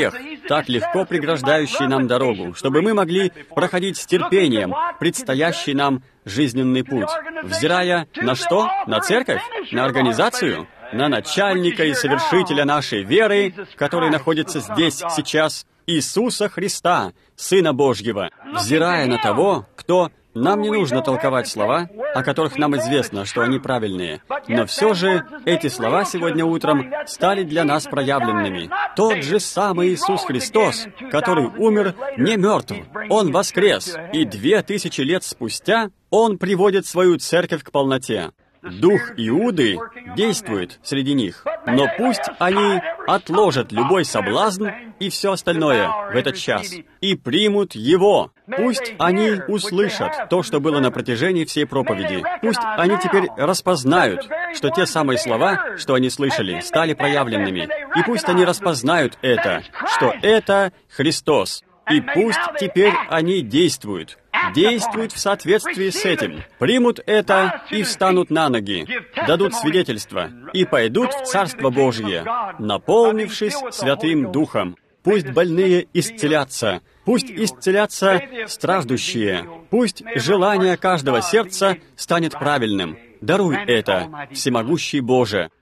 так легко преграждающий нам дорогу, чтобы мы могли проходить с терпением предстоящий нам жизненный путь, взирая на что? На церковь? На организацию? На начальника и совершителя нашей веры, который находится здесь сейчас, Иисуса Христа, Сына Божьего, взирая на того, кто... Нам не нужно толковать слова, о которых нам известно, что они правильные, но все же эти слова сегодня утром стали для нас проявленными. Тот же самый Иисус Христос, который умер, не мертв, Он воскрес, и две тысячи лет спустя Он приводит свою церковь к полноте. Дух Иуды действует среди них, но пусть они отложат любой соблазн и все остальное в этот час и примут Его. Пусть они услышат то, что было на протяжении всей проповеди. Пусть они теперь распознают, что те самые слова, что они слышали, стали проявленными. И пусть они распознают это, что это Христос. И пусть теперь они действуют. Действуют в соответствии с этим, примут это и встанут на ноги, дадут свидетельство и пойдут в Царство Божье, наполнившись Святым Духом. Пусть больные исцелятся, пусть исцелятся страждущие, пусть желание каждого сердца станет правильным. Даруй это, всемогущий Боже.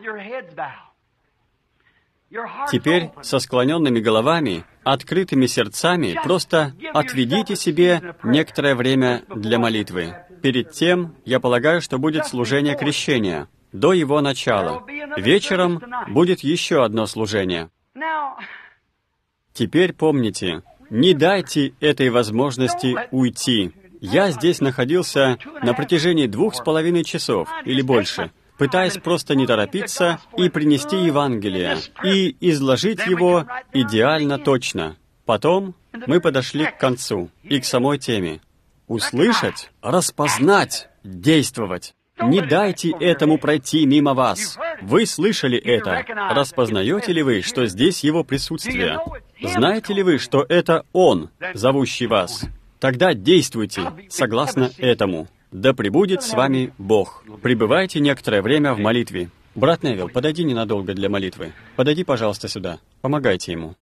Теперь со склоненными головами, открытыми сердцами, просто отведите себе некоторое время для молитвы. Перед тем, я полагаю, что будет служение крещения, до его начала. Вечером будет еще одно служение. Теперь помните, не дайте этой возможности уйти. Я здесь находился на протяжении двух с половиной часов или больше, пытаясь просто не торопиться и принести Евангелие, и изложить его идеально точно. Потом мы подошли к концу и к самой теме. Услышать, распознать, действовать. Не дайте этому пройти мимо вас. Вы слышали это. Распознаете ли вы, что здесь его присутствие? Знаете ли вы, что это Он, зовущий вас? Тогда действуйте согласно этому. Да пребудет с вами Бог. Пребывайте некоторое время в молитве. Брат Невилл, подойди ненадолго для молитвы. Подойди, пожалуйста, сюда. Помогайте ему.